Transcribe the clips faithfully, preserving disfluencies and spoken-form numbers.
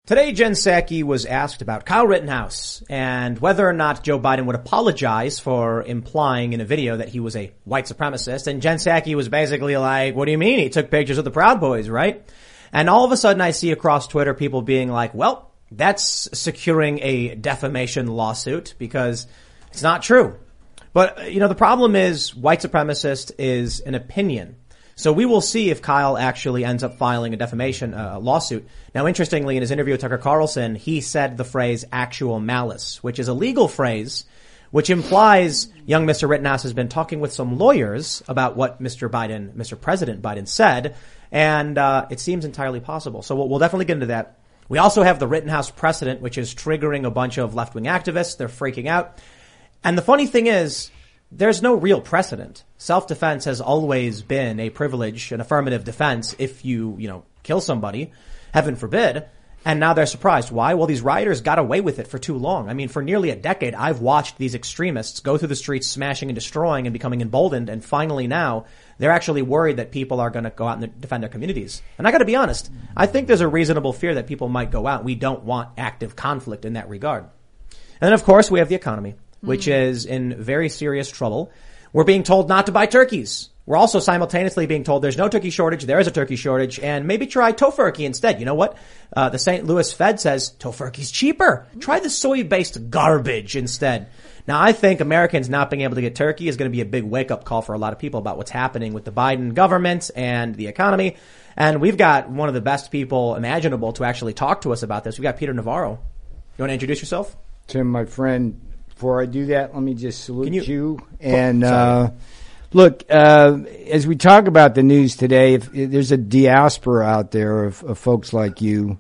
Today, Jen Psaki was asked about Kyle Rittenhouse and whether or not Joe Biden would apologize for implying in a video that he was a white supremacist. And Jen Psaki was basically like, what do you mean? He took pictures of the Proud Boys, right? And all of a sudden I see across Twitter people being like, well, that's securing a defamation lawsuit because it's not true. But, you know, the problem is white supremacist is an opinion. So we will see if Kyle actually ends up filing a defamation uh, lawsuit. Now, interestingly, in his interview with Tucker Carlson, he said the phrase actual malice, which is a legal phrase, which implies young Mister Rittenhouse has been talking with some lawyers about what Mister Biden, Mister President Biden said, and uh it seems entirely possible. So we'll, we'll definitely get into that. We also have the Rittenhouse precedent, which is triggering a bunch of left-wing activists. They're freaking out. And the funny thing is, there's no real precedent. Self-defense has always been a privilege, an affirmative defense if you, you know, kill somebody, heaven forbid. And now they're surprised. Why? Well, these rioters got away with it for too long. I mean, for nearly a decade, I've watched these extremists go through the streets smashing and destroying and becoming emboldened. And finally now, they're actually worried that people are going to go out and defend their communities. And I got to be honest, I think there's a reasonable fear that people might go out. We don't want active conflict in that regard. And then, of course, we have the economy, which mm. is in very serious trouble. We're being told not to buy turkeys. We're also simultaneously being told there's no turkey shortage, there is a turkey shortage, and maybe try Tofurkey instead. You know what? Uh, the Saint Louis Fed says Tofurkey's cheaper. Try the soy-based garbage instead. Now, I think Americans not being able to get turkey is going to be a big wake-up call for a lot of people about what's happening with the Biden government and the economy. And we've got one of the best people imaginable to actually talk to us about this. We've got Peter Navarro. You want to introduce yourself? Tim, my friend, before I do that, let me just salute you, you. And uh look, uh as we talk about the news today, if, if there's a diaspora out there of, of folks like you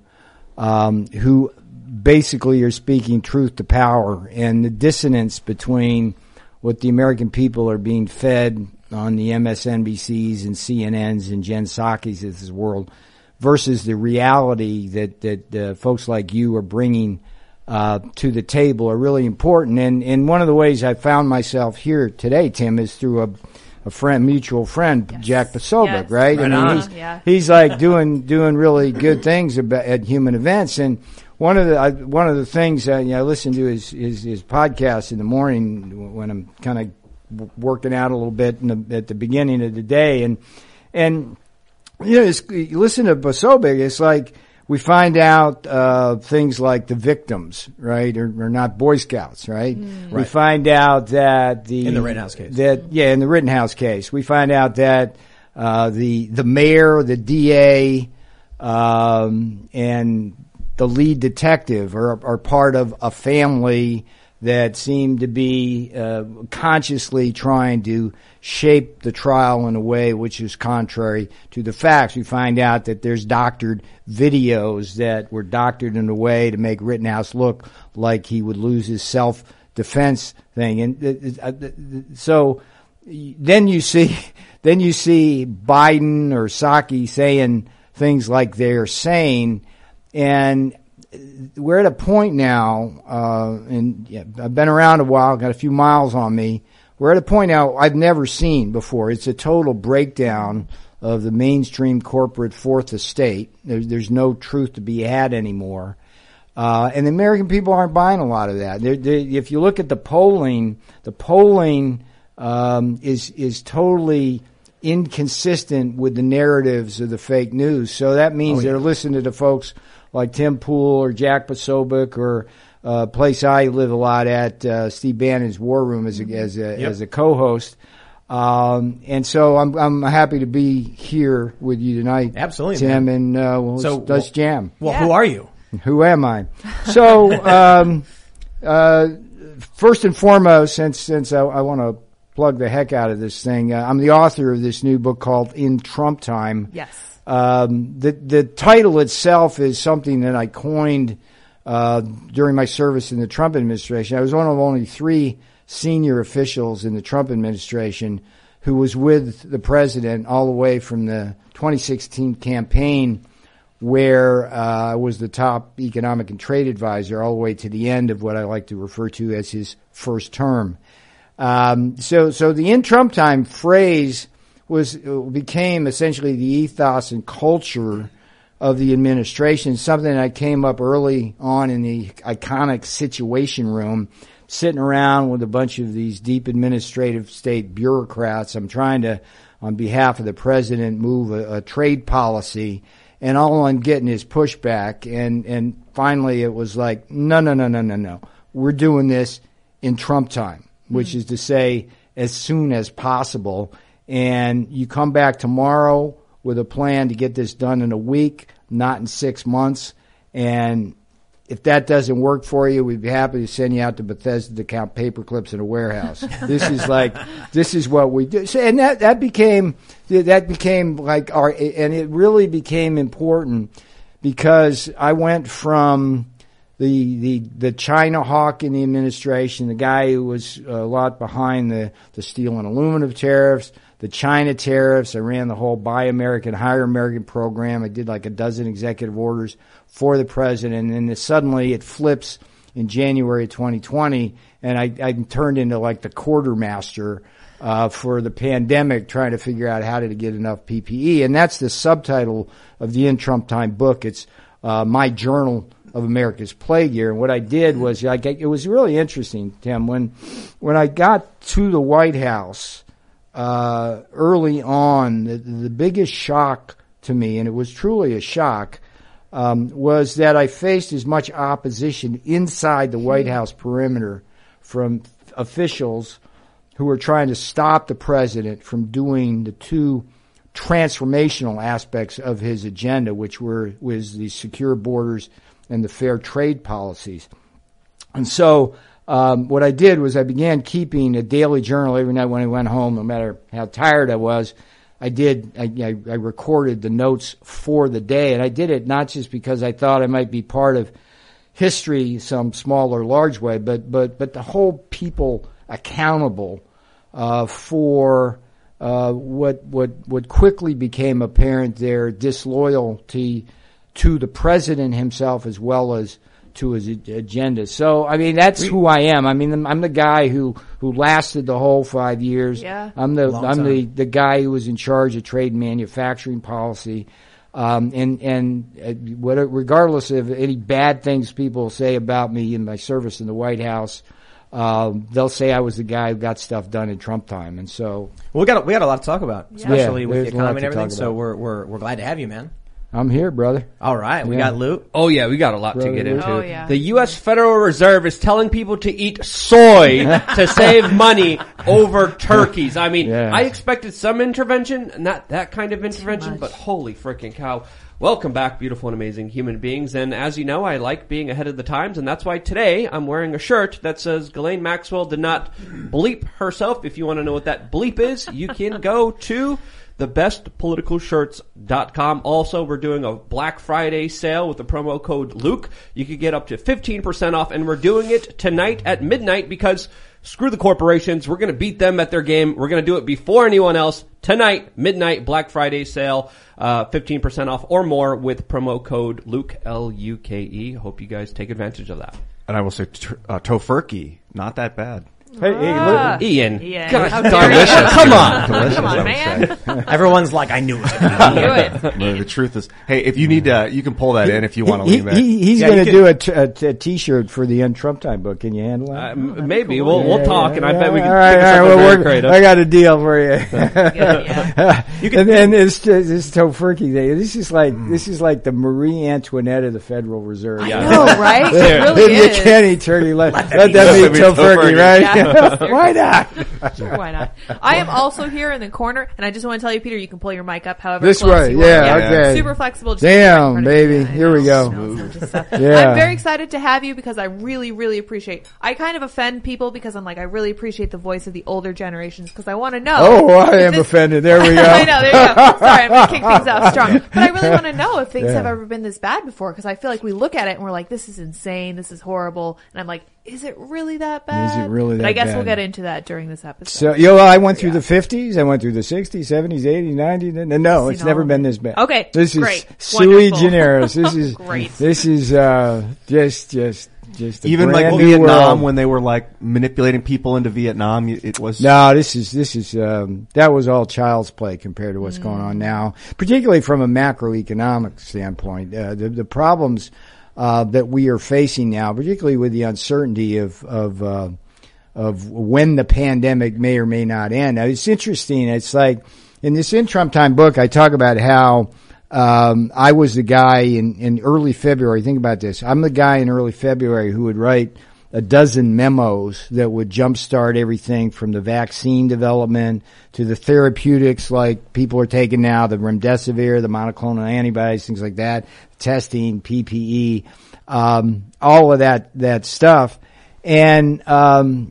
um who basically are speaking truth to power, and the dissonance between what the American people are being fed on the M S N B Cs and C N Ns and Jen Psaki's of this world versus the reality that that uh, folks like you are bringing Uh, to the table are really important. And, and one of the ways I found myself here today, Tim, is through a, a friend, mutual friend, yes. Jack Posobiec, yes. right? right? I mean, on. he's, yeah. he's like doing, doing really good things about, at Human Events. And one of the, I, one of the things, uh, you know, I listen to his, his, his podcast in the morning when I'm kind of working out a little bit in the, at the beginning of the day. And, and, you know, it's, you listen to Posobiec, it's like, we find out uh things like the victims, right, are, are not Boy Scouts, right? Mm. We right. find out that the in the Rittenhouse case, that yeah, in the Rittenhouse case, we find out that uh the the mayor, the D A, um, and the lead detective are are part of a family that seem to be uh consciously trying to shape the trial in a way which is contrary to the facts. We find out that there's doctored videos that were doctored in a way to make Rittenhouse look like he would lose his self-defense thing. And uh, so then you see, then you see Biden or Psaki saying things like they're saying, and we're at a point now, uh, and yeah, I've been around a while, got a few miles on me. We're at a point now I've never seen before. It's a total breakdown of the mainstream corporate fourth estate. There's, there's no truth to be had anymore. Uh, and the American people aren't buying a lot of that. They're, they're, if you look at the polling, the polling, um, is, is totally inconsistent with the narratives of the fake news. So that means oh, yeah. they're listening to folks like Tim Pool or Jack Posobiec or uh place I live a lot at, uh, Steve Bannon's War Room as a, as a, yep. as a co-host. Um, and so I'm, I'm happy to be here with you tonight. Absolutely, Tim, man. and, uh, well, so, let's, let's well, jam. Well, yeah. who are you? Who am I? So, um, uh, first and foremost, since, since I, I want to plug the heck out of this thing, uh, I'm the author of this new book called In Trump Time. Yes. Um, the, the title itself is something that I coined Uh, during my service in the Trump administration. I was one of only three senior officials in the Trump administration who was with the president all the way from the twenty sixteen campaign, where uh, I was the top economic and trade advisor, all the way to the end of what I like to refer to as his first term. Um, so, so the in Trump time phrase was became essentially the ethos and culture of the administration, something that came up early on in the iconic Situation Room, sitting around with a bunch of these deep administrative state bureaucrats. I'm trying to, on behalf of the president, move a, a trade policy, and all I'm getting is pushback. And, and finally it was like, no, no, no, no, no, no. We're doing this in Trump time, which mm-hmm. is to say as soon as possible. And you come back tomorrow with a plan to get this done in a week, not in six months. And if that doesn't work for you, we'd be happy to send you out to Bethesda to count paper clips in a warehouse. This is like, this is what we do. So, and that, that became, that became like our, and it really became important because I went from the, the, the China hawk in the administration, the guy who was a lot behind the, the steel and aluminum tariffs, the China tariffs. I ran the whole Buy American, Hire American program. I did like a dozen executive orders for the president. And then suddenly it flips in January of twenty twenty. And I, I turned into like the quartermaster, uh, for the pandemic, trying to figure out how to get enough P P E. And that's the subtitle of the In Trump Time book. It's, uh, my journal of America's plague year. And what I did was, I, it was really interesting, Tim, when, when I got to the White House, Uh, early on, the, the biggest shock to me, and it was truly a shock, um, was that I faced as much opposition inside the White House perimeter from officials who were trying to stop the president from doing the two transformational aspects of his agenda, which were was the secure borders and the fair trade policies. And so Um, what I did was I began keeping a daily journal every night when I went home, no matter how tired I was. I did, I, I, I recorded the notes for the day, and I did it not just because I thought I might be part of history some small or large way, but, but, but to hold people accountable, uh, for, uh, what, what, what quickly became apparent, their disloyalty to the president himself as well as to his agenda. So, I mean, that's who I am. I mean, I'm the guy who, who lasted the whole five years. Yeah. I'm the, Long I'm time. the, the guy who was in charge of trade and manufacturing policy. Um, and, and, uh, what, regardless of any bad things people say about me in my service in the White House, um, they'll say I was the guy who got stuff done in Trump time. And so. Well, we got, we got a lot to talk about, especially Yeah, with there's the a lot economy and to talk everything. So about. we're, we're, we're glad to have you, man. I'm here, brother. All right. We Yeah. got Luke. Oh yeah, we got a lot to Brother get Luke. into. Oh, yeah. The U S Federal Reserve is telling people to eat soy to save money over turkeys. I mean, Yeah. I expected some intervention, not that kind of intervention, much. but holy freaking cow. Welcome back, beautiful and amazing human beings. And as you know, I like being ahead of the times, and that's why today I'm wearing a shirt that says Ghislaine Maxwell did not bleep herself. If you want to know what that bleep is, you can go to the best political shirts dot com. Also, we're doing a Black Friday sale with the promo code Luke. You could get up to fifteen percent off, and we're doing it tonight at midnight because screw the corporations. We're going to beat them at their game. We're going to do it before anyone else. Tonight, midnight, Black Friday sale, uh, fifteen percent off or more with promo code Luke, L U K E. Hope you guys take advantage of that. And I will say, t- uh, tofurkey, not that bad. Hey, hey, Ah. look. Ian, Ian, God, how darn dare it. you. Come on. Delicious, Come on, I would man. say. Everyone's like, I knew it was going to be. Do it. No, the truth is, hey, if you need, uh, you can pull that in if you want to He, lean back. he, he's Yeah, going you to can- do a, t- a, t- a t-shirt for the End Trump Time book. Can you handle that? Uh, m- maybe we'll we'll talk, and I bet we can all right, think of all right, something well, very we're- creative. I got a deal for you. Good, yeah. You can- and then this this tofurkey thing. This is like this is like the Marie Antoinette of the Federal Reserve. I know, right? It really you is. can't eat turkey. Let, let, that that be- be let be tofurkey, tofurkey. right? Yeah. Why not? Sure, why not? I am also here in the corner, and I just want to tell you, Peter, you can pull your mic up however This close way, you yeah, want. okay. Super flexible. Just Damn, right in front of baby. you. I Here we know. go. No, it's just stuff. Yeah. I'm very excited to have you because I really, really appreciate. I kind of offend people because I'm like, I really appreciate the voice of the older generations because I want to know. Oh, I if am this- offended. There we go. I know, there you go. Sorry, I'm going to kick things off strong. But I really want to know if things Yeah. have ever been this bad before because I feel like we look at it and we're like, this is insane, this is horrible. And I'm like, is it really that bad? Is it really But that I guess bad? we'll get into that during this episode. So, you know, I went through the fifties, I went through the sixties, seventies, eighties, nineties. No, no, Seen it's all never of been it. this bad. Okay, This is great. sui Wonderful. generis. This is, Great. this is, uh, just, just, just a Even like brand new Vietnam, world. when they were like manipulating people into Vietnam, it was. No, this is this is um, that was all child's play compared to what's going on now, particularly from a macroeconomic standpoint. Uh, the, the problems uh, that we are facing now, particularly with the uncertainty of of uh, of when the pandemic may or may not end. Now, it's interesting. It's like in this In Trump Time book, I talk about how. Um, I was the guy in, in early February. Think about this. I'm the guy in early February who would write a dozen memos that would jumpstart everything from the vaccine development to the therapeutics like people are taking now, the remdesivir, the monoclonal antibodies, things like that, testing, P P E, um, all of that, that stuff. And, um,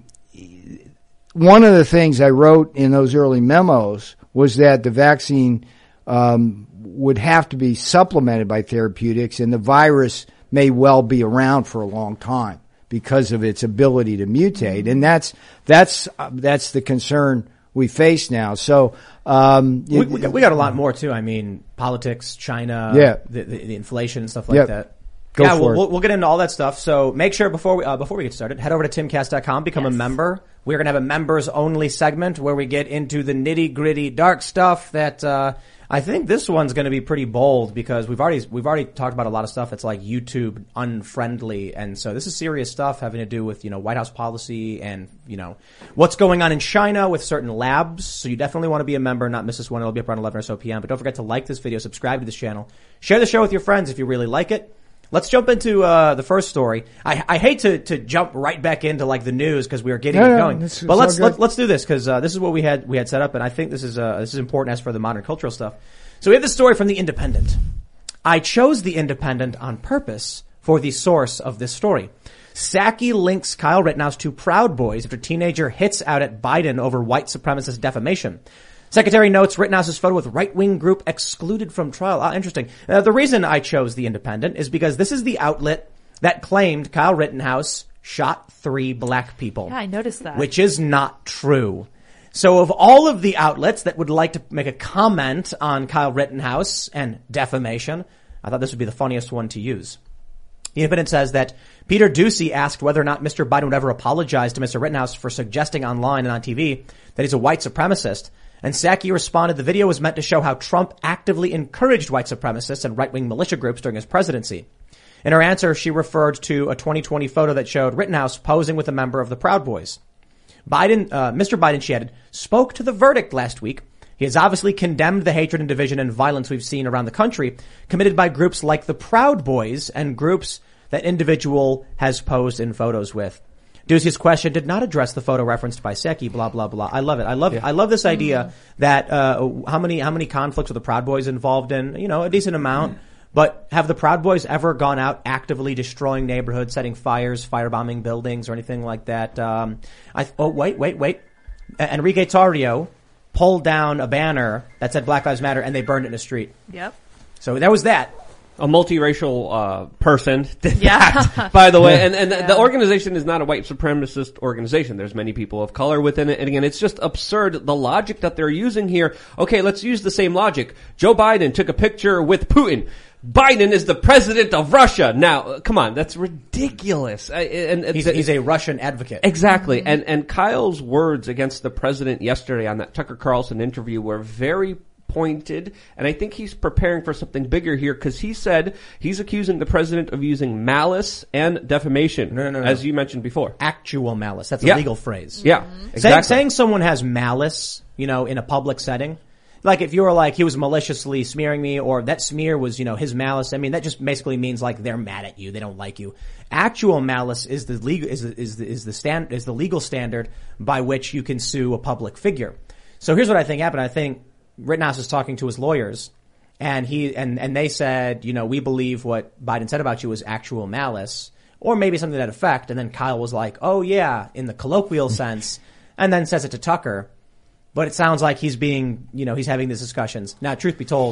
one of the things I wrote in those early memos was that the vaccine, um, would have to be supplemented by therapeutics, and the virus may well be around for a long time because of its ability to mutate. And that's, that's, uh, that's the concern we face now. So, um, We, we, got, we got a lot more too. I mean, politics, China, Yeah. the, the, the inflation and stuff like Yep. that. Go yeah, for we'll, it. we'll, we'll get into all that stuff. So make sure before we, uh, before we get started, head over to timcast dot com, become Yes. a member. We're going to have a members only segment where we get into the nitty gritty dark stuff that, uh, I think this one's going to be pretty bold because we've already, we've already talked about a lot of stuff that's like YouTube unfriendly. And so this is serious stuff having to do with, you know, White House policy and, you know, what's going on in China with certain labs. So you definitely want to be a member, not miss this one. It'll be up around eleven or so P M. But don't forget to like this video, subscribe to this channel, share the show with your friends if you really like it. Let's jump into uh the first story. I, I hate to to jump right back into like the news because we are getting No, it no, going. it's- but it's let's all let, good. let's do this because uh, this is what we had we had set up, and I think this is uh this is important as for the modern cultural stuff. So we have this story from the Independent. I chose the Independent on purpose for the source of this story. Psaki links Kyle Rittenhouse to Proud Boys after teenager hits out at Biden over white supremacist defamation. Secretary notes Rittenhouse's photo with right-wing group excluded from trial. Ah, interesting. Uh, the reason I chose The Independent is because this is the outlet that claimed Kyle Rittenhouse shot three black people. Yeah, I noticed that. Which is not true. So of all of the outlets that would like to make a comment on Kyle Rittenhouse and defamation, I thought this would be the funniest one to use. The Independent says that Peter Doocy asked whether or not Mister Biden would ever apologize to Mister Rittenhouse for suggesting online and on T V that he's a white supremacist. And Psaki responded the video was meant to show how Trump actively encouraged white supremacists and right-wing militia groups during his presidency. In her answer, she referred to a twenty twenty photo that showed Rittenhouse posing with a member of the Proud Boys. Biden, uh, Mister Biden, she added, spoke to the verdict last week. He has obviously condemned the hatred and division and violence we've seen around the country, committed by groups like the Proud Boys and groups that individual has posed in photos with. Doocy's question did not address the photo referenced by Psaki, blah, blah, blah. I love it. I love, yeah. I love this idea mm. that, uh, how many, how many conflicts were the Proud Boys involved in? You know, a decent amount. Mm. But have the Proud Boys ever gone out actively destroying neighborhoods, setting fires, firebombing buildings or anything like that? Um, I, oh, wait, wait, wait. Enrique Tarrio pulled down a banner that said Black Lives Matter and they burned it in the street. Yep. So there was that. A multiracial uh person did Yeah. that, by the way. And and Yeah. the organization is not a white supremacist organization. There's many people of color within it. And again, it's just absurd, the logic that they're using here. Okay, let's use the same logic. Joe Biden took a picture with Putin. Biden is the president of Russia. Now, come on, that's ridiculous. I, and, and He's, he's a Russian advocate. Exactly. And and Kyle's words against the president yesterday on that Tucker Carlson interview were very pointed, and I think he's preparing for something bigger here because he said he's accusing the president of using malice and defamation, no, no, no, no. as you mentioned before. Actual malice. That's a Yeah. legal phrase. Yeah, Saying, exactly. saying someone has malice, you know, in a public setting, like if you were like, he was maliciously smearing me, or that smear was, you know, his malice, I mean, that just basically means like they're mad at you, they don't like you. Actual malice is the legal, is the, is the, is the stand, is the legal standard by which you can sue a public figure. So here's what I think happened. I think Rittenhouse is talking to his lawyers, and he and and they said, you know, we believe what Biden said about you was actual malice, or maybe something to that effect. And then Kyle was like, oh yeah, in the colloquial sense, and then says it to Tucker. But it sounds like he's being, you know, he's having these discussions. Now, truth be told,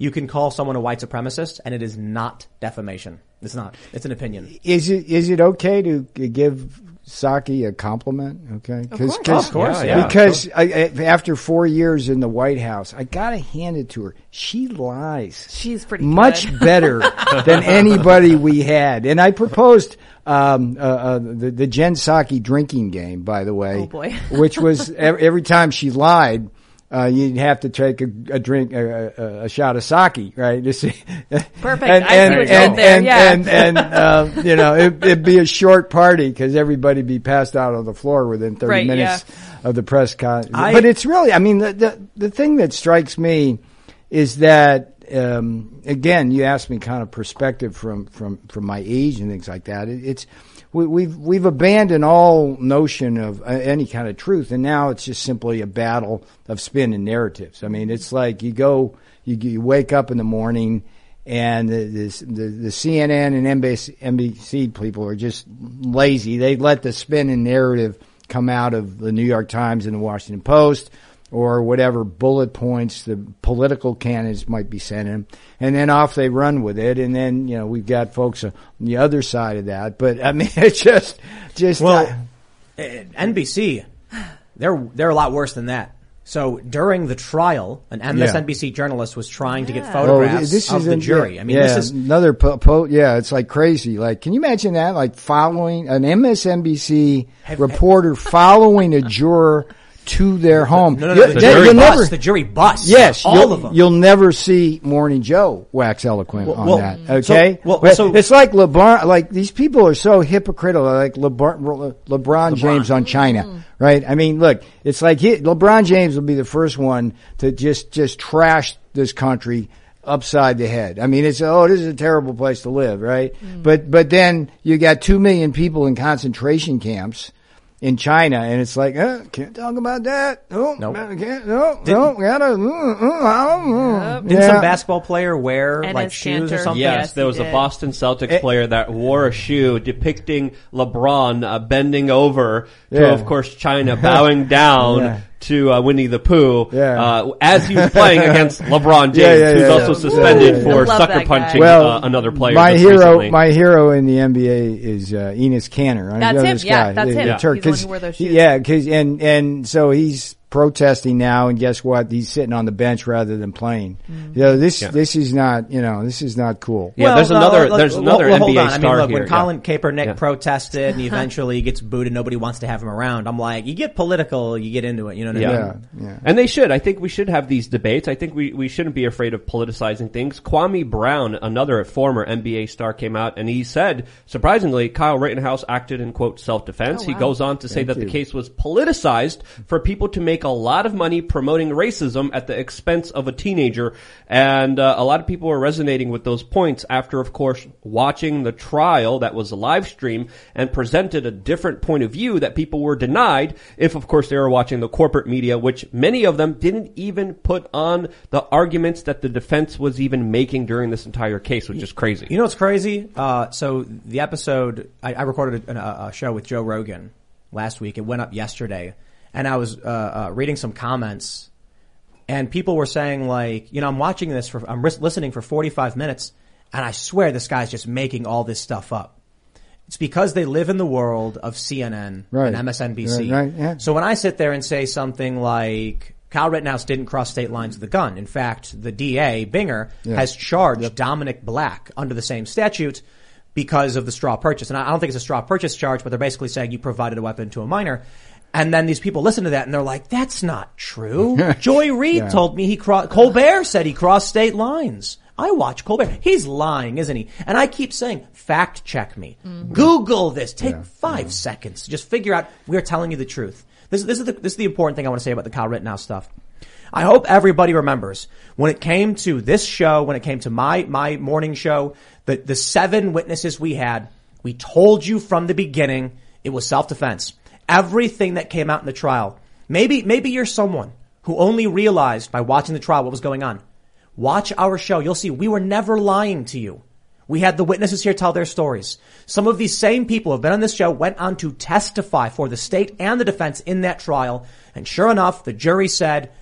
you can call someone a white supremacist, and it is not defamation. It's not. It's an opinion. Is it is it okay to give Psaki a compliment? Okay, course. cause, Of course, cause, yeah. because I, I, after four years in the White House, I gotta hand it to her. She lies She's pretty much good. better than anybody we had. And I proposed um, uh, uh, the, the Jen Psaki drinking game, by the way, Oh, boy. which was every, every time she lied. Uh, you'd have to take a, a drink, a, a, a shot of sake, right? To see. Perfect. And, I and, see what you and, did there, and, yeah. and, and, uh, you know, it, it'd be a short party because everybody'd be passed out on the floor within thirty Right, minutes of the press con. I- But it's really, I mean, the, the, the thing that strikes me is that, um, again, you asked me kind of perspective from, from, from my age and things like that. It, it's, we, we've, we've abandoned all notion of uh, any kind of truth, and now it's just simply a battle of spin and narratives. I mean, it's like you go, you, you wake up in the morning and the, this, the, the C N N and N B C, N B C people are just lazy. They let the spin and narrative come out of the New York Times and the Washington Post, or whatever bullet points the political candidates might be sending, and then off they run with it. And then, you know, we've got folks on the other side of that. But I mean, it's just, just, Well, uh, uh, N B C, they're they're a lot worse than that. So during the trial, an M S N B C journalist was trying to get Yeah. photographs this of is the a- jury. I mean, yeah, this is another po-, po- yeah, it's like crazy. Like, can you imagine that? Like following an M S N B C Have- reporter following a juror to their home. no, no, You- no. The they- jury you'll bus. never- The jury bus. Yes, all you'll, of them. You'll never see Morning Joe wax eloquent Well, on well, that. so- Okay, well, But so- it's like LeBron. Like these people are so hypocritical. Like LeBron, Le- LeBron James on China, right? I mean, look, it's like he, LeBron James will be the first one to just just trash this country upside the head. I mean, it's oh, this is a terrible place to live, right? But but then you got two million people in concentration camps in China, and it's like, uh, can't talk about that. Oh, Nope. no, can't, no, no, gotta, uh, uh, uh, Yep. Didn't yeah. some basketball player wear And like his shoes or canter. something? Yes, Yes, there he was a did. Boston Celtics Eh. player that wore a shoe depicting LeBron uh, bending over to, Yeah. of course, China bowing down Yeah. to uh, Winnie the Pooh Yeah. uh, as he was playing against LeBron James, Yeah, yeah, who's yeah, also yeah. suspended Yeah, for yeah, yeah. Love sucker that guy. punching Well, uh, another player. my just hero, recently. my hero in the N B A is uh, Enos Kanter. I That's know him, this yeah, guy, that's the- him. the Yeah. Turk, He's the one 'cause who wore those he- shoes. Yeah, cause, and and so he's protesting now, and guess what? He's sitting on the bench rather than playing. Mm. You know, this Yeah. this is not, you know, this is not cool. Yeah, there's no, another- look, there's well, another well, hold N B A on. I star mean, look, here, when yeah. Colin Kaepernick Yeah. protested and he eventually gets booed and nobody wants to have him around, I'm like, you get political, you get into it. You know what I Yeah. mean? Yeah, yeah. And they should. I think we should have these debates. I think we, we shouldn't be afraid of politicizing things. Kwame Brown, another former N B A star, came out and he said, surprisingly, Kyle Rittenhouse acted in, quote, self-defense. Oh, He wow. goes on to say Thank that you. the case was politicized for people to make a lot of money promoting racism at the expense of a teenager. And uh, a lot of people are resonating with those points after, of course, watching the trial that was a live stream and presented a different point of view that people were denied if, of course, they were watching the corporate media, which many of them didn't even put on the arguments that the defense was even making during this entire case, which is crazy. You know what's crazy? Uh, so the episode, I, I recorded a, a show with Joe Rogan last week. It went up yesterday, and I was uh, uh, reading some comments, and people were saying like, you know, I'm watching this for, I'm ris- listening for forty-five minutes, and I swear this guy's just making all this stuff up. It's because they live in the world of C N N Right. and M S N B C. Right, right, yeah. So when I sit there and say something like, Kyle Rittenhouse didn't cross state lines with a gun. In fact, the D A, Binger, Yeah. has charged Dominic Black under the same statute because of the straw purchase. And I don't think it's a straw purchase charge, but they're basically saying you provided a weapon to a minor. And then these people listen to that and they're like, that's not true. Joy Reid Yeah. told me he crossed, Colbert said he crossed state lines. I watch Colbert. He's lying, isn't he? And I keep saying, fact check me. Google this. Take Yeah. five seconds. Just figure out we're telling you the truth. This, this is the, this is the important thing I want to say about the Kyle Rittenhouse stuff. I hope everybody remembers when it came to this show, when it came to my, my morning show, the, the seven witnesses we had, we told you from the beginning it was self-defense. Everything that came out in the trial. Maybe, maybe you're someone who only realized by watching the trial what was going on. Watch our show. You'll see we were never lying to you. We had the witnesses here tell their stories. Some of these same people who have been on this show went on to testify for the state and the defense in that trial. And sure enough, the jury said,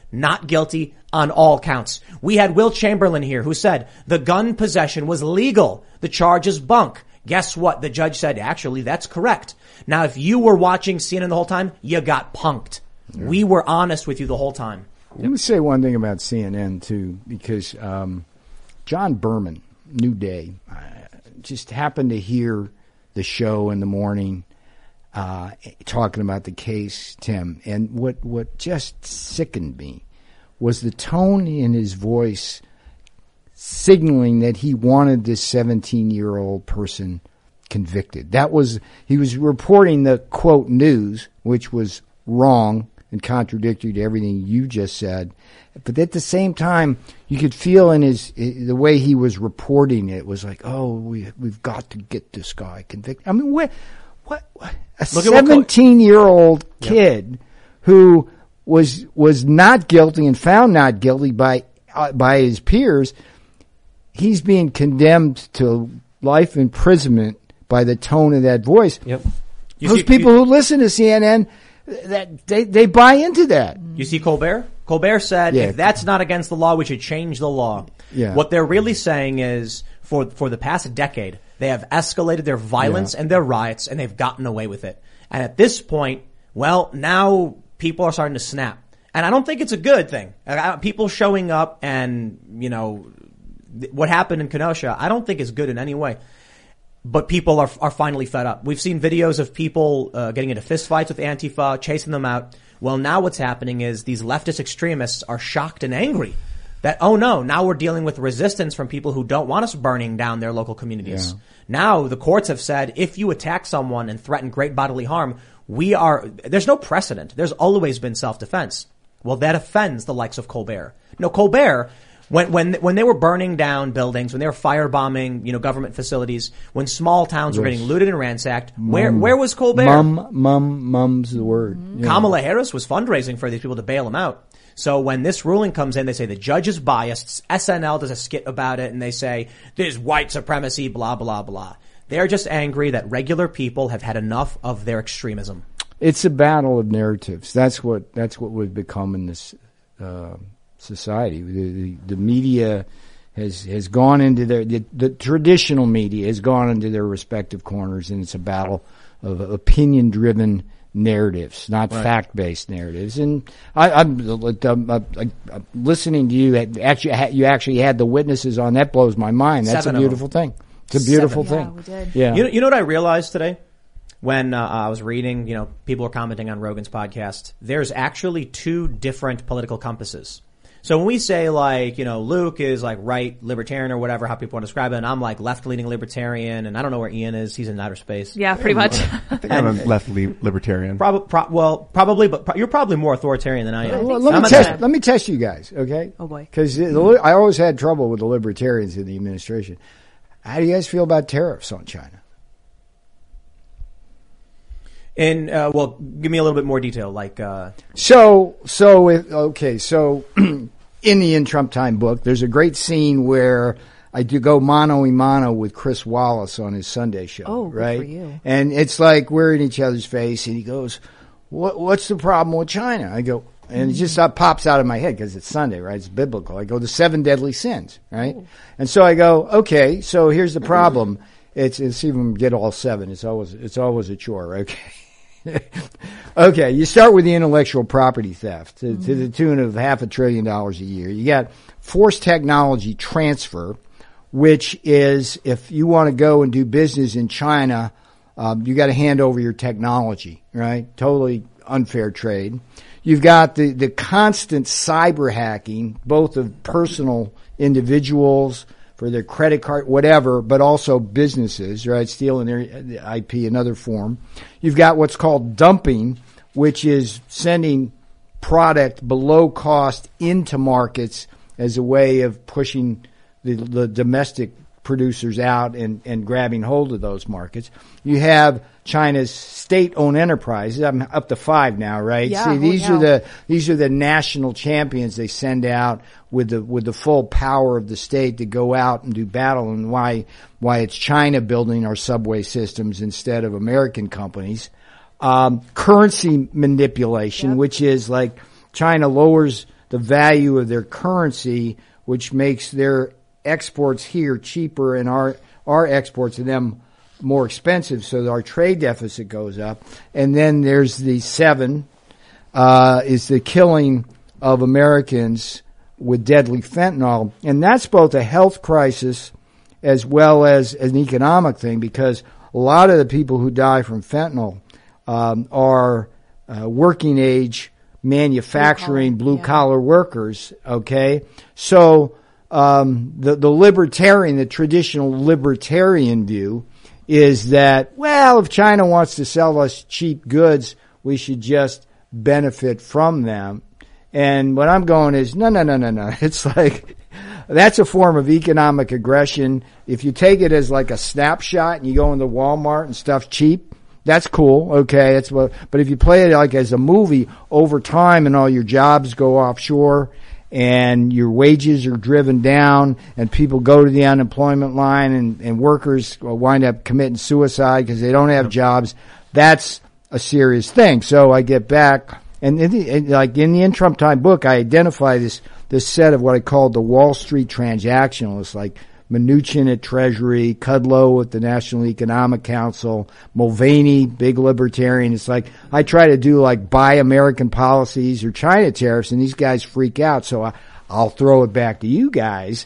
not guilty on all counts. We had Will Chamberlain here who said the gun possession was legal. The charge is bunk. Guess what? The judge said, actually, that's correct. Now, if you were watching C N N the whole time, you got punked. Yeah. We were honest with you the whole time. Let me say one thing about C N N, too, because um, John Berman, New Day, uh, just happened to hear the show in the morning uh, talking about the case, Tim. And what, what just sickened me was the tone in his voice signaling that he wanted this seventeen-year-old person convicted. That was, he was reporting the, quote, news, which was wrong and contradictory to everything you just said. But at the same time, you could feel in his, the way he was reporting it was like, oh, we, we've got to get this guy convicted. I mean, what, what, what a seventeen-year-old kid yep. who was, was not guilty and found not guilty by, uh, by his peers, he's being condemned to life imprisonment by the tone of that voice. Yep. You Those see, people you, who listen to C N N, that they, they buy into that. You see Colbert? Colbert said, yeah. if that's not against the law, we should change the law. Yeah. What they're really saying is, for for the past decade, they have escalated their violence yeah. and their riots, and they've gotten away with it. And at this point, well, now people are starting to snap. And I don't think it's a good thing. People showing up and, you know, what happened in Kenosha, I don't think is good in any way. But people are are finally fed up. We've seen videos of people uh, getting into fistfights with Antifa, chasing them out. Well, now what's happening is these leftist extremists are shocked and angry that, oh no, now we're dealing with resistance from people who don't want us burning down their local communities. Yeah. Now the courts have said if you attack someone and threaten great bodily harm, we are, there's no precedent. There's always been self-defense. Well, that offends the likes of Colbert. No, Colbert, When, when, when they were burning down buildings, when they were firebombing, you know, government facilities, when small towns yes. were getting looted and ransacked, mum. where, where was Colbert? Mum, mum, mum's the word. Mm-hmm. Kamala Harris was fundraising for these people to bail them out. So when this ruling comes in, they say the judge is biased. S N L does a skit about it and they say, there's white supremacy, blah, blah, blah. They're just angry that regular people have had enough of their extremism. It's a battle of narratives. That's what, that's what we've become in this, uh, society. The, the, the media has has gone into their the, the traditional media has gone into their respective corners, and it's a battle of opinion-driven narratives, not right. fact-based narratives. And I, I'm, I'm, I'm, I'm listening to you. Actually, you actually had the witnesses on. That blows my mind. That's Seven a beautiful thing. It's a beautiful Seven. thing. Yeah, we did. Yeah. You know, you know what I realized today? When uh, I was reading, you know, people were commenting on Rogan's podcast. There's actually two different political compasses. So when we say like, you know, Luke is like right libertarian or whatever, how people want to describe it, and I'm like left-leaning libertarian, and I don't know where Ian is. He's in outer space. Yeah, pretty much. I think I'm a left libertarian. Prob- pro- well, probably, but pro- you're probably more authoritarian than I am. Well, let, me test, let me test you guys, okay? Oh boy. Because I always had trouble with the libertarians in the administration. How do you guys feel about tariffs on China? And, uh, well, give me a little bit more detail, like, uh. So, so, if, okay, so, in the In Trump Time book, there's a great scene where I do go mano a mano with Chris Wallace on his Sunday show. Oh, right? good for you. And it's like we're in each other's face, and he goes, what, what's the problem with China? I go, and it just uh, pops out of my head because it's Sunday, right? It's biblical. I go, the seven deadly sins, right? Ooh. And so I go, okay, so here's the problem. It's, it's even get all seven. It's always, it's always a chore, okay? Okay, you start with the intellectual property theft to, mm-hmm. to the tune of half a trillion dollars a year. You got forced technology transfer, which is if you want to go and do business in China, um, you got to hand over your technology, right? Totally unfair trade. You've got the, the constant cyber hacking, both of personal individuals for their credit card, whatever, but also businesses, right? Stealing their I P, another form. You've got what's called dumping, which is sending product below cost into markets as a way of pushing the, the domestic producers out and, and grabbing hold of those markets. You have China's state-owned enterprises. I'm up to five now, right? Yeah, See, these yeah. are the these are the national champions they send out with the with the full power of the state to go out and do battle. And why why it's China building our subway systems instead of American companies. Um, currency manipulation, yep. which is like China lowers the value of their currency, which makes their exports here cheaper and our our exports to them more expensive, so our trade deficit goes up. And then there's the seven, uh, is the killing of Americans with deadly fentanyl. And that's both a health crisis as well as an economic thing, because a lot of the people who die from fentanyl um, are uh, working age manufacturing blue collar yeah. workers. Okay, so um, the the libertarian, the traditional libertarian view is that, well, if China wants to sell us cheap goods, we should just benefit from them. And what I'm going is, no, no, no, no, no. It's like, that's a form of economic aggression. If you take it as like a snapshot and you go into Walmart and stuff cheap, that's cool. Okay. It's what, but if you play it like as a movie over time and all your jobs go offshore and your wages are driven down and people go to the unemployment line and, and workers wind up committing suicide because they don't have jobs, that's a serious thing. So I get back, and in the, and like in the In Trump Time book, I identify this, this set of what I call the Wall Street transactionalists, like Mnuchin at Treasury, Kudlow at the National Economic Council, Mulvaney, big libertarian. It's like, I try to do like buy American policies or China tariffs, and these guys freak out. So I, I'll throw it back to you guys.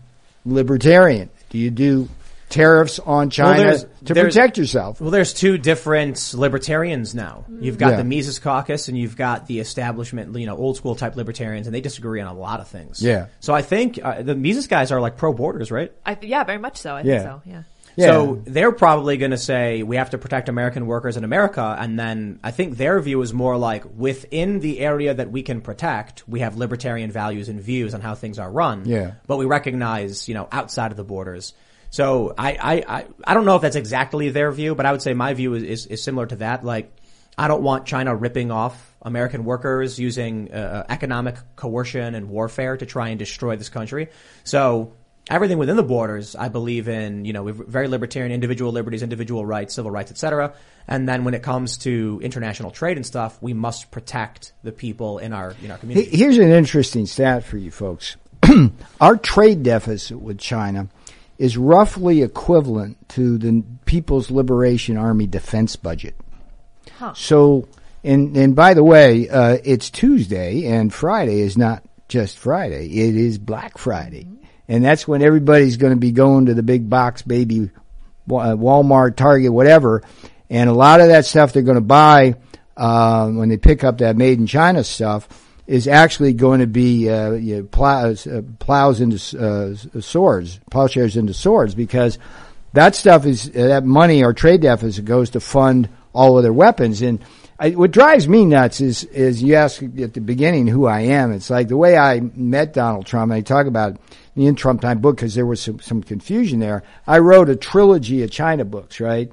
Libertarian, do you do tariffs on China well, to protect yourself? Well, there's two different libertarians now. You've got yeah. the Mises Caucus and you've got the establishment, you know, old school type libertarians, and they disagree on a lot of things. Yeah. So I think uh, the Mises guys are like pro borders, right? I th- yeah, very much so. I yeah. think so. Yeah. Yeah. So they're probably going to say we have to protect American workers in America, and then I think their view is more like within the area that we can protect, we have libertarian values and views on how things are run. Yeah. But we recognize, you know, outside of the borders. So I, I, I, I don't know if that's exactly their view, but I would say my view is, is, is similar to that. Like, I don't want China ripping off American workers using uh, economic coercion and warfare to try and destroy this country. So everything within the borders, I believe in, you know, we're very libertarian, individual liberties, individual rights, civil rights, et cetera. And then when it comes to international trade and stuff, we must protect the people in our, in our community. Here's an interesting stat for you folks. Our trade deficit with China is roughly equivalent to the People's Liberation Army defense budget. Huh. So, and, and by the way, uh, it's Tuesday, and Friday is not just Friday. It is Black Friday. Mm-hmm. And that's when everybody's going to be going to the big box baby, Walmart, Target, whatever. And a lot of that stuff they're going to buy, uh, when they pick up that made in China stuff, is actually going to be uh, you know, plows, uh, plows into uh, swords, plowshares into swords, because that stuff is uh, that money or trade deficit goes to fund all of their weapons. And I, what drives me nuts is is you ask at the beginning who I am. It's like the way I met Donald Trump. And I talk about the In Trump Time book because there was some, some confusion there. I wrote a trilogy of China books, right?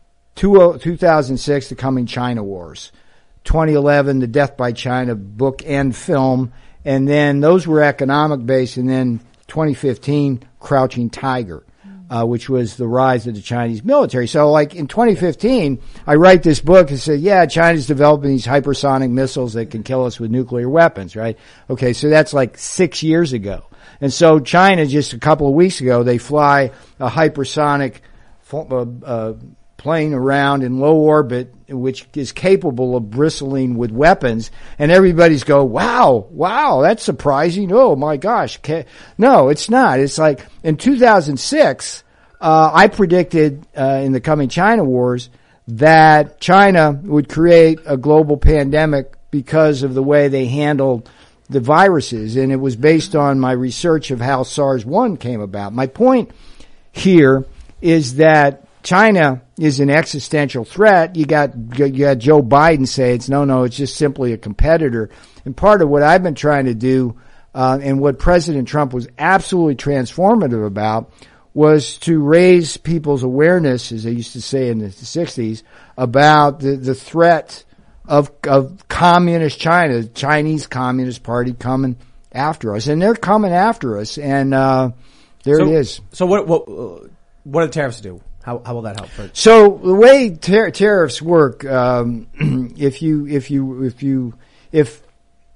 Two, two thousand six, The Coming China Wars. twenty eleven, the Death by China book and film, and then those were economic based, and then twenty fifteen, Crouching Tiger, uh, which was the rise of the Chinese military. So like in twenty fifteen, I write this book and say, yeah, China's developing these hypersonic missiles that can kill us with nuclear weapons, right? Okay, so that's like six years ago. And so China, just a couple of weeks ago, they fly a hypersonic uh, uh, plane around in low orbit, which is capable of bristling with weapons, and everybody's go, wow, wow, that's surprising. Oh my gosh. No, it's not. It's like in two thousand six, uh, I predicted, uh, in the Coming China Wars that China would create a global pandemic because of the way they handled the viruses. And it was based on my research of how SARS one came about. My point here is that China is an existential threat. You got, you got Joe Biden say it's no, no, it's just simply a competitor. And part of what I've been trying to do, uh, and what President Trump was absolutely transformative about, was to raise people's awareness, as they used to say in the sixties, about the, the threat of, of communist China, the Chinese Communist Party coming after us. And they're coming after us. And, uh, there so, it is. So what, what, what do the tariffs do? How, how will that help? For- so the way tar- tariffs work, um, if you, if you, if you, if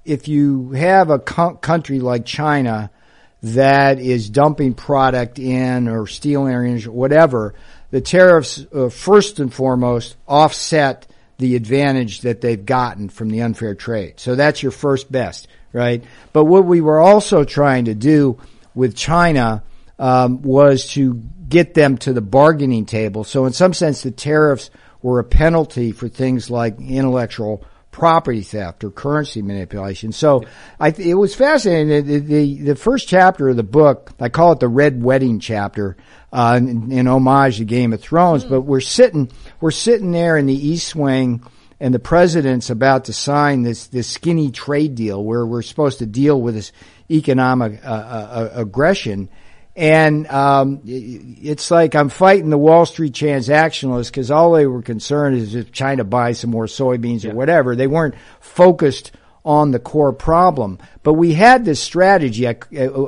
if you have a co- country like China that is dumping product in or stealing or whatever, the tariffs uh, first and foremost offset the advantage that they've gotten from the unfair trade. So that's your first best, right? But what we were also trying to do with China um, was to get them to the bargaining table. So in some sense, the tariffs were a penalty for things like intellectual property theft or currency manipulation. So I th- it was fascinating. The, the, the first chapter of the book, I call it the Red Wedding chapter, uh, in, in homage to Game of Thrones. Mm. But we're sitting, we're sitting there in the East Wing, and the president's about to sign this, this skinny trade deal where we're supposed to deal with this economic uh, uh, aggression. And um it's like I'm fighting the Wall Street transactionalists because all they were concerned is if China buys some more soybeans yeah. or whatever. They weren't focused on the core problem. But we had this strategy. It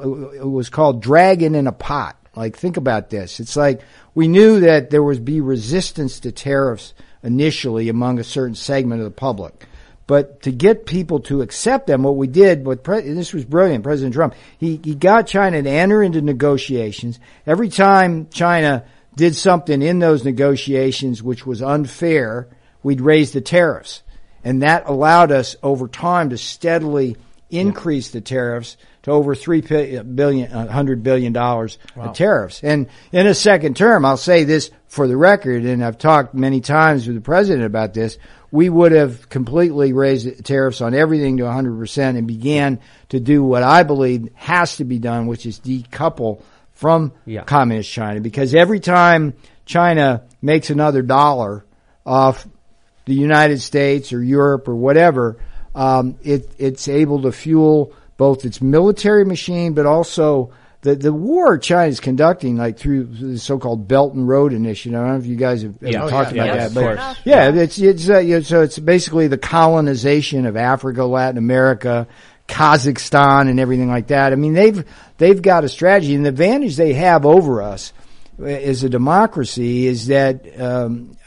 was called dragon in a pot. Like, think about this. It's like we knew that there would be resistance to tariffs initially among a certain segment of the public. But to get people to accept them, what we did, what pre- and this was brilliant, President Trump, he, he got China to enter into negotiations. Every time China did something in those negotiations which was unfair, we'd raise the tariffs. And that allowed us over time to steadily increase the tariffs to over three billion, one hundred billion dollars wow. of tariffs. And in a second term, I'll say this for the record, and I've talked many times with the president about this, we would have completely raised tariffs on everything to one hundred percent and began to do what I believe has to be done, which is decouple from yeah. communist China. Because every time China makes another dollar off the United States or Europe or whatever, um, it, it's able to fuel both its military machine, but also the, the war China's conducting, like through the so-called Belt and Road Initiative. I don't know if you guys have ever yeah, talked yeah, about yeah, that, but course. yeah, it's, it's, uh, you know, so it's basically the colonization of Africa, Latin America, Kazakhstan, and everything like that. I mean, they've, they've got a strategy, and the advantage they have over us as a democracy is that, um,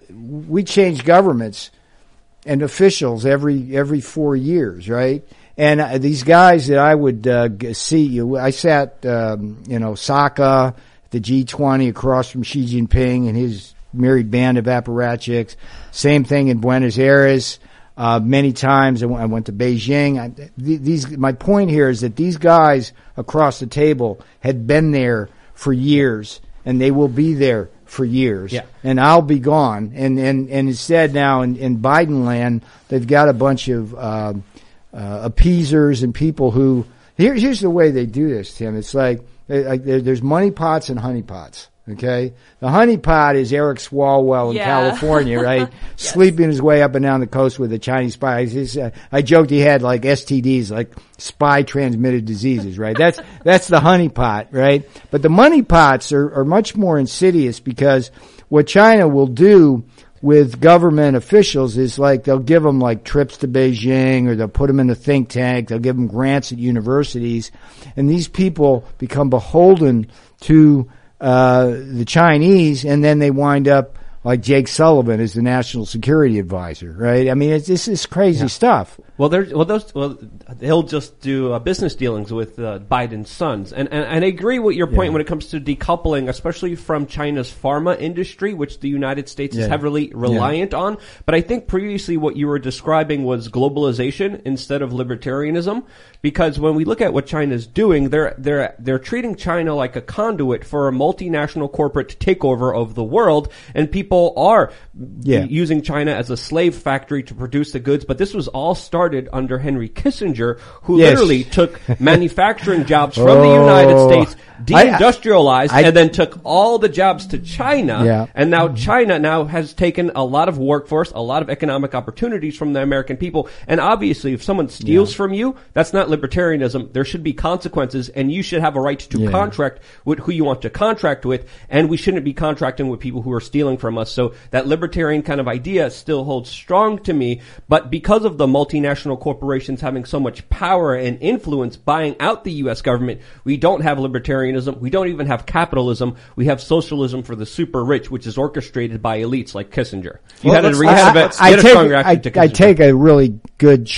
we change governments and officials every, every four years, right? And uh, these guys that I would uh, see, you, I sat, um, you know, Osaka, the G twenty across from Xi Jinping and his married band of apparatchiks. Same thing in Buenos Aires. Uh, many times I went, I went to Beijing. I, these, my point here is that these guys across the table had been there for years, and they will be there for years. Yeah. And I'll be gone. And and and instead now in, in Biden land, they've got a bunch of um, Uh, appeasers and people who, here, here's the way they do this, Tim. It's like, like there, there's money pots and honey pots, okay? The honey pot is Eric Swalwell in yeah. California, right? Yes. Sleeping his way up and down the coast with a Chinese spy. He's, uh, I joked he had like S T Ds, like spy transmitted diseases, right? That's, that's the honey pot, right? But the money pots are, are much more insidious because what China will do with government officials is like they'll give them like trips to Beijing, or they'll put them in a think tank. They'll give them grants at universities, and these people become beholden to uh the Chinese, and then they wind up like Jake Sullivan as the national security advisor, right? I mean, it's this is crazy yeah. stuff. Well, there's well, those well, he'll just do uh, business dealings with uh, Biden's sons, and, and and I agree with your point yeah. when it comes to decoupling, especially from China's pharma industry, which the United States yeah. is heavily reliant yeah. on. But I think previously what you were describing was globalization instead of libertarianism, because when we look at what China's doing, they're they're they're treating China like a conduit for a multinational corporate takeover of the world, and people are yeah. using China as a slave factory to produce the goods. But this was all started under Henry Kissinger, who yes. literally took manufacturing jobs from oh, the United States, deindustrialized, I, I, and then took all the jobs to China. Yeah. And now China now has taken a lot of workforce, a lot of economic opportunities from the American people. And obviously, if someone steals yeah. from you, that's not libertarianism. There should be consequences, and you should have a right to yeah. contract with who you want to contract with, and we shouldn't be contracting with people who are stealing from us. So that libertarian kind of idea still holds strong to me, but because of the multinational corporations having so much power and influence buying out the U S government, we don't have libertarianism. We don't even have capitalism. We have socialism for the super rich, which is orchestrated by elites like Kissinger. You well, had a, I, have I, a, I, had a take, strong reaction I, to Kissinger. I take a really good short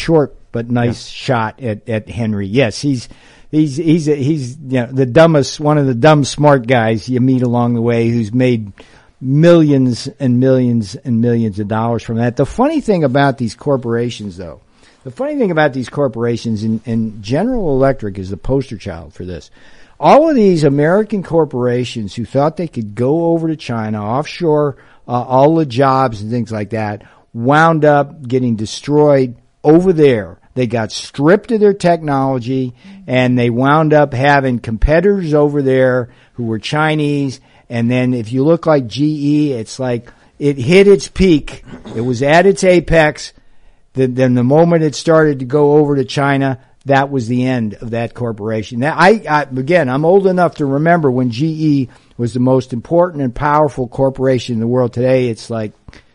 but nice yeah. shot at, at Henry. Yes, he's, he's, he's, he's, you know, the dumbest, one of the dumb smart guys you meet along the way who's made millions and millions and millions of dollars from that. The funny thing about these corporations, though, the funny thing about these corporations, and, and General Electric is the poster child for this. All of these American corporations who thought they could go over to China, offshore uh, all the jobs and things like that, wound up getting destroyed over there. They got stripped of their technology, and they wound up having competitors over there who were Chinese. And then if you look like G E, it's like it hit its peak. It was at its apex. Then, then the moment it started to go over to China, that was the end of that corporation. Now, I, I, again, I'm old enough to remember when G E was the most important and powerful corporation in the world. Today, it's like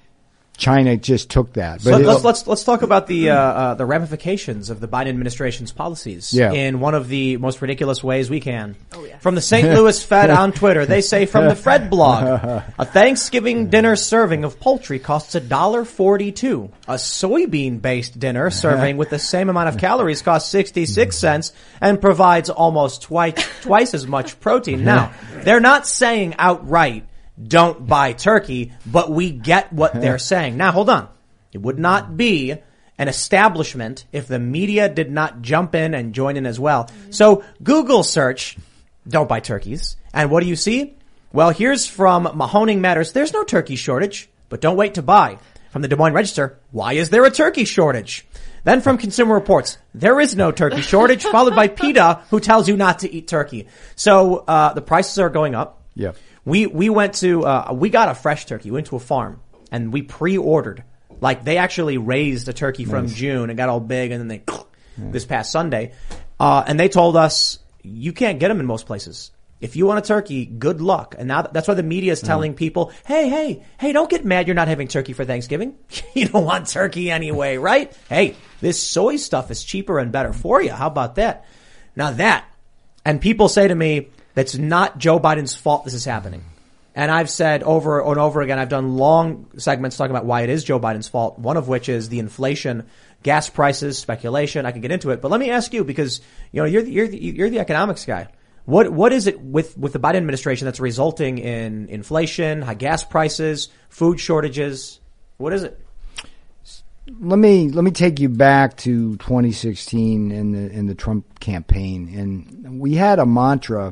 China just took that. But so let's, let's, let's talk about the, uh, uh, the ramifications of the Biden administration's policies yeah. in one of the most ridiculous ways we can. Oh, yeah. From the Saint Louis Fed on Twitter, they say from the Fred blog, a Thanksgiving dinner serving of poultry costs one dollar forty-two. A soybean-based dinner serving with the same amount of calories costs sixty-six cents and provides almost twice, twice as much protein. Now, they're not saying outright, don't buy turkey, but we get what they're saying. Now, hold on. It would not be an establishment if the media did not jump in and join in as well. So Google search, don't buy turkeys. And what do you see? Well, here's from Mahoning Matters. There's no turkey shortage, but don't wait to buy. From the Des Moines Register, why is there a turkey shortage? Then from Consumer Reports, there is no turkey shortage, followed by PETA, who tells you not to eat turkey. So, uh, the prices are going up. Yeah. We, we went to, uh, we got a fresh turkey. We went to a farm and we pre-ordered. Like they actually raised a turkey from nice. June and got all big, and then they, yeah. this past Sunday, uh, and they told us you can't get them in most places. If you want a turkey, good luck. And now that's why the media is telling yeah. people, hey, hey, hey, don't get mad you're not having turkey for Thanksgiving. You don't want turkey anyway, right? Hey, this soy stuff is cheaper and better for you. How about that? Now that, and people say to me, that's not Joe Biden's fault this is happening. And I've said over and over again, I've done long segments talking about why it is Joe Biden's fault, one of which is the inflation, gas prices, speculation. I can get into it. But let me ask you, because, you know, you're the, you're the, you're the economics guy. What, what is it with, with the Biden administration that's resulting in inflation, high gas prices, food shortages? What is it? Let me, let me take you back to twenty sixteen in the, in the Trump campaign. And we had a mantra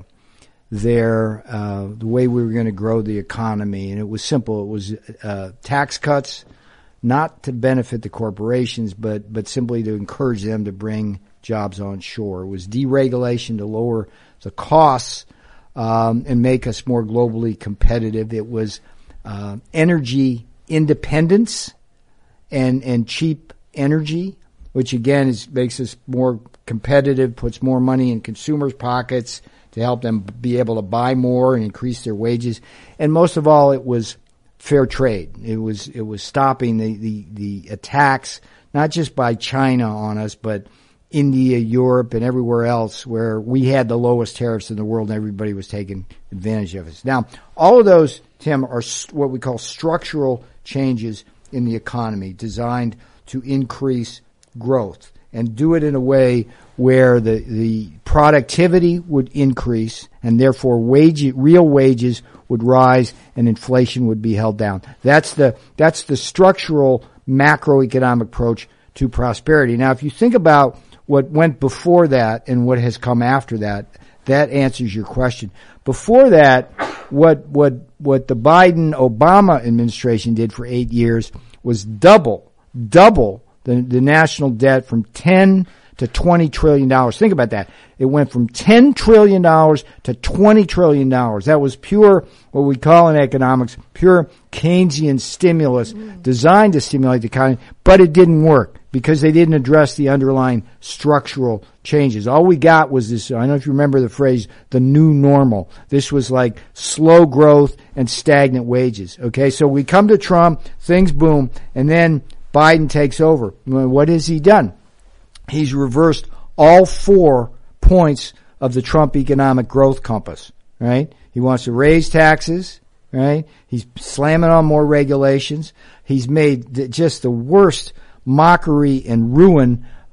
there, uh, the way we were going to grow the economy. And it was simple. It was, uh, tax cuts, not to benefit the corporations, but, but simply to encourage them to bring jobs on shore. It was deregulation to lower the costs, um, and make us more globally competitive. It was, uh, energy independence and, and cheap energy, which again is, makes us more competitive, puts more money in consumers' pockets to help them be able to buy more and increase their wages. And most of all, it was fair trade. It was, it was stopping the, the, the attacks, not just by China on us, but India, Europe, and everywhere else where we had the lowest tariffs in the world and everybody was taking advantage of us. Now, all of those, Tim, are what we call structural changes in the economy designed to increase growth and do it in a way where the, the productivity would increase and therefore wage, real wages would rise and inflation would be held down. That's the, that's the structural macroeconomic approach to prosperity. Now, if you think about what went before that and what has come after that, that answers your question. Before that, what, what, what the Biden-Obama administration did for eight years was double, double the, the national debt from ten to twenty trillion dollars. Think about that. It went from ten trillion dollars to twenty trillion dollars. That was pure, what we call in economics, pure Keynesian stimulus designed to stimulate the economy, but it didn't work because they didn't address the underlying structural changes. All we got was this, I don't know if you remember the phrase, the new normal. This was like slow growth and stagnant wages. Okay, so we come to Trump, things boom, and then Biden takes over. What has he done? He's reversed all four points of the Trump economic growth compass, right? He wants to raise taxes, right? He's slamming on more regulations. He's made just the worst mockery and ruin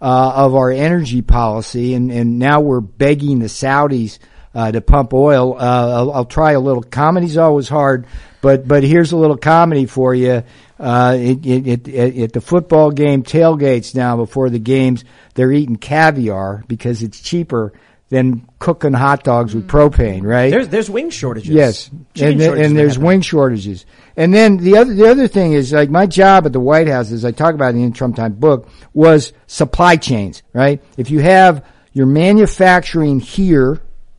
uh, of our energy policy, and, and now we're begging the Saudis uh, to pump oil. Uh, I'll, I'll try a little. Comedy's always hard, but but here's a little comedy for you. Uh, it, it, it, at the football game tailgates now before the games, they're eating caviar because it's cheaper than cooking hot dogs with propane, right? There's there's wing shortages. Yes, Chicken and, shortages and there's happen. wing shortages. And then the other the other thing is, like, my job at the White House, as I talk about in the Trump Time book, was supply chains, right? If you have your manufacturing here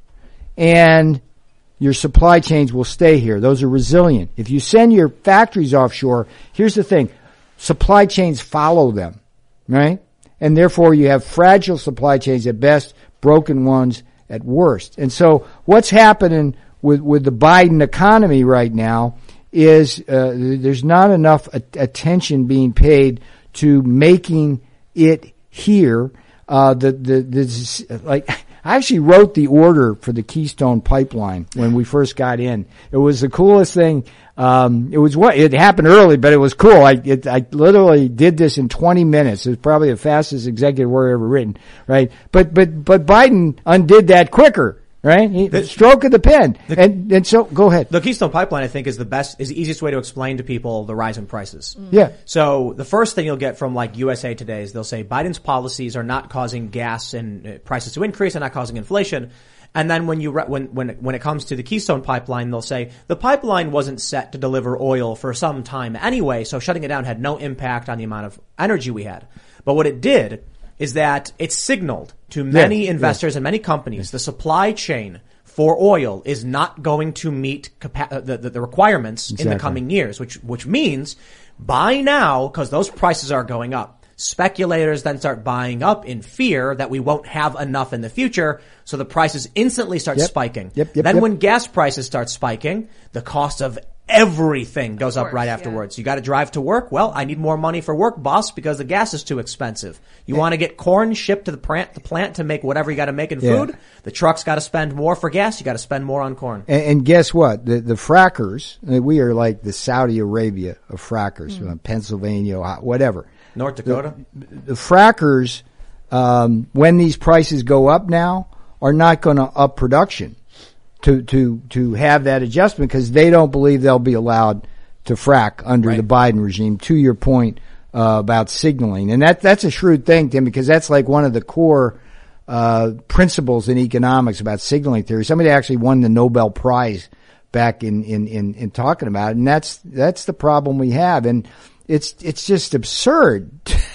and your supply chains will stay here. Those are resilient. If you send your factories offshore, here's the thing. Supply chains follow them, right? And therefore you have fragile supply chains at best, broken ones at worst. And so what's happening with, with the Biden economy right now is uh, there's not enough a- attention being paid to making it here. Uh, the, the, the, like, I actually wrote the order for the Keystone Pipeline when we first got in. It was the coolest thing. Um, it was what, it happened early, but it was cool. I, it, I literally did this in twenty minutes. It was probably the fastest executive order ever written, right? But, but, but Biden undid that quicker. Right? He, the stroke of the pen. The, and, and so, go ahead. The Keystone Pipeline, I think, is the best, is the easiest way to explain to people the rise in prices. Mm. Yeah. So, the first thing you'll get from, like, U S A Today is they'll say Biden's policies are not causing gas and uh, prices to increase and not causing inflation. And then when you, re- when, when, when it comes to the Keystone Pipeline, they'll say the pipeline wasn't set to deliver oil for some time anyway, so shutting it down had no impact on the amount of energy we had. But what it did is that it signaled to many yeah, investors yeah. and many companies the supply chain for oil is not going to meet capa- the, the, the requirements exactly. in the coming years, which which means buy now because those prices are going up. Speculators then start buying up in fear that we won't have enough in the future, so the prices instantly start yep. spiking. Yep, yep, then yep. when gas prices start spiking, the cost of everything goes course, up right yeah. afterwards. You got to drive to work. Well, I need more money for work, boss, because the gas is too expensive. You want to get corn shipped to the plant, the plant to make whatever you got to make in yeah. food. The truck's got to spend more for gas. You got to spend more on corn. And, and guess what? The, the frackers, we are like the Saudi Arabia of frackers, mm. Pennsylvania, Ohio, whatever. North Dakota. The, the frackers, um, when these prices go up now, are not going to up production. To, to, to have that adjustment because they don't believe they'll be allowed to frack under right. the Biden regime, to your point, uh, about signaling. And that, that's a shrewd thing, Tim, because that's like one of the core, uh, principles in economics about signaling theory. Somebody actually won the Nobel Prize back in, in, in, in talking about it. And that's, that's the problem we have. And it's, it's just absurd.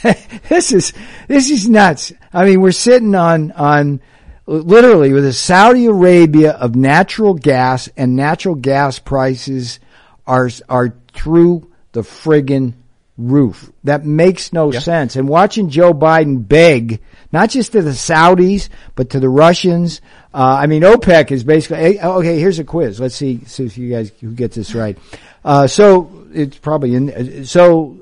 This is, this is nuts. I mean, we're sitting on, on, literally with the Saudi Arabia of natural gas, and natural gas prices are are through the friggin' roof. That makes no yeah. sense. And watching Joe Biden beg, not just to the Saudis, but to the Russians. Uh, I mean, OPEC is basically, okay, here's a quiz. Let's see, see if you guys who gets this right. Uh, so it's probably in, so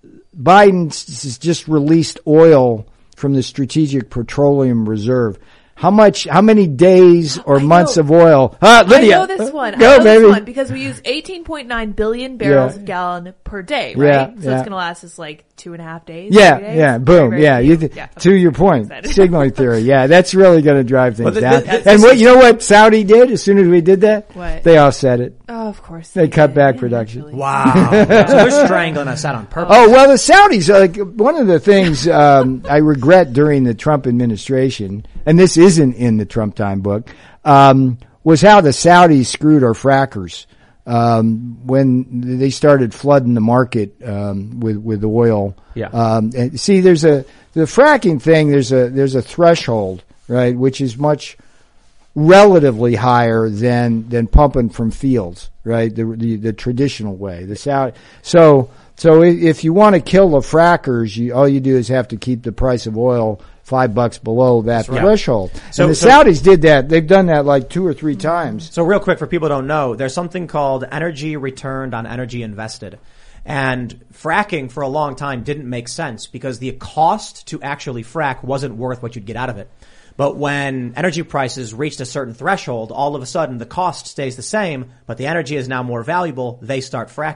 Biden has just released oil from the Strategic Petroleum Reserve. How much, how many days or I months know. of oil? Uh, Lydia. I know this one. Go, I know baby. this one because we use eighteen point nine billion barrels Yeah. a gallon per day, right? Yeah, so yeah. it's going to last us like two and a half days. Yeah, three days? yeah, boom, Very, very yeah. You few. th- yeah. To your point, Excited. signaling theory. Yeah, that's really going to drive things Well, the- down. the- the- and what this you know what Saudi did as soon as we did that? What? They all said it. Oh, of course. They cut did. back Yeah, production. actually. Wow. So they're strangling us out on purpose. Oh, well, the Saudis, uh, like, one of the things, um, I regret during the Trump administration, and this isn't in the Trump Time book, um, was how the Saudis screwed our frackers, um, when they started flooding the market, um, with, with oil. Yeah. Um, and see, there's a, the fracking thing, there's a, there's a threshold, right, which is much, relatively higher than than pumping from fields, right? The the, the traditional way. The Saudi. So so if you want to kill the frackers, you all you do is have to keep the price of oil five bucks below that right. threshold. So- and the so- Saudis did that. They've done that like two or three times. So real quick, for people who don't know, there's something called energy returned on energy invested. And fracking for a long time didn't make sense because the cost to actually frack wasn't worth what you'd get out of it. But when energy prices reached a certain threshold, all of a sudden the cost stays the same, but the energy is now more valuable. They start fracking.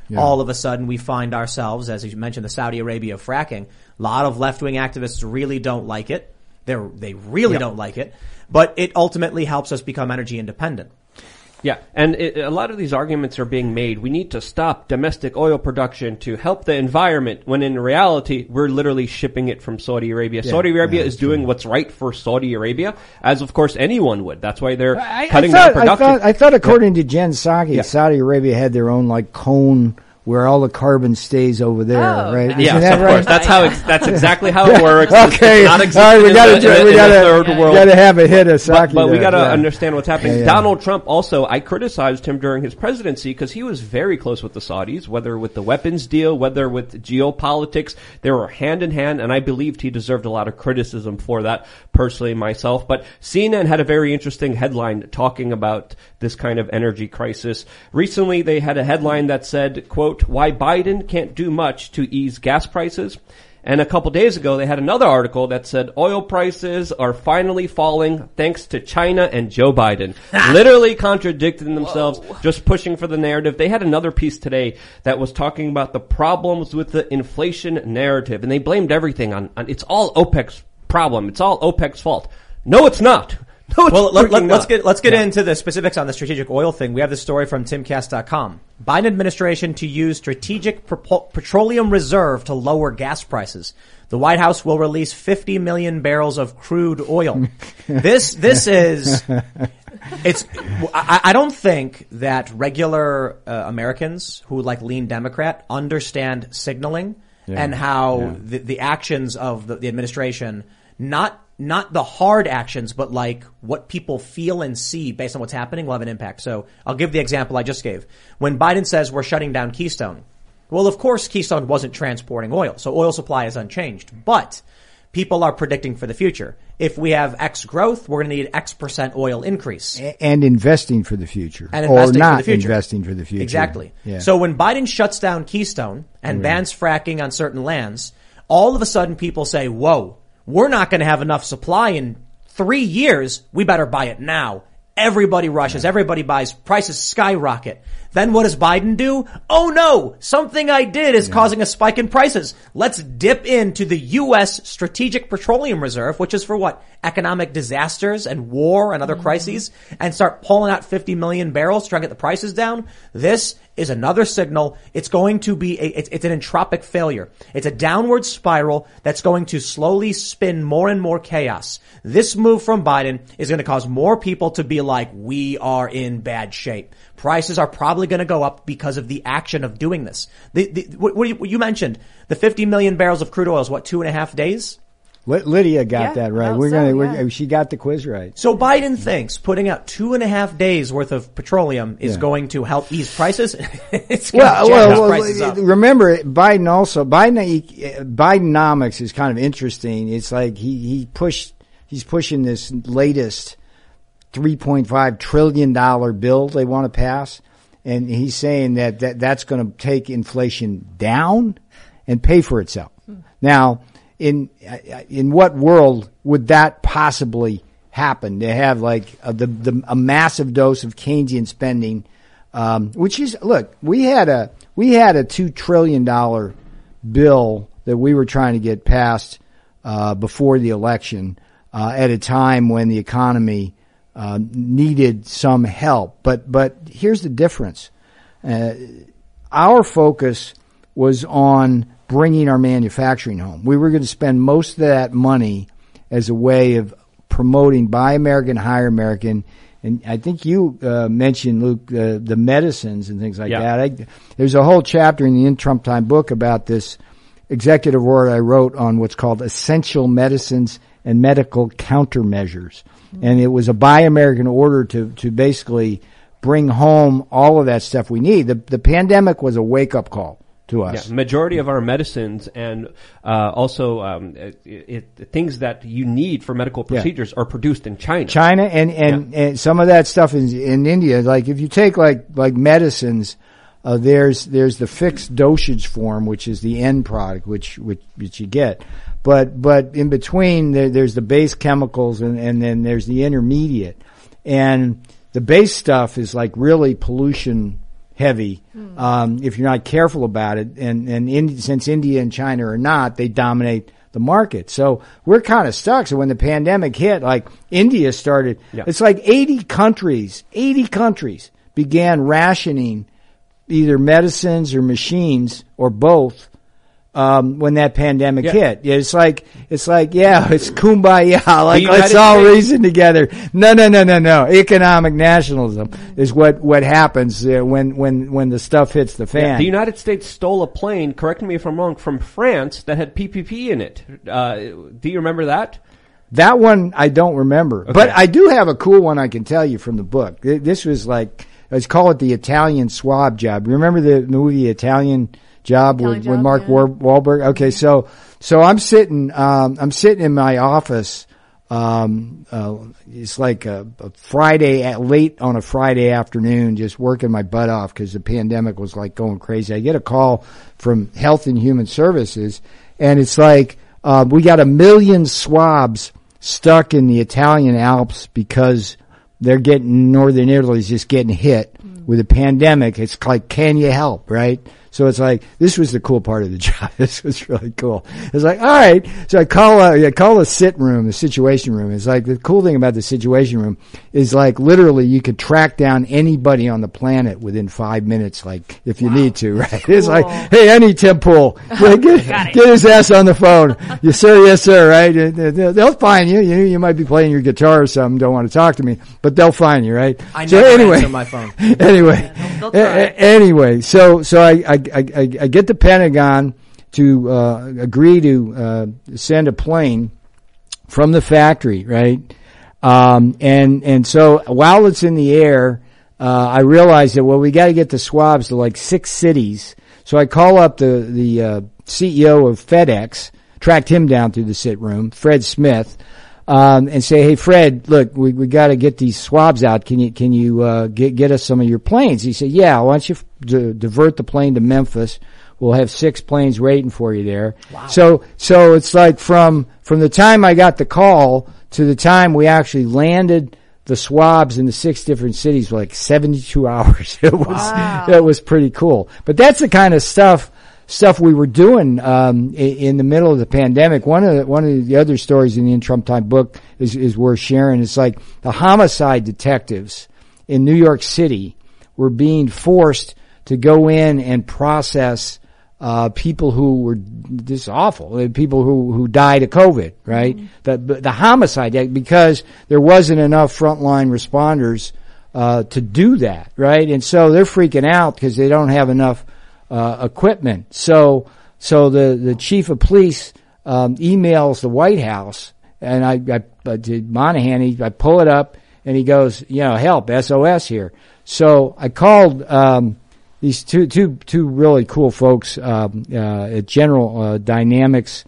Yeah. all of a sudden we find ourselves, as you mentioned, the Saudi Arabia fracking. A lot of left-wing activists really don't like it. They're, they really Yeah. don't like it. But it ultimately helps us become energy independent. Yeah, and it, a lot of these arguments are being made. We need to stop domestic oil production to help the environment, when in reality, we're literally shipping it from Saudi Arabia. Yeah, Saudi Arabia yeah, is doing true. what's right for Saudi Arabia, as of course anyone would. That's why they're I, cutting I thought, down production. I thought, I thought according to Jen Psaki, Yeah. Saudi Arabia had their own like cone where all the carbon stays over there, Oh, right? okay. Yes, Isn't that of right? course. That's how it's, that's exactly how it works. Okay, It's not all existing right, we in gotta, the, in the, we in gotta, the third we world. gotta have a hit of Psaki But, but we there, got to yeah. understand what's happening. Yeah, yeah. Donald Trump also, I criticized him during his presidency because he was very close with the Saudis, whether with the weapons deal, whether with geopolitics. They were hand in hand, and I believed he deserved a lot of criticism for that, personally myself. But C N N had a very interesting headline talking about this kind of energy crisis. Recently, they had a headline that said, quote, "Why Biden can't do much to ease gas prices." And a couple days ago, they had another article that said oil prices are finally falling thanks to China and Joe Biden. Literally contradicting themselves, Whoa. just pushing for the narrative. They had another piece today that was talking about the problems with the inflation narrative, and they blamed everything on, on it's all OPEC's problem. It's all OPEC's fault. No, it's not. No, it's Well, let, let, freaking let's not. get let's get Yeah. into the specifics on the strategic oil thing. We have this story from Timcast dot com. Biden administration to use strategic Pro- petroleum reserve to lower gas prices. The White House will release fifty million barrels of crude oil. this this is it's. I, I don't think that regular uh, Americans who like lean Democrat understand signaling Yeah. and how Yeah. the, the actions of the, the administration not. Not the hard actions, but like what people feel and see based on what's happening will have an impact. So I'll give the example I just gave. When Biden says we're shutting down Keystone, well, of course, Keystone wasn't transporting oil. So oil supply is unchanged, but people are predicting for the future. If we have X growth, we're going to need X percent oil increase. A- and investing for the future, And or investing not for the future. investing for the future. Exactly. Yeah. So when Biden shuts down Keystone and bans fracking on certain lands, all of a sudden people say, whoa, we're not going to have enough supply in three years. We better buy it now. Everybody rushes. Everybody buys. Prices skyrocket. Then what does Biden do? Oh no, something I did is causing a spike in prices. Let's dip into the U S Strategic Petroleum Reserve, which is for what? Economic disasters and war and other crises, and start pulling out fifty million barrels to try and get the prices down. This is another signal. It's going to be a, it's, it's an entropic failure. It's a downward spiral that's going to slowly spin more and more chaos. This move from Biden is going to cause more people to be like, we are in bad shape. Prices are probably going to go up because of the action of doing this. The, the, what, what you, what you mentioned, the fifty million barrels of crude oil is what, two and a half days? Ly- Lydia got Yeah, that right. about We're so, gonna. yeah. We're, she got the quiz right. So Biden thinks putting out two and a half days worth of petroleum is Yeah. going to help ease prices. It's going Well, to jack well, those prices well up. remember Biden also Biden Bidenomics is kind of interesting. It's like he he pushed he's pushing this latest three point five trillion dollar bill they want to pass, and he's saying that, that that's going to take inflation down and pay for itself. Hmm. Now, in in what world would that possibly happen? To have like a, the, the a massive dose of Keynesian spending, um, which is look, we had a we had a two trillion dollar bill that we were trying to get passed uh, before the election uh, at a time when the economy uh, needed some help. But but here's the difference: uh, our focus was on bringing our manufacturing home. We were going to spend most of that money as a way of promoting Buy American, Hire American. And I think you uh, mentioned, Luke, uh, the medicines and things like Yeah. that. I, there's a whole chapter in the In Trump Time book about this executive order I wrote on what's called essential medicines and medical countermeasures. Mm-hmm. And it was a Buy American order to, to basically bring home all of that stuff we need. The, the pandemic was a wake-up call to us. Yeah, majority of our medicines and uh, also um, it, it, things that you need for medical procedures yeah. are produced in China. China and and, yeah. and some of that stuff is in India. Like if you take like like medicines, uh, there's there's the fixed dosage form, which is the end product, which which, which you get. But but in between there, there's the base chemicals and, and then there's the intermediate. And the base stuff is like really pollution heavy um, if you're not careful about it. And and Indi- since India and China are not, they dominate the market. So we're kind of stuck. So when the pandemic hit, like India started, Yeah. it's like eighty countries, eighty countries began rationing either medicines or machines or both. Um, when that pandemic Yeah. hit, it's like, it's like, yeah, it's kumbaya. Like, United let's all States- reason together. No, no, no, no, no. Economic nationalism is what, what happens uh, when, when, when the stuff hits the fan. The United States stole a plane, correct me if I'm wrong, from France that had P P P in it. Uh, do you remember that? That one I don't remember, but I do have a cool one I can tell you from the book. Th- This was like, let's call it the Italian swab job. Remember the movie Italian Job Italian with, Job, with Mark yeah. War- Wahlberg? Okay, so so I'm sitting um, I'm sitting in my office. Um, uh, it's like a, a Friday at late on a Friday afternoon, just working my butt off because the pandemic was like going crazy. I get a call from Health and Human Services, and it's like uh, we got a million swabs stuck in the Italian Alps because they're getting Northern Italy's just getting hit with a pandemic. It's like, can you help, right? So it's like, this was the cool part of the job. This was really cool. It's like, all right. So I call a, I call a sit room, the situation room. It's like, the cool thing about the situation room is like, literally you could track down anybody on the planet within five minutes, like, if you need to, right? It's like, hey, I need Tim Pool. Get, get, get his ass on the phone. Yes, sir. Yes, sir. Right? They'll they'll find you. You you might be playing your guitar or something. Don't want to talk to me, but they'll find you, right? I so never anyway, answer my phone. anyway, They'll try. a- a- anyway, so so I, I I I get the Pentagon to uh, agree to uh, send a plane from the factory, right? Um, and and so while it's in the air, uh, I realize that well, we got to get the swabs to like six cities. So I call up the the uh, C E O of FedEx, tracked him down through the sit room, Fred Smith. Um, and say, hey, Fred, look, we, we got to get these swabs out. Can you, can you, uh, get, get us some of your planes? He said, yeah, why don't you f- d- divert the plane to Memphis? We'll have six planes waiting for you there. Wow. So, so it's like from, from the time I got the call to the time we actually landed the swabs in the six different cities, were like seventy-two hours. It was, Wow. it was pretty cool. But that's the kind of stuff, stuff we were doing um in, in the middle of the pandemic. One of the, one of the other stories in the In Trump Time book is is worth sharing. It's like the homicide detectives in New York City were being forced to go in and process uh people who were this awful, uh, people who who died of COVID, right? Mm-hmm. The the homicide, because there wasn't enough frontline responders uh to do that, right? And so they're freaking out because they don't have enough Uh, equipment. So, so the, the chief of police, um, emails the White House, and I, I, I did Monahan, he, I pull it up and he goes, you know, help, S O S here. So I called, um, these two, two, two really cool folks, um, uh, at General, uh, Dynamics,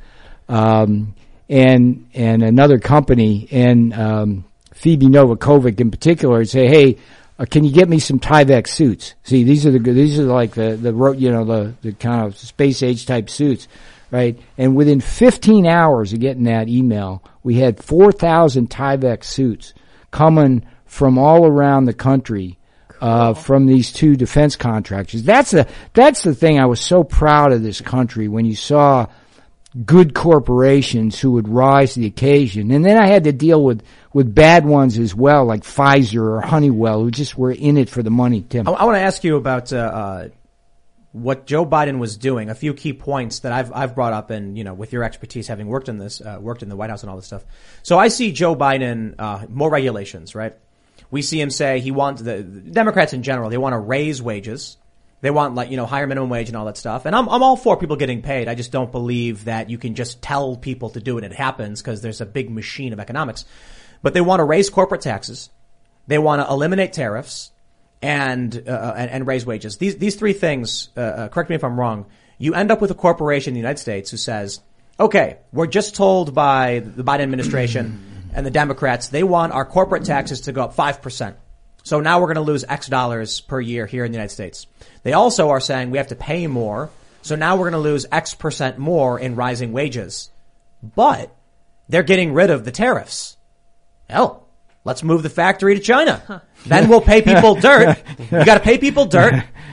um, and, and another company, and, um, Phoebe Novakovic in particular, and say, hey, Uh, can you get me some Tyvek suits? See, these are the these are like the the ro- you know the the kind of space age type suits, right? And within fifteen hours of getting that email, we had four thousand Tyvek suits coming from all around the country, uh, from these two defense contractors. That's the that's the thing. I was so proud of this country when you saw good corporations who would rise to the occasion. And then I had to deal with, with bad ones as well, like Pfizer or Honeywell, who just were in it for the money, Tim. I, I want to ask you about uh, uh, what Joe Biden was doing. A few key points that I've I've brought up, and you know, with your expertise, having worked in this, uh, worked in the White House and all this stuff. So I see Joe Biden uh, more regulations, right? We see him say he wants the, the Democrats in general. They want to raise wages. They want, like, you know, higher minimum wage and all that stuff. And I'm, I'm all for people getting paid. I just don't believe that you can just tell people to do it and it happens, because there's a big machine of economics. But they want to raise corporate taxes. They want to eliminate tariffs and, uh, and, and raise wages. These, these three things, uh, uh, correct me if I'm wrong, you end up with a corporation in the United States who says, okay, we're just told by the Biden administration and the Democrats, they want our corporate taxes to go up five percent. So now we're going to lose X dollars per year here in the United States. They also are saying we have to pay more. So now we're going to lose X percent more in rising wages. But they're getting rid of the tariffs. Hell, let's move the factory to China. Then we'll pay people dirt. You got to pay people dirt.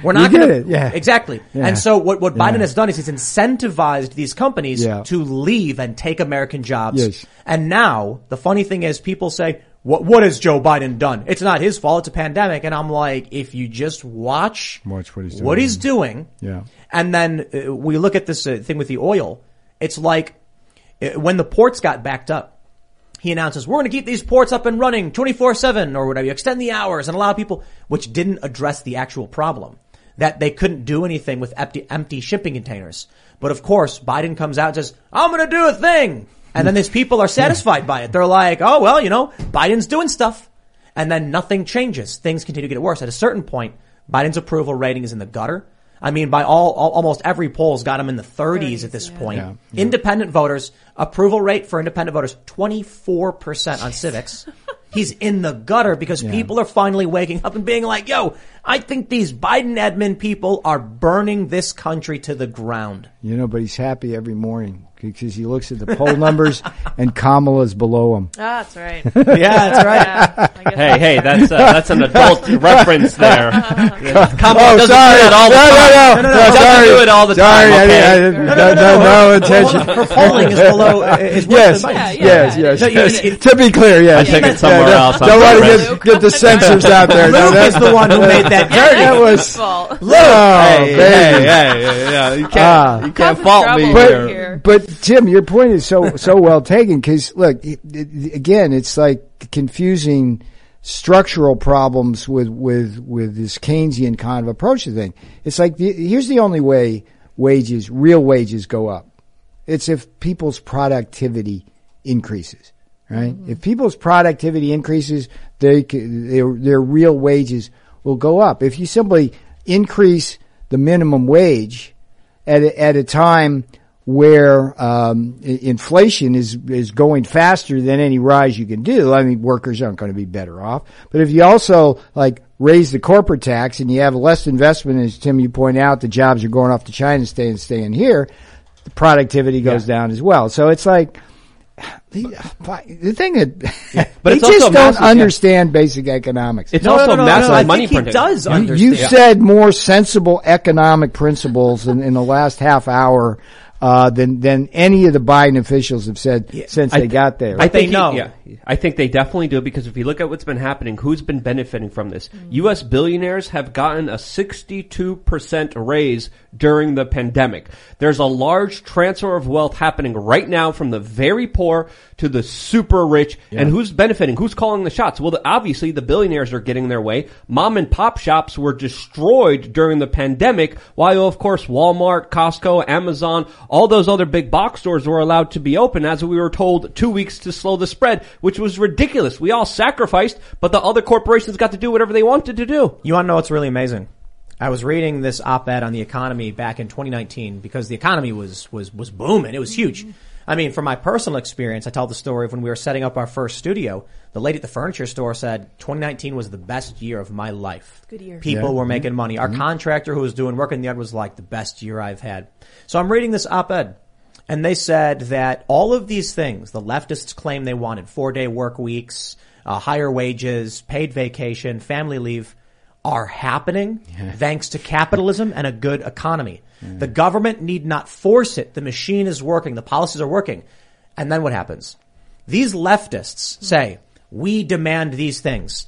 We're not You going get it, yeah. Exactly. Yeah. And so what, what Biden Yeah. has done is he's incentivized these companies Yeah. to leave and take American jobs. Yes. And now the funny thing is people say, what, what has Joe Biden done? It's not his fault. It's a pandemic. And I'm like, if you just watch, Watch what he's what doing. he's doing. Yeah. And then uh, we look at this uh, thing with the oil. It's like uh, when the ports got backed up, he announces, we're going to keep these ports up and running twenty-four seven or whatever. You extend the hours and allow people, which didn't address the actual problem, that they couldn't do anything with empty, empty shipping containers. But of course, Biden comes out and says, I'm going to do a thing. And then these people are satisfied by it. They're like, oh, well, you know, Biden's doing stuff. And then nothing changes. Things continue to get worse. At a certain point, Biden's approval rating is in the gutter. I mean, by all, all almost every poll's got him in the thirties at this yeah. point. Yeah, yeah. Independent voters, approval rate for independent voters, twenty-four percent on civics. He's in the gutter because Yeah. people are finally waking up and being like, yo, I think these Biden admin people are burning this country to the ground. You know, but he's happy every morning because he looks at the poll numbers and Kamala's below him. Ah, that's right. Yeah, that's right. Yeah, I guess Hey, hey, that's uh, that's an adult reference there. Kamala Oh, doesn't sorry. do that all the no, time. no, no, She no, doesn't sorry. do it all the Sorry, time. I, Okay? I, I, no, no, no, no attention. Her polling is below, uh, is worse Yes, than Biden's. Yeah, yeah. yes, yes. So you- yes. you- To be clear, yes. I take it Yeah, somewhere no, else. I'm Don't want sorry. to get, get the censors out there. No, Luke that's is the one who made that dirty. That was. Fault. Oh, Hey, baby. hey, hey, yeah, yeah, you can't, Ah. you can't Cause fault trouble me But, here. here. but Tim, your point is so so well taken because look, it, it, again, it's like confusing structural problems with with with this Keynesian kind of approach to thing. It's like the, here's the only way wages, real wages, go up. It's if people's productivity increases. Right? Mm-hmm. If people's productivity increases, they c- their their real wages will go up. If you simply increase the minimum wage at a, at a time where um, i- inflation is is going faster than any rise you can do, I mean, workers aren't going to be better off. But if you also like raise the corporate tax and you have less investment, as Tim you point out, the jobs are going off to China, staying staying here, the productivity goes down as well. So it's like. The, the thing that But they it's just also don't massive, yeah. understand basic economics. It's No, also no, no, no, massive no, I money think he printing. does You, understand. you said more sensible economic principles in, in the last half hour uh, than than any of the Biden officials have said since I they th- got there. I They think he- know. yeah, I think they definitely do because if you look at what's been happening, who's been benefiting from this? U S billionaires have gotten a sixty-two percent raise during the pandemic. There's a large transfer of wealth happening right now from the very poor to the super rich. And who's benefiting? Who's calling the shots? Well, the, obviously the billionaires are getting their way. Mom and pop shops were destroyed during the pandemic, while of course Walmart, Costco, Amazon, all those other big box stores were allowed to be open as we were told two weeks to slow the spread, which was ridiculous. We all sacrificed, but the other corporations got to do whatever they wanted to do. You want to know what's really amazing? I was reading this op-ed on the economy back in twenty nineteen because the economy was, was, was booming. It was huge. I mean, from my personal experience, I tell the story of when we were setting up our first studio. The lady at the furniture store said twenty nineteen was the best year of my life. Good year. People Yeah. were making money. Our contractor who was doing work in the yard was like the best year I've had. So I'm reading this op-ed. And they said that all of these things, the leftists claim they wanted, four-day work weeks, uh, higher wages, paid vacation, family leave, are happening thanks to capitalism and a good economy. The government need not force it. The machine is working. The policies are working. And then what happens? These leftists say, we demand these things.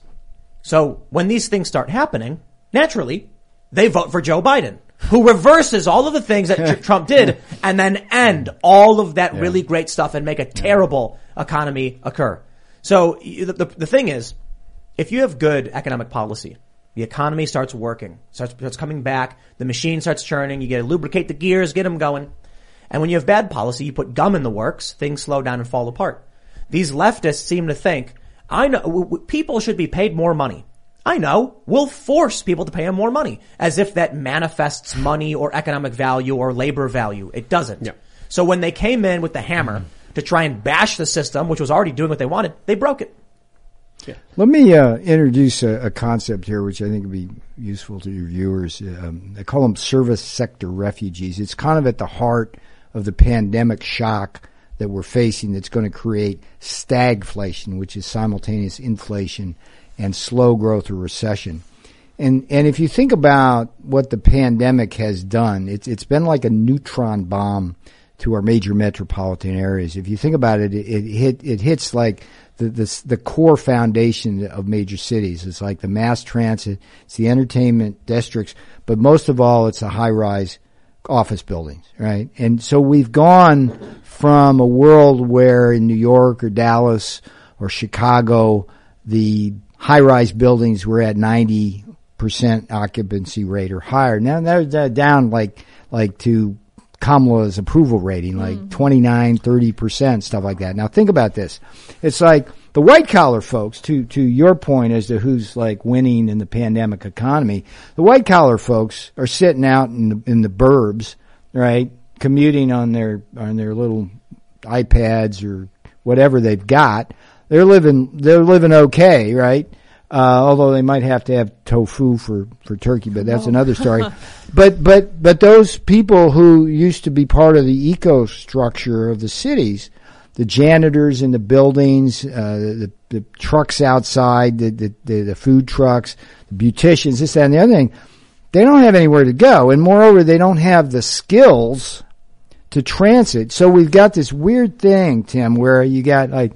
So when these things start happening, naturally, they vote for Joe Biden, who reverses all of the things that Trump did and then end all of that really great stuff and make a terrible economy occur. So the, the, the thing is, if you have good economic policy, the economy starts working, starts, starts coming back, the machine starts churning, you get to lubricate the gears, get them going. And when you have bad policy, you put gum in the works, things slow down and fall apart. These leftists seem to think, I know, w- w- people should be paid more money. I know, we'll force people to pay them more money, as if that manifests money or economic value or labor value. It doesn't. Yeah. So when they came in with the hammer to try and bash the system, which was already doing what they wanted, they broke it. Let me uh, introduce a, a concept here, which I think would be useful to your viewers. Um, they call them service sector refugees. It's kind of at the heart of the pandemic shock that we're facing that's going to create stagflation, which is simultaneous inflation and slow growth or recession. And and if you think about what the pandemic has done, it's it's been like a neutron bomb to our major metropolitan areas. If you think about it, it, it hit it hits like the, the the core foundation of major cities. It's like the mass transit, it's the entertainment districts, but most of all, it's the high-rise office buildings, right? And so we've gone from a world where in New York or Dallas or Chicago, the high-rise buildings were at ninety percent occupancy rate or higher. Now they're down like like to Kamala's approval rating, like mm. twenty-nine, thirty percent, stuff like that. Now think about this. It's like the white collar folks, to, to your point as to who's like winning in the pandemic economy, the white collar folks are sitting out in the, in the burbs, right? Commuting on their, on their little iPads or whatever they've got. They're living, they're living okay, right? Uh, although they might have to have tofu for, for turkey, but that's oh. another story. but, but, but those people who used to be part of the eco structure of the cities, the janitors in the buildings, uh, the, the trucks outside, the, the, the, the food trucks, the beauticians, this, that, and the other thing, they don't have anywhere to go. And moreover, they don't have the skills to transit. So we've got this weird thing, Tim, where you got like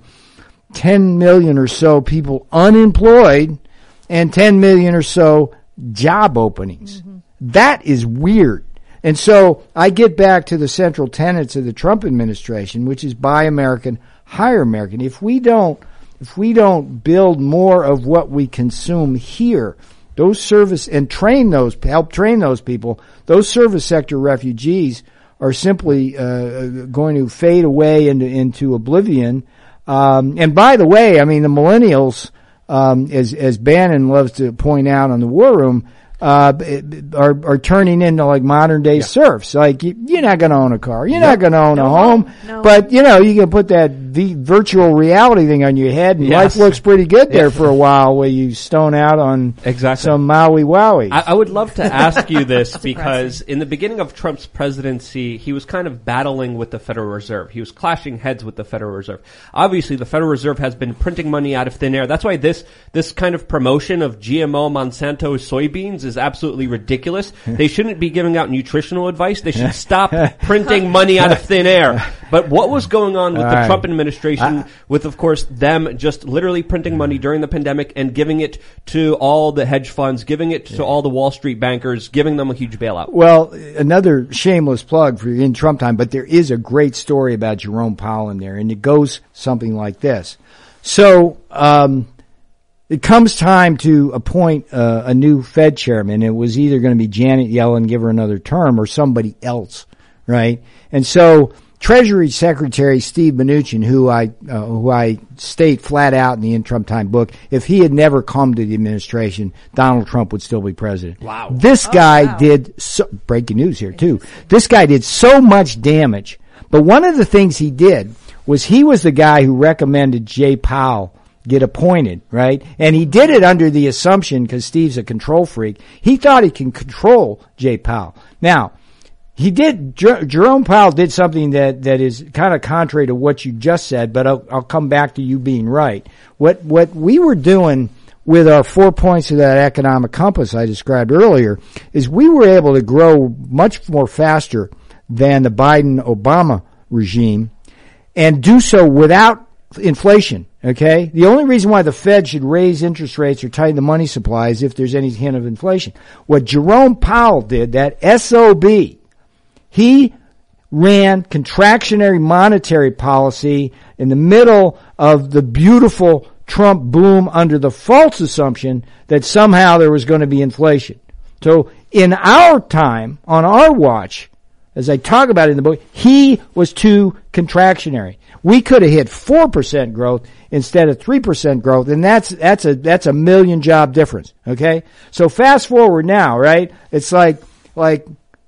ten million or so people unemployed and ten million or so job openings. Mm-hmm. That is weird. And so I get back to the central tenets of the Trump administration, which is buy American, hire American. If we don't, if we don't build more of what we consume here, those service and train those, help train those people, those service sector refugees are simply uh, going to fade away into, into oblivion. Um, and by the way, I mean, the millennials, um, as, as Bannon loves to point out on the War Room, uh, are, are turning into like modern day yeah. serfs. Like, you, you're not gonna own a car. You're yep. not gonna own no, a home. No. But, you know, you can put that v- virtual reality thing on your head and yes. life looks pretty good there yes. for a while where you stone out on exactly. some Maui Wowie. I, I would love to ask you this because in the beginning of Trump's presidency, he was kind of battling with the Federal Reserve. He was clashing heads with the Federal Reserve. Obviously, the Federal Reserve has been printing money out of thin air. That's why this, this kind of promotion of G M O Monsanto soybeans is absolutely ridiculous. They shouldn't be giving out nutritional advice. They should stop printing money out of thin air. But what was going on with All the right. Trump administration uh, with, of course, them just literally printing money during the pandemic and giving it to all the hedge funds, giving it to yeah. all the Wall Street bankers, giving them a huge bailout? Well, another shameless plug for in Trump time, but there is a great story about Jerome Powell in there, and it goes something like this. So, um, it comes time to appoint uh, a new Fed chairman. It was either going to be Janet Yellen, give her another term, or somebody else, right? And so Treasury Secretary Steve Mnuchin, who I uh, who I state flat out in the In Trump Time book, if he had never come to the administration, Donald Trump would still be president. Wow. This oh, guy wow. did so, breaking news here too. This guy did so much damage. But one of the things he did was he was the guy who recommended Jay Powell get appointed, right? And he did it under the assumption, because Steve's a control freak, he thought he can control Jay Powell. Now, he did, Jer- Jerome Powell did something that, that is kind of contrary to what you just said, but I'll, I'll come back to you being right. What, what we were doing with our four points of that economic compass I described earlier is we were able to grow much more faster than the Biden-Obama regime and do so without inflation. Okay? The only reason why the Fed should raise interest rates or tighten the money supply is if there's any hint of inflation. What Jerome Powell did, that S O B, he ran contractionary monetary policy in the middle of the beautiful Trump boom under the false assumption that somehow there was going to be inflation. So in our time, on our watch, as I talk about it in the book, he was too contractionary. We could have hit four percent growth instead of three percent growth, and that's, that's a, that's a million job difference, okay? So fast forward now, right? It's like, like,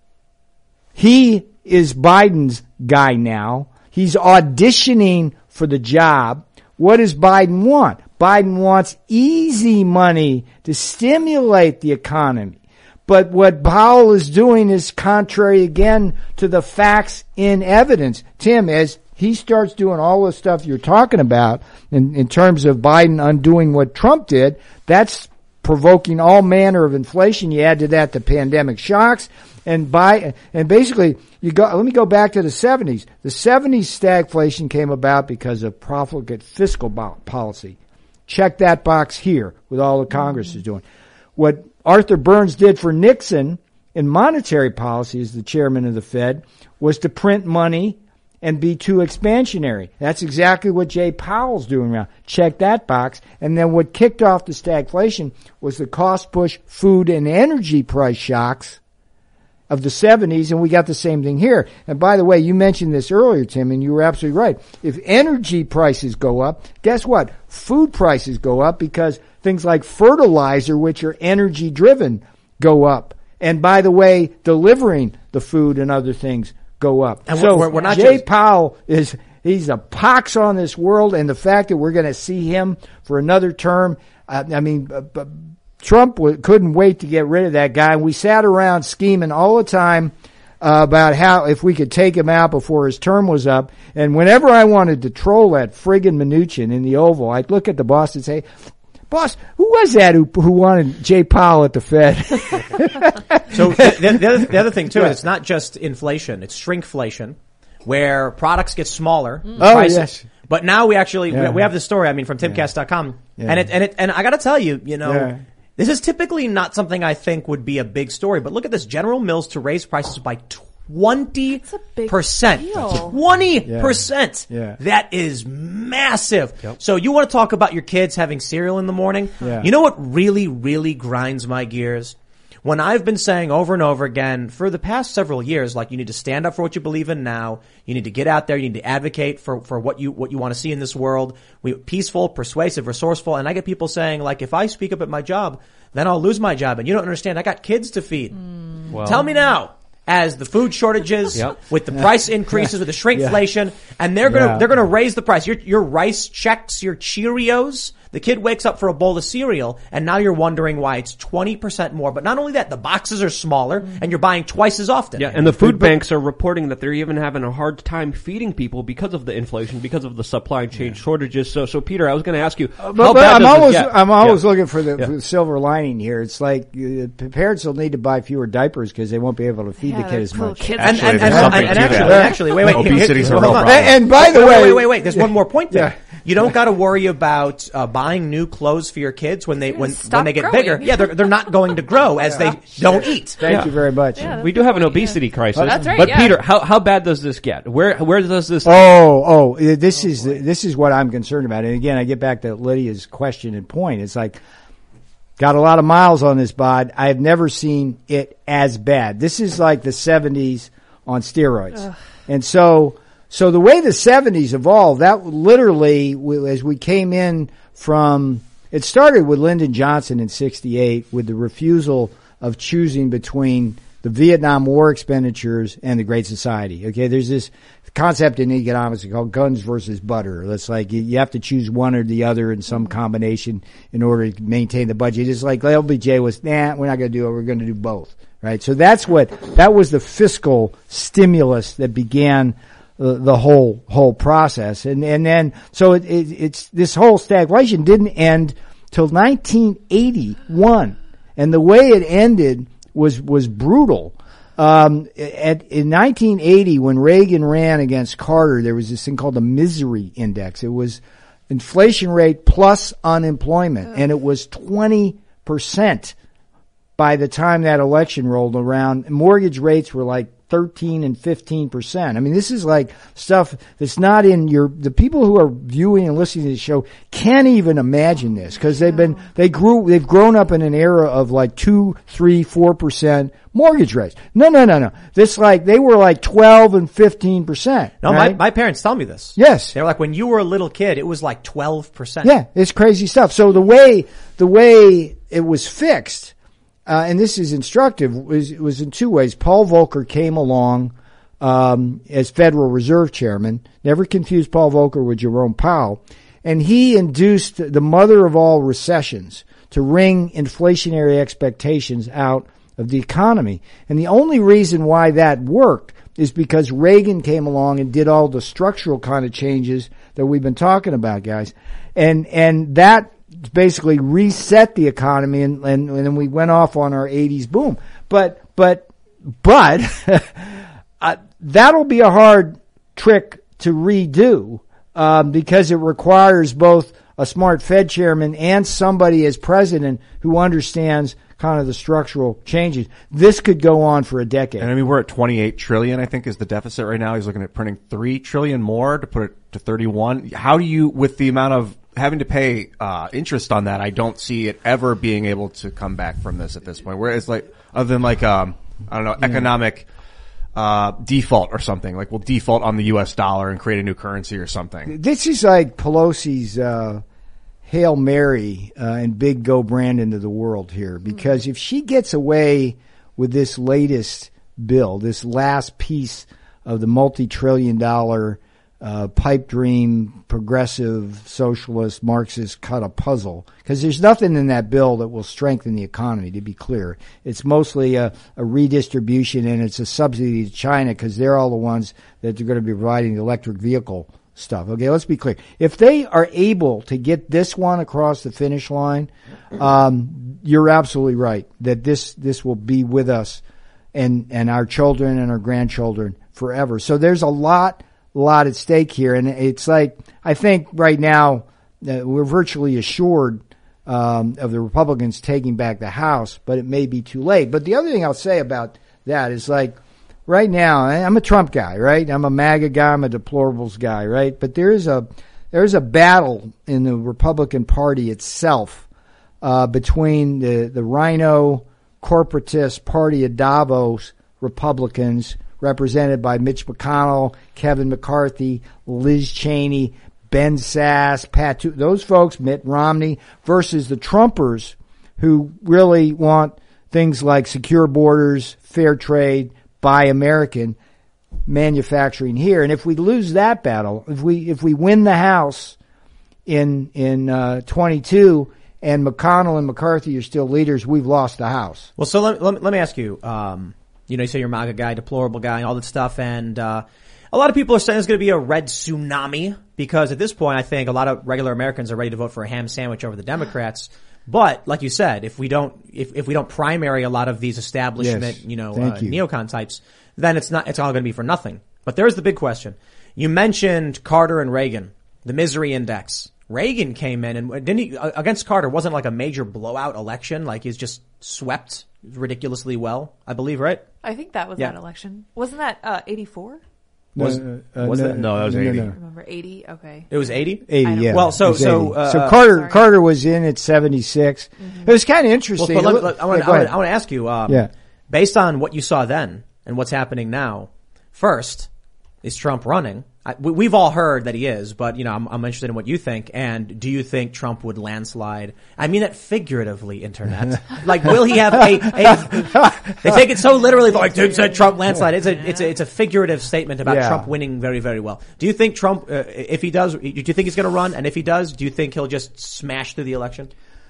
he is Biden's guy now. He's auditioning for the job. What does Biden want? Biden wants easy money to stimulate the economy. But what Powell is doing is contrary again to the facts in evidence. Tim, as he starts doing all the stuff you're talking about in, in terms of Biden undoing what Trump did, that's provoking all manner of inflation. You add to that the pandemic shocks, and by and basically you go. Let me go back to the seventies. The seventies stagflation came about because of profligate fiscal policy. Check that box here with all the Congress is doing. What Arthur Burns did for Nixon in monetary policy as the chairman of the Fed was to print money and be too expansionary. That's exactly what Jay Powell's doing now. Check that box. And then what kicked off the stagflation was the cost push food and energy price shocks of the seventies, and we got the same thing here. And by the way, you mentioned this earlier, Tim, and you were absolutely right. If energy prices go up, guess what? Food prices go up because things like fertilizer, which are energy driven, go up. And by the way, delivering the food and other things go up. And so we're, we're not Jay just- Powell is, he's a pox on this world, and the fact that we're going to see him for another term, uh, I mean, uh, uh, Trump w- couldn't wait to get rid of that guy. We sat around scheming all the time uh, about how if we could take him out before his term was up. And whenever I wanted to troll that friggin' Mnuchin in the Oval, I'd look at the boss and say, boss, who was that who, who wanted Jay Powell at the Fed? So the, the, the, other, the other thing too, yeah. is it's not just inflation; it's shrinkflation, where products get smaller. Mm. Oh prices, yes. But now we actually yeah. we have this story. I mean, from Timcast dot com, yeah. and it and it and I got to tell you, you know, yeah. this is typically not something I think would be a big story. But look at this: General Mills to raise prices by twenty percent. Twenty percent. Yeah. That is massive. Yep. So you want to talk about your kids having cereal in the morning? Yeah. You know what really, really grinds my gears? When I've been saying over and over again for the past several years, like you need to stand up for what you believe in now. You need to get out there. You need to advocate for, for what you, what you want to see in this world. We, peaceful, persuasive, resourceful. And I get people saying like, if I speak up at my job, then I'll lose my job. And you don't understand. I got kids to feed. Mm. Well, Tell me now. As the food shortages, yep. with the price increases, with the shrinkflation, yeah. and they're gonna, Yeah. they're gonna raise the price. Your, your rice checks, your Cheerios, the kid wakes up for a bowl of cereal, and now you're wondering why it's twenty percent more. But not only that, the boxes are smaller, and you're buying twice as often. Yeah, and the food banks are reporting that they're even having a hard time feeding people because of the inflation, because of the supply chain yeah. shortages. So, so Peter, I was going to ask you, Uh, how but, but bad I'm does always this get? I'm always Yeah. looking for the, Yeah. for the silver lining here. It's like uh, parents will need to buy fewer diapers because they won't be able to feed Yeah, the kid as cool much. kids. And, Actually, and, there's and, something and, and to actually, that. actually, wait, wait. Obesity is a hold real on. problem. And, and by the wait, way, wait, wait, wait. There's one more point there. Yeah. You don't got to worry about uh, buying new clothes for your kids when they when stop when they get growing. bigger. Yeah, they're they're not going to grow as they don't eat. Thank Yeah. you very much. Yeah. We do have an obesity crisis. That's right, But yeah. Peter, how how bad does this get? Where where does this? Oh, oh, uh, this is this is what I'm concerned about. And again, I get back to Lydia's question and point. It's like, got a lot of miles on this bod. I've never seen it as bad. This is like the seventies on steroids. Ugh. And so, so the way the seventies evolved, that literally, as we came in from, it started with Lyndon Johnson in sixty-eight with the refusal of choosing between the Vietnam War expenditures and the Great Society. Okay, there's this concept in economics called guns versus butter. That's like you, you have to choose one or the other in some combination in order to maintain the budget. It's like L B J was, nah, we're not going to do it. We're going to do both. Right? So that's what, that was the fiscal stimulus that began uh, the whole, whole process. And, and then, so it, it, it's, this whole stagflation didn't end till nineteen eighty-one. And the way it ended was, was brutal. Um, at, in nineteen eighty, when Reagan ran against Carter, there was this thing called the misery index. It was inflation rate plus unemployment, and it was twenty percent by the time that election rolled around. Mortgage rates were like thirteen and fifteen percent. I mean, this is like stuff that's not in your, the people who are viewing and listening to the show can't even imagine this because they've been, they grew, they've grown up in an era of like two, three, four percent mortgage rates. No, no, no, no. This like, they were like twelve and fifteen percent. No, right? my, my parents tell me this. Yes. They're like, when you were a little kid, it was like twelve percent. Yeah, it's crazy stuff. So the way, the way it was fixed, Uh, and this is instructive, was, was in two ways. Paul Volcker came along um, as Federal Reserve Chairman. Never confuse Paul Volcker with Jerome Powell. And he induced the mother of all recessions to wring inflationary expectations out of the economy. And the only reason why that worked is because Reagan came along and did all the structural kind of changes that we've been talking about, guys. And and that basically reset the economy, and, and, and then we went off on our eighties boom. But, but, but, uh, that'll be a hard trick to redo, um, because it requires both a smart Fed chairman and somebody as president who understands kind of the structural changes. This could go on for a decade. And I mean, we're at twenty-eight trillion, I think, is the deficit right now. He's looking at printing three trillion more to put it to thirty-one. How do you, with the amount of having to pay, uh, interest on that, I don't see it ever being able to come back from this at this point. Whereas like, other than like, um, I don't know, yeah. economic, uh, default or something. Like we'll default on the U S dollar and create a new currency or something. This is like Pelosi's, uh, Hail Mary, uh, and big go Brandon to the world here, because if she gets away with this latest bill, this last piece of the multi-trillion dollar, uh, pipe dream, progressive, socialist, Marxist cut of puzzle, because there's nothing in that bill that will strengthen the economy, to be clear. It's mostly a, a redistribution, and it's a subsidy to China because they're all the ones that are going to be providing the electric vehicle stuff. Okay, let's be clear. If they are able to get this one across the finish line, um, you're absolutely right that this this will be with us and and our children and our grandchildren forever. So there's a lot lot at stake here, and it's like I think right now uh, we're virtually assured um, of the Republicans taking back the House, but it may be too late. But the other thing I'll say about that is like, right now, I'm a Trump guy, right? I'm a MAGA guy. I'm a deplorables guy, right? But there's a there's a battle in the Republican Party itself uh, between the the Rhino corporatist Party of Davos Republicans, represented by Mitch McConnell, Kevin McCarthy, Liz Cheney, Ben Sasse, Pat, Tu- those folks, Mitt Romney, versus the Trumpers, who really want things like secure borders, fair trade, buy American, manufacturing here. And if we lose that battle, if we if we win the House in in uh, twenty-two and McConnell and McCarthy are still leaders, we've lost the House. Well, so let, let, let me ask you, um, you know, you say you're a MAGA guy, deplorable guy, and all that stuff, and uh, a lot of people are saying there's going to be a red tsunami, because at this point I think a lot of regular Americans are ready to vote for a ham sandwich over the Democrats. But like you said, if we don't, if, if we don't primary a lot of these establishment, yes, you know, uh, you. neocon types, then it's not, it's all going to be for nothing. But there's the big question. You mentioned Carter and Reagan, the misery index. Reagan came in and didn't he, against Carter, wasn't like a major blowout election, like he's just swept ridiculously well, I believe, right? I think that was Yeah. that election. Wasn't that uh, eighty-four? Was, Uh, uh, was no, that? No, that was no, eighty. no. Remember eighty? Okay. It was eighty? eighty, I don't- yeah. Well, so- It was so, eighty. uh, so Carter Sorry. Carter was in at seventy-six. Mm-hmm. It was kind of Well, interesting. but let, let, I want Yeah, to go ahead. I want to ask you, um, Yeah. based on what you saw then and what's happening now, first, is Trump running? I, we, we've all heard that he is, but you know, I'm, I'm interested in what you think. And do you think Trump would landslide? I mean that figuratively, internet. Like, will he have a, a? They take it so literally. Like, dude said Trump landslide. It's a, it's a, it's a figurative statement about Yeah. Trump winning very, very well. Do you think Trump, uh, if he does, do you think he's going to run? And if he does, do you think he'll just smash through the election?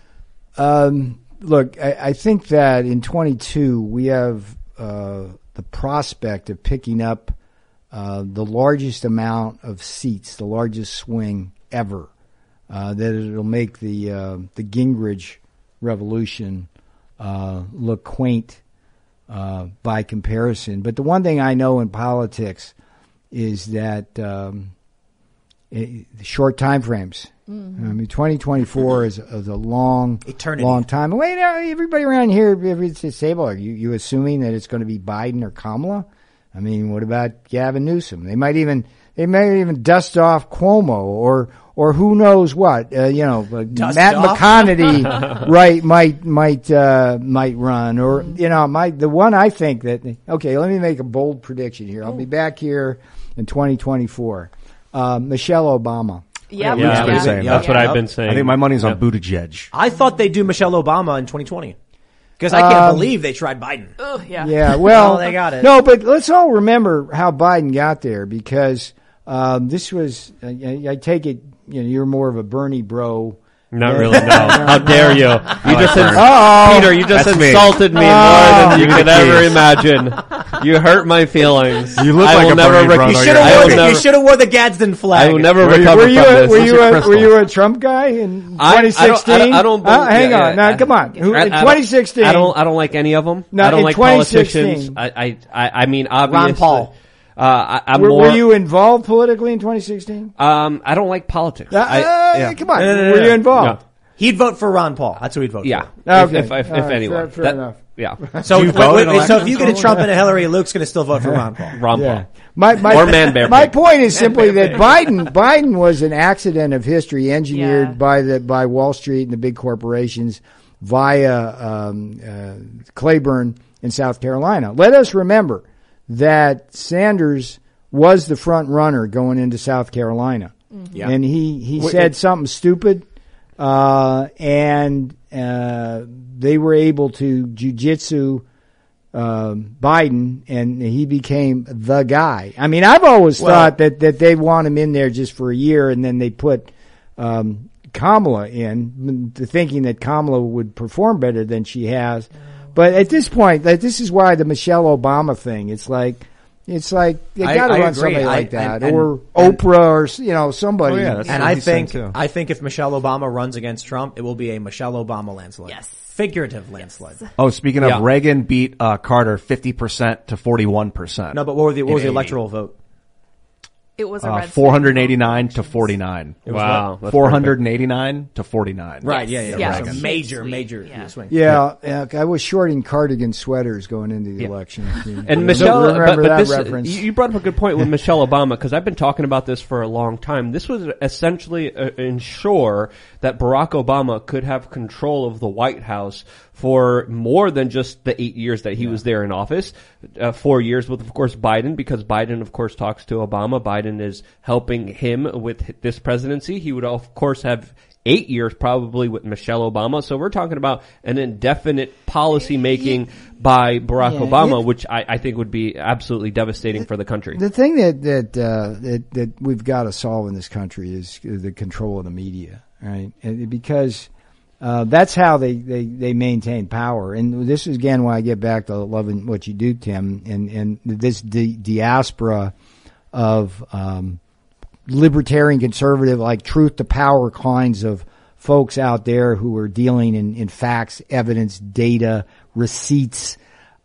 Um, look, I, I think that in twenty-two we have uh, the prospect of picking up uh, the largest amount of seats, the largest swing ever. Uh, that it'll make the uh, the Gingrich revolution uh, look quaint uh, by comparison. But the one thing I know in politics is that um, it, short time frames. Mm-hmm. I mean, twenty twenty-four is, is a long, Eternity. long time. Wait, now, everybody around here, if it's disabled, are you, you assuming that it's going to be Biden or Kamala? I mean, what about Gavin Newsom? They might even, they might even dust off Cuomo or, or who knows what, uh, you know, uh, Dust Matt off? McConaughey, right, might, might, uh, might run or, you know, my, the one I think that, okay, let me make a bold prediction here. I'll be back here in twenty twenty-four. Uh, Michelle Obama. Yeah, Yeah, yeah, I was saying, That's what Yeah. I've been saying. I think my money's on Yeah. Buttigieg. I thought they'd do Michelle Obama in twenty twenty. Because I can't Um, believe they tried Biden. Ugh, yeah. Yeah, well, Well, they got it. No, but let's all remember how Biden got there because um, this was. I, I take it, you know, you're more of a Bernie bro Not really, no. How dare you? You just, ins- Uh-oh. Peter, you just That's me. insulted me Oh. more than you You're could the ever keys. imagine. You hurt my feelings. You look I like will a never Bernie rec- brother. You You're should right. have You wore Okay. you should have wore the Gadsden flag. I will never Were you, recover were you, from a, this. were, This you is a, crystal. were you a Trump guy in I- I twenty don't- I don't- sixteen? I don't Uh, believe- hang yeah, on. yeah, Now, I- come on. Who, I- in I don't- twenty sixteen. I don't. I don't like any of them. No, I don't in like twenty politicians. sixteen. I. I. I I mean, obviously. Ron Paul. Uh, I, I'm were, more. were you involved politically in twenty sixteen? Um, I don't like politics. Uh, I, yeah. Come on. No, no, no, were no. you involved? He'd vote for Ron Paul. That's who he'd vote Yeah. for. Okay. If, if, if, All if right, anyone. fair- fair That- enough. Yeah. So, Do you wait, vote wait, in wait, so if you get a elections? Trump and a Hillary, Luke's going to still vote for Ron Paul. Ron Yeah. Paul. My, my, Or Man Bear my Pig. point is simply that Biden Biden was an accident of history engineered Yeah. by the by Wall Street and the big corporations via um, uh, Claiborne in South Carolina. Let us remember that Sanders was the front runner going into South Carolina, Yeah. and he he said something stupid, uh, and uh, they were able to jujitsu um, Biden, and he became the guy. I mean, I've always Well- thought that, that they want him in there just for a year, and then they put um, Kamala in, thinking that Kamala would perform better than she has. But at this point, like, this is why the Michelle Obama thing. It's like, it's like they I- got to I run agree. somebody I- like that, and- and- or and- Oprah, or you know somebody. Oh, yeah, that's- And what I he's saying, think too. I think if Michelle Obama runs against Trump, it will be a Michelle Obama landslide. Yes. Figurative landslide. Oh, speaking of, Yeah. Reagan beat uh, Carter fifty percent to forty-one percent. No, but what, were the, what was the In eighty. electoral vote? It was a Uh, red four hundred eighty-nine to forty-nine. Wow. that's four hundred eighty-nine to forty-nine. Right, yeah, yeah. Yeah. So Reagan. major, Sweet. major Yeah. swing. Yeah, yeah, I was shorting cardigan sweaters going into the election. And Michelle, but, remember but that this, reference? you you brought up a good point with Michelle Obama, because I've been talking about this for a long time. This was essentially uh, ensure that Barack Obama could have control of the White House for more than just the eight years that he was there in office. Uh, four years with, of course, Biden, because Biden, of course, talks to Obama. Biden is helping him with this presidency. He would, of course, have eight years probably with Michelle Obama. So we're talking about an indefinite policy making by Barack Yeah, Obama, it- which I, I think would be absolutely devastating for the country. The thing that that uh, that, that we've got to solve in this country is the control of the media, right? And because uh, that's how they, they, they maintain power. And this is again why I get back to loving what you do, Tim, and and this di- diaspora of um, libertarian, conservative, like truth to power kinds of folks out there who are dealing in, in facts, evidence, data, receipts,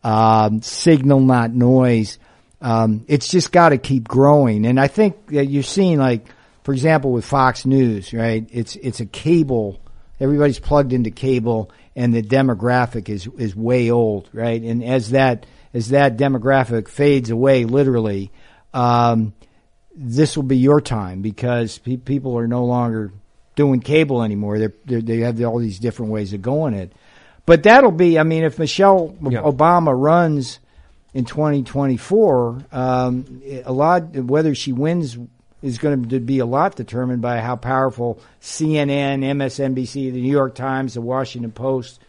um, signal, not noise. Um, it's just got to keep growing. And I think that you're seeing, like, for example, with Fox News, right? It's, it's a cable. Everybody's plugged into cable, and the demographic is, is way old, right? And as that, as that demographic fades away, literally, um, this will be your time, because pe- people are no longer doing cable anymore. They're, they're, they have all these different ways of going it. But that'll be, I mean, if Michelle Yeah. Obama runs in twenty twenty-four, um, a lot, whether she wins is going to be a lot determined by how powerful C N N, M S N B C, the New York Times, the Washington Post,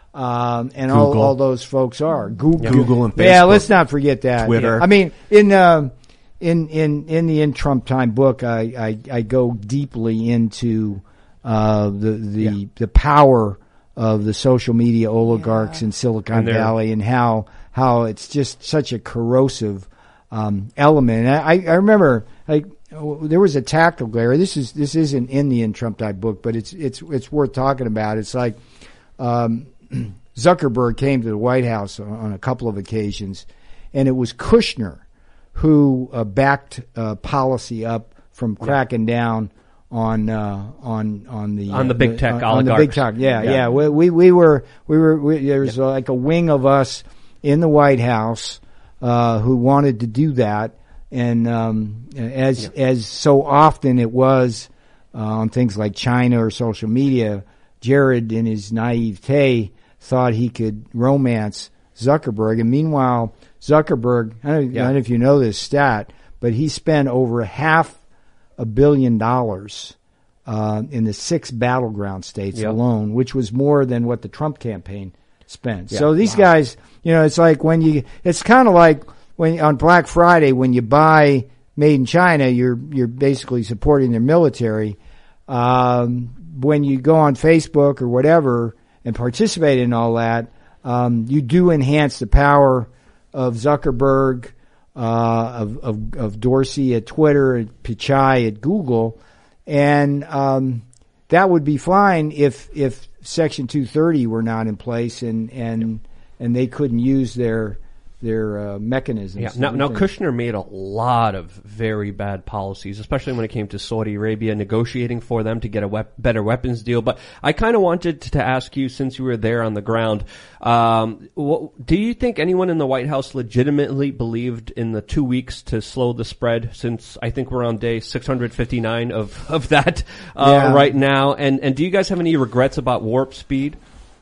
um, and all, Google. all those folks are. Google, Google and Yeah, Facebook. let's not forget that. Twitter. I mean, in, um, in, in, in the In Trump Time book, I, I, I go deeply into, uh, the, the, the power of the social media oligarchs in Silicon And they're- Valley, and how, how it's just such a corrosive, um, element. And I, I remember, like, there was a tactical area. This is, this isn't in the In Trump Time book, but it's, it's, it's worth talking about. It's like, um, Zuckerberg came to the White House on, on a couple of occasions, and it was Kushner who uh, backed uh, policy up from cracking down on uh, on on the On the big tech on, on the big oligarchs. tech. Yeah, Yeah. yeah. We, we we were we were we, there was like a wing of us in the White House uh, who wanted to do that, and um, as as so often it was uh, on things like China or social media, Jared, in his naivete, thought he could romance Zuckerberg, and meanwhile, Zuckerberg, I don't, I don't know if you know this stat, but he spent over half a billion dollars uh, in the six battleground states Yep. alone, which was more than what the Trump campaign spent. So these guys, you know, it's like when you, it's kind of like when on Black Friday when you buy made in China, you're you're basically supporting their military. um, when you go on Facebook or whatever and participate in all that, um, you do enhance the power of Zuckerberg, uh, of, of, of Dorsey at Twitter, at Pichai at Google, and um, that would be fine if if Section two thirty were not in place and and and they couldn't use their their uh, mechanisms. Yeah. Now, now Kushner made a lot of very bad policies, especially when it came to Saudi Arabia negotiating for them to get a wep- better weapons deal. But I kind of wanted to ask you, since you were there on the ground, um, what, do you think anyone in the White House legitimately believed in the two weeks to slow the spread? Since I think we're on day six hundred fifty-nine of of that uh, yeah. right now, and and do you guys have any regrets about warp speed?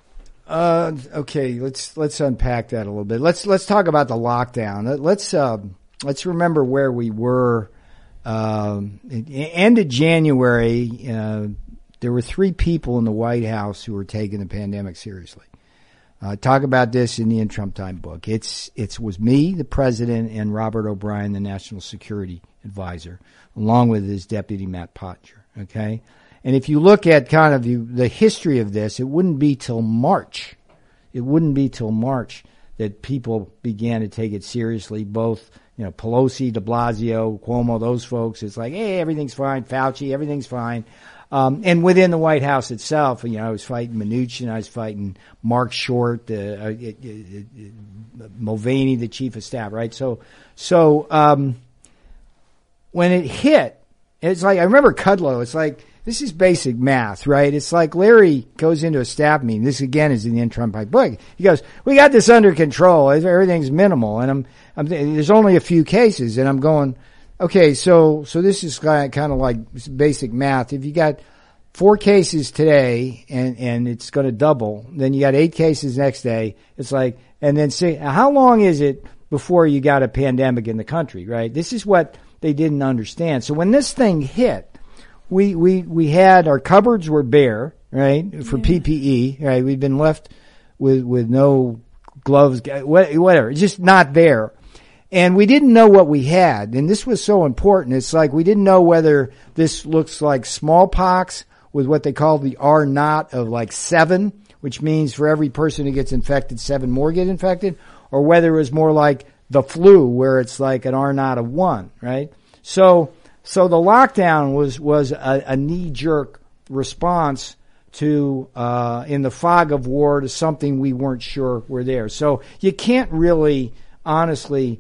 Uh, okay, let's let's unpack that a little bit. Let's let's talk about the lockdown. Let's uh, let's remember where we were. Um, at the end of January, uh, there were three people in the White House who were taking the pandemic seriously. Uh, talk about this in the In Trump Time book. It's it was me, the president, and Robert O'Brien, the national security advisor, along with his deputy Matt Pottinger. Okay. And if you look at kind of the, the history of this, it wouldn't be till March. It wouldn't be till March that people began to take it seriously. Both, you know, Pelosi, de Blasio, Cuomo, those folks. It's like, hey, everything's fine. Fauci, everything's fine. Um, and within the White House itself, you know, I was fighting Mnuchin, I was fighting Mark Short, uh, uh, uh, Mulvaney, the chief of staff, right? So, so um, when it hit, it's like I remember Kudlow. It's like, this is basic math, right? It's like Larry goes into a staff meeting. This again is in the In Trump Time book. He goes, "We got this under control. Everything's minimal." And I'm, I'm, there's only a few cases, and I'm going, okay, so, so this is kind of like basic math. If you got four cases today, and and it's going to double, then you got eight cases next day. It's like, and then see, how long is it before you got a pandemic in the country, right? This is what they didn't understand. So when this thing hit, We, we, we had, our cupboards were bare, right, for yeah. P P E, right? We'd been left with, with no gloves, whatever, just not there. And we didn't know what we had. And this was so important. It's like we didn't know whether this looks like smallpox with what they call the R naught of like seven, which means for every person who gets infected, seven more get infected, or whether it was more like the flu where it's like an R naught of one, right? So, So the lockdown was, was a, a knee-jerk response to, uh, in the fog of war to something we weren't sure were there. So you can't really, honestly,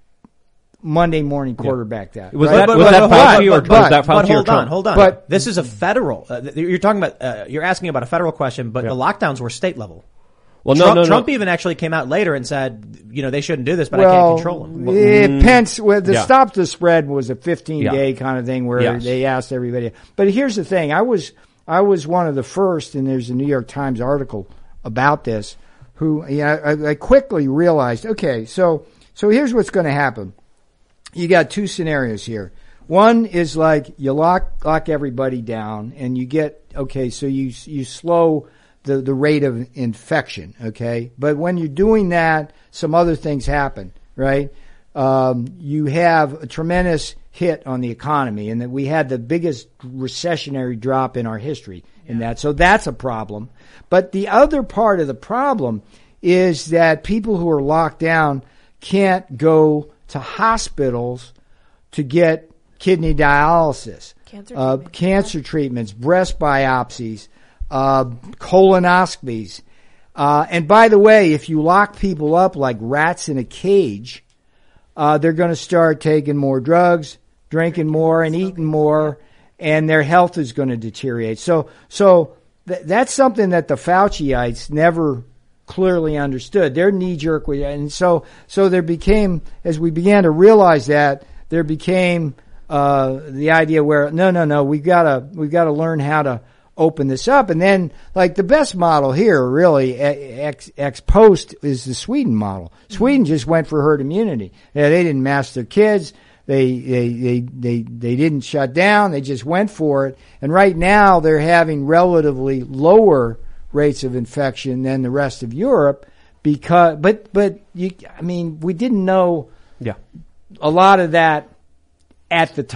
Monday morning quarterback that. Was right? that, was that Fauci or but, was that Fauci but hold or Trump? on, hold on. But this is a federal, uh, you're talking about, uh, you're asking about a federal question, but yeah. the lockdowns were state level. Well, Trump, no, no, Trump no. even actually came out later and said, you know, they shouldn't do this, but well, I can't control them. Well, eh, Pence, well, the yeah. stop the spread was a fifteen day yeah. kind of thing where yes. they asked everybody. But here's the thing. I was, I was one of the first, and there's a New York Times article about this, who, you know, I, I quickly realized, okay, so, so here's what's going to happen. You got two scenarios here. One is like you lock, lock everybody down and you get, okay, so you, you slow the, the rate of infection, okay? But when you're doing that, some other things happen, right? Um, you have a tremendous hit on the economy, and that we had the biggest recessionary drop in our history in that. So that's a problem. But the other part of the problem is that people who are locked down can't go to hospitals to get kidney dialysis, Cancer uh, treatment. cancer treatments, breast biopsies, uh, colonoscopies. Uh, and by the way, if you lock people up like rats in a cage, uh, they're going to start taking more drugs, drinking more, and eating more, and their health is going to deteriorate. So, so th- that's something that the Fauciites never clearly understood. Their knee-jerk, and so, so there became, as we began to realize that, there became uh, the idea where no, no, no, we've got to, we've got to learn how to open this up. And then, like, the best model here, really, ex, ex post, is the Sweden model. Sweden just went for herd immunity. Yeah, they didn't mask their kids. They, they, they, they, they didn't shut down. They just went for it. And right now, they're having relatively lower rates of infection than the rest of Europe because, but, but you, I mean, we didn't know Yeah. a lot of that at the time.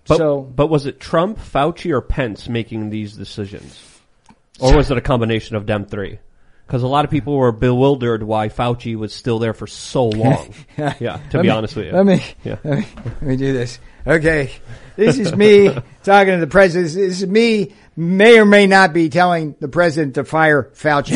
But, so, but was it Trump, Fauci, or Pence making these decisions? Or was it a combination of them three? Because a lot of people were bewildered why Fauci was still there for so long. Yeah, to let be me, honest with you. Let me, Yeah. let me, let me do this. Okay. This is me talking to the president. This is me may or may not be telling the president to fire Fauci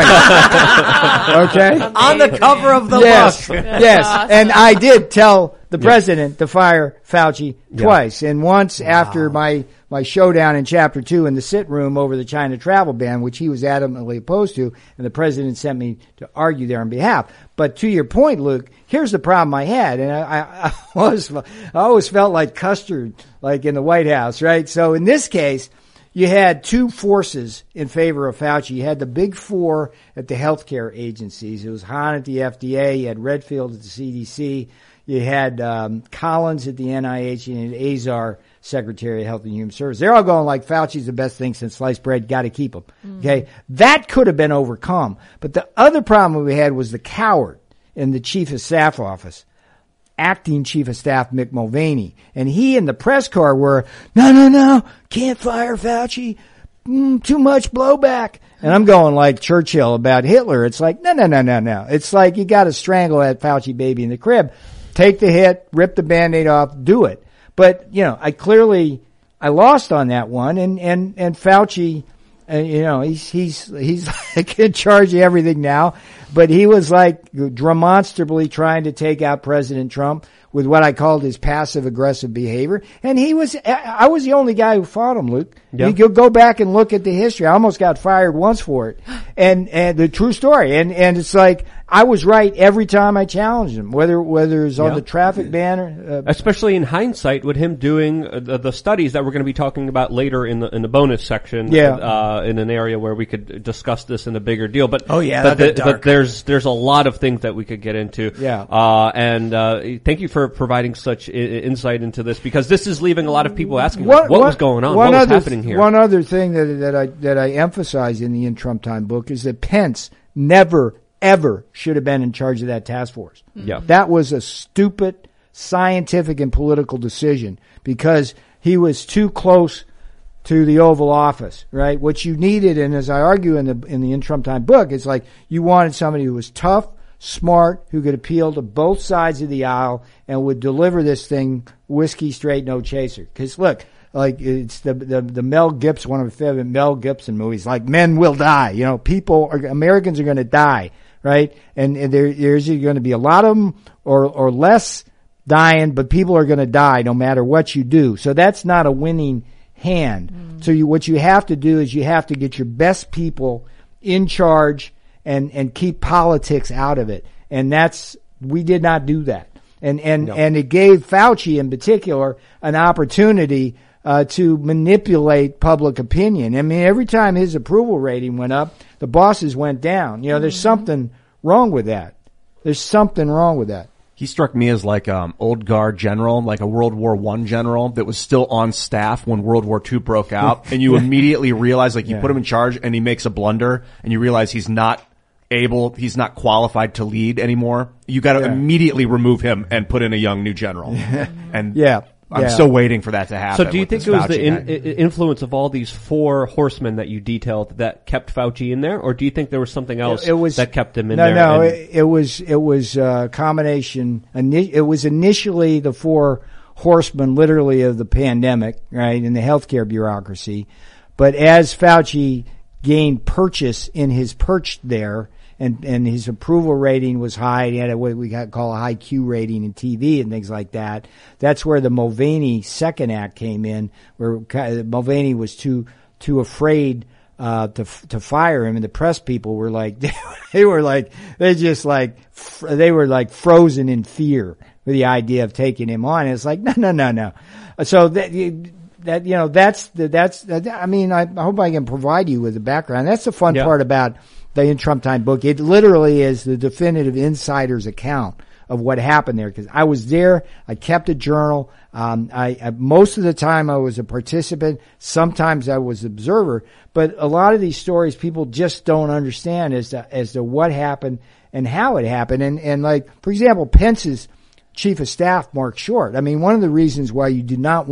twice. Okay? On the cover of the Yes. book. Yes. awesome. And I did tell the Yeah. president to fire Fauci Yeah. twice. And once after my, my showdown in chapter two in the sit room over the China travel ban, which he was adamantly opposed to, and the president sent me to argue there on behalf. But to your point, Luke, here's the problem I had. And I, I, I always, I always felt like custard, like in the White House, right? So in this case, you had two forces in favor of Fauci. You had the big four at the healthcare agencies. It was Hahn at the F D A. You had Redfield at the C D C. You had um, Collins at the N I H and you had Azar, Secretary of Health and Human Services. They're all going like Fauci's the best thing since sliced bread. Got to keep him. Mm. Okay, that could have been overcome. But the other problem we had was the coward in the Chief of Staff office. Acting Chief of Staff Mick Mulvaney. And he and the press corps were, no, no, no, can't fire Fauci. Mm, too much blowback. And I'm going like Churchill about Hitler. It's like, no, no, no, no, no. It's like you got to strangle that Fauci baby in the crib. Take the hit, rip the Band-Aid off, do it. But, you know, I clearly, I lost on that one. And, and, and Fauci, uh, you know, he's, he's, he's like in charge of everything now. But he was like demonstrably trying to take out President Trump with what I called his passive aggressive behavior. And he was, I was the only guy who fought him, Luke. Yeah. You could go back and look at the history. I almost got fired once for it. And, and the true story. And, and it's like, I was right every time I challenged him, whether, whether it's on Yeah. the traffic ban or, uh, Especially in hindsight with him doing uh, the, the studies that we're going to be talking about later in the, in the bonus section. Yeah. Uh, in an area where we could discuss this in a bigger deal. But, Oh, yeah, but, that'd the, get dark. but there's, there's a lot of things that we could get into. Yeah. Uh, and, uh, thank you for providing such I- insight into this because this is leaving a lot of people asking like, what was going on? What was other, happening here? One other thing that, that I, that I emphasize in the In Trump Time book is that Pence never, ever should have been in charge of that task force. Yeah. That was a stupid scientific and political decision because he was too close to the Oval Office, right? What you needed, and as I argue in the in the In Trump Time book, it's like you wanted somebody who was tough, smart, who could appeal to both sides of the aisle and would deliver this thing whiskey straight, no chaser. Because look, like it's the the, the Mel Gibson, one of my favorite Mel Gibson movies, like Men Will Die. You know, people are Americans are going to die, right? And, and there, there's going to be a lot of them or or less dying, but people are going to die no matter what you do. So that's not a winning hand. Mm. So you, what you have to do is you have to get your best people in charge and, and keep politics out of it. And that's, we did not do that. And, and, No. and it gave Fauci in particular an opportunity, uh, to manipulate public opinion. I mean, every time his approval rating went up, the bosses went down. You know, there's something wrong with that. There's something wrong with that. He struck me as like um old guard general, like a World War One general that was still on staff when World War Two broke out, and you immediately realize like you Yeah. put him in charge and he makes a blunder, and you realize he's not able, he's not qualified to lead anymore. You got to Yeah. immediately remove him and put in a young new general. And Yeah. I'm Yeah. still waiting for that to happen. So do you with think this it was Fauci the in, guy. i- influence of all these four horsemen that you detailed that kept Fauci in there, or do you think there was something else It was that kept him in no, there? No, and- it, it was it was a combination. ini- It was initially the four horsemen, literally, of the pandemic, right, in the healthcare bureaucracy. But as Fauci gained purchase in his perch there, and and his approval rating was high, he had a, what we got call a high Q rating in T V and things like that. That's where the Mulvaney second act came in, where Mulvaney was too too afraid uh to to fire him, and the press people were like they were like they just like they were like frozen in fear with the idea of taking him on. And it's like no no no no. So that that you know that's the, that's that, I mean I, I hope I can provide you with the background. That's the fun Yeah. part about the In Trump Time book. It literally is the definitive insider's account of what happened there, because I was there. I kept a journal. Um, I, I most of the time I was a participant. Sometimes I was observer. But a lot of these stories people just don't understand as to as to what happened and how it happened. And and like for example, Pence's chief of staff, Mark Short. I mean, one of the reasons why you do not want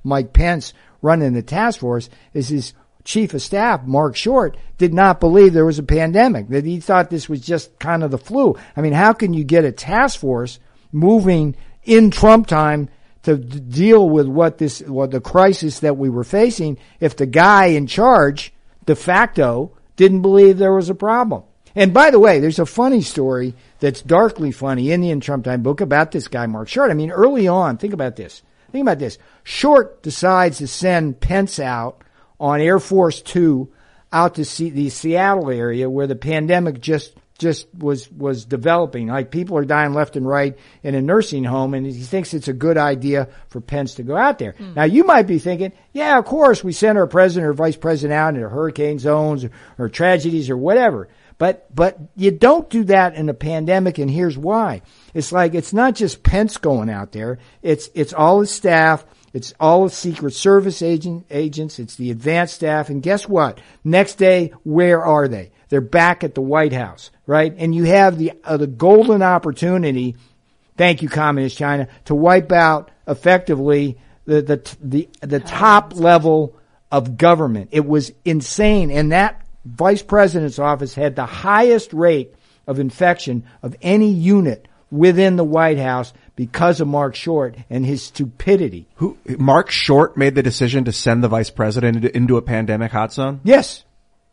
Mike Pence running the task force is his chief of staff, Mark Short, did not believe there was a pandemic, that he thought this was just kind of the flu. I mean, how can you get a task force moving in Trump time to d- deal with what this, what the crisis that we were facing if the guy in charge, de facto, didn't believe there was a problem? And by the way, there's a funny story that's darkly funny in the In Trump Time book about this guy, Mark Short. I mean, early on, think about this. Think about this. Short decides to send Pence out on Air Force Two out to see the Seattle area where the pandemic just just was was developing. Like, people are dying left and right in a nursing home, and he thinks it's a good idea for Pence to go out there. Mm. Now, you might be thinking, yeah, of course, we send our president or vice president out into hurricane zones or, or tragedies or whatever. But but you don't do that in a pandemic, and here's why. It's like, it's not just Pence going out there. It's it's all his staff. It's all the Secret Service agent, agents. It's the advanced staff. And guess what? Next day, where are they? They're back at the White House, right? And you have the uh, the golden opportunity, thank you, Communist China, to wipe out effectively the the the, the top level of government. It was insane. And that vice president's office had the highest rate of infection of any unit within the White House because of Mark Short and his stupidity. Who, Mark Short made the decision to send the vice president into, into a pandemic hot zone? Yes.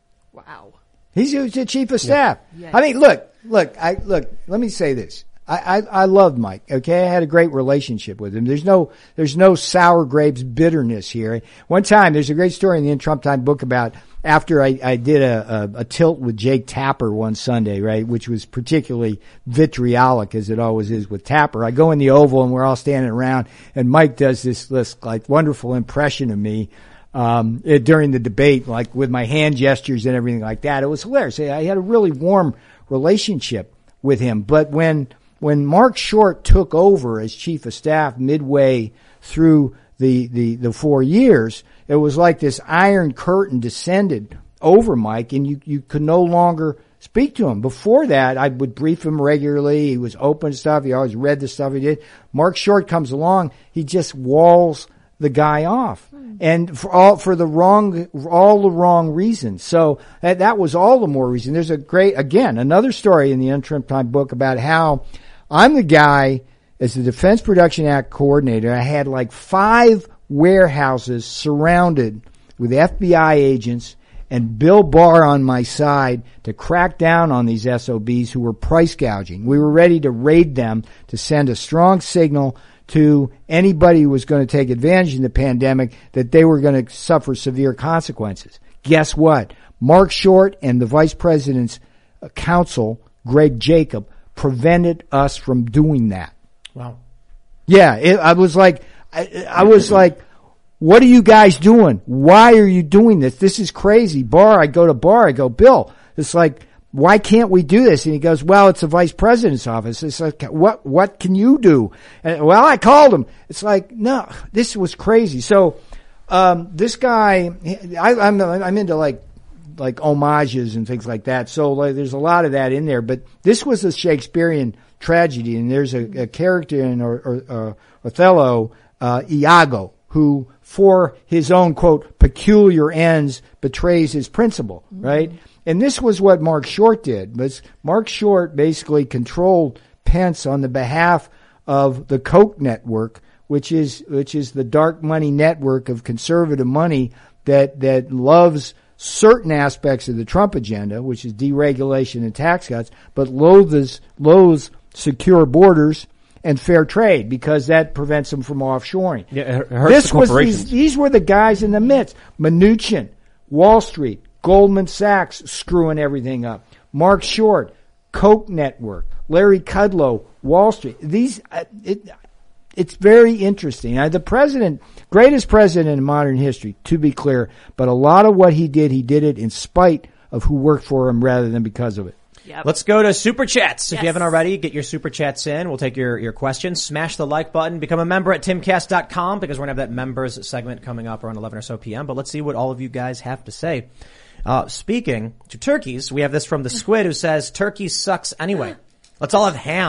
Wow. He's the chief of staff. Yeah. I mean, look, look, I, look, let me say this. I, I, I loved Mike, okay? I had a great relationship with him. There's no, there's no sour grapes bitterness here. One time, there's a great story in the In Trump Time book about after I, I did a, a, a tilt with Jake Tapper one Sunday, right, which was particularly vitriolic, as it always is with Tapper. I go in the Oval and we're all standing around, and Mike does this, this like wonderful impression of me, um, it, during the debate, like with my hand gestures and everything like that. It was hilarious. I had a really warm relationship with him. But when, when Mark Short took over as chief of staff midway through the, the, the four years, it was like this iron curtain descended over Mike, and you, you could no longer speak to him. Before that, I would brief him regularly. He was open to stuff. He always read the stuff he did. Mark Short comes along. He just walls the guy off. Hmm. And for all, for the wrong, all the wrong reasons. So that, that was all the more reason. There's a great, again, another story in the In Trump Time book about how I'm the guy, as the Defense Production Act coordinator, I had like five warehouses surrounded with F B I agents and Bill Barr on my side to crack down on these S O Bs who were price gouging. We were ready to raid them to send a strong signal to anybody who was going to take advantage in the pandemic that they were going to suffer severe consequences. Guess what? Mark Short and the Vice President's counsel, Greg Jacob, prevented us from doing that. Wow. Yeah, it, I was like, I, I was like, what are you guys doing? Why are you doing this? This is crazy. Barr, I go to Barr, I go, Bill, it's like, why can't we do this? And he goes, well, it's the vice president's office. It's like, what, what can you do? And, well, I called him. It's like, no, this was crazy. So, um, this guy, I, I'm, I'm into like, like homages and things like that. So like, there's a lot of that in there, but this was a Shakespearean tragedy, and there's a, a character in or, or, uh, Othello, uh, Iago, who for his own quote peculiar ends betrays his principal, mm-hmm. right? And this was what Mark Short did. Was Mark Short basically controlled Pence on the behalf of the Koch network, which is which is the dark money network of conservative money that that loves certain aspects of the Trump agenda, which is deregulation and tax cuts, but loathes loathes secure borders and fair trade because that prevents them from offshoring. Yeah, it hurts this the was corporations. these, these were the guys in the midst. Mnuchin, Wall Street, Goldman Sachs screwing everything up. Mark Short, Koch network, Larry Kudlow, Wall Street. These, uh, it, it's very interesting. Uh, the president, greatest president in modern history, to be clear, but a lot of what he did, he did it in spite of who worked for him rather than because of it. Yep. Let's go to Super Chats. Yes. If you haven't already, get your Super Chats in. We'll take your, your questions. Smash the like button. Become a member at timcast dot com because we're going to have that members segment coming up around eleven or so p.m. But let's see what all of you guys have to say. Uh, speaking to turkeys, we have this from the Squid who says, turkey sucks anyway. Let's all have ham.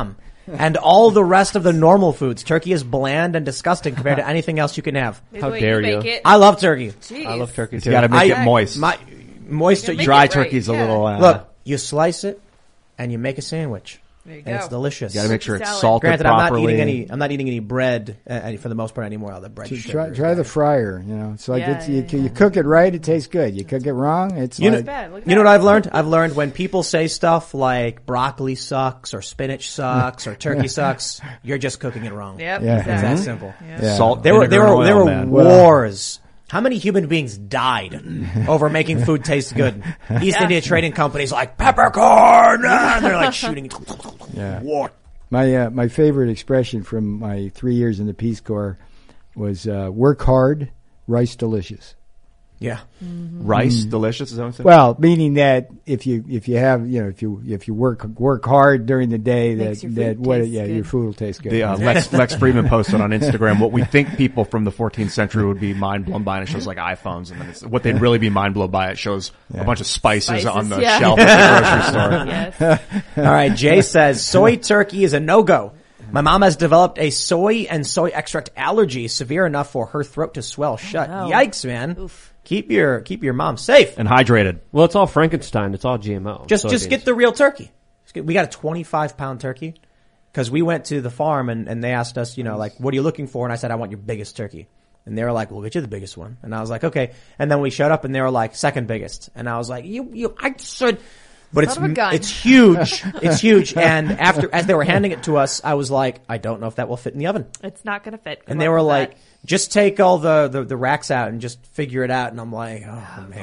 and all the rest of the normal foods. Turkey is bland and disgusting compared to anything else you can have. Maybe How the way dare you? you. Make it. I love turkey. Jeez. I love turkey You too. got to make I- it moist. My moist, You make Dry it right, turkey's a yeah. little. Uh, look, you slice it and you make a sandwich. There you And it's go. delicious. You got to make sure it's Salad. salted Granted, properly. I'm not eating any. I'm not eating any bread uh, for the most part anymore. All the bread. Try, sugar. try the fryer. You know, it's like Yeah, it's, yeah, you, yeah. you cook it right, it tastes good. You cook it wrong, it's You know, like bad. Look at you know that. what I've learned? I've learned when people say stuff like broccoli sucks or spinach sucks or turkey sucks, you're just cooking it wrong. Yep. Yeah. It's that Exactly. simple. yeah. Salt, There were vinegar, there and were there oil, were man. wars. How many human beings died over making food taste good? East Yeah. India Trading Company's like peppercorn, and they're like shooting. Yeah. War. My uh, my favorite expression from my three years in the Peace Corps was uh, "work hard, rice delicious." Yeah. Rice, delicious. Is that what I'm saying? Well, meaning that if you if you have you know if you if you work work hard during the day, that Makes your that food what taste yeah good. your food will taste good. The uh, Lex Lex Friedman posted on Instagram what we think people from the fourteenth century would be mind blown by, and it shows like iPhones, and then it's, what they'd really be mind blown by. It shows a bunch of spices, Spices, on the yeah. shelf at the grocery store. Yes. All right. Jay says soy turkey is a no-go. My mom has developed a soy and soy extract allergy severe enough for her throat to swell shut. no. Yikes, man. Oof. Keep your keep your mom safe. And hydrated. Well, it's all Frankenstein. It's all G M O. Just just soybeans. get the real turkey. Just get- We got a twenty-five pound turkey because we went to the farm and, and they asked us, you know, like, what are you looking for? And I said, I want your biggest turkey. And they were like, we'll get you the biggest one. And I was like, okay. And then we showed up and they were like, second biggest. And I was like, you, you, I said, but it's, Son of a gun. it's huge. It's huge. And after, as they were handing it to us, I was like, I don't know if that will fit in the oven. It's not going to fit. Good And they luck were with like, that. just take all the, the, the racks out and just figure it out. And I'm like, oh man.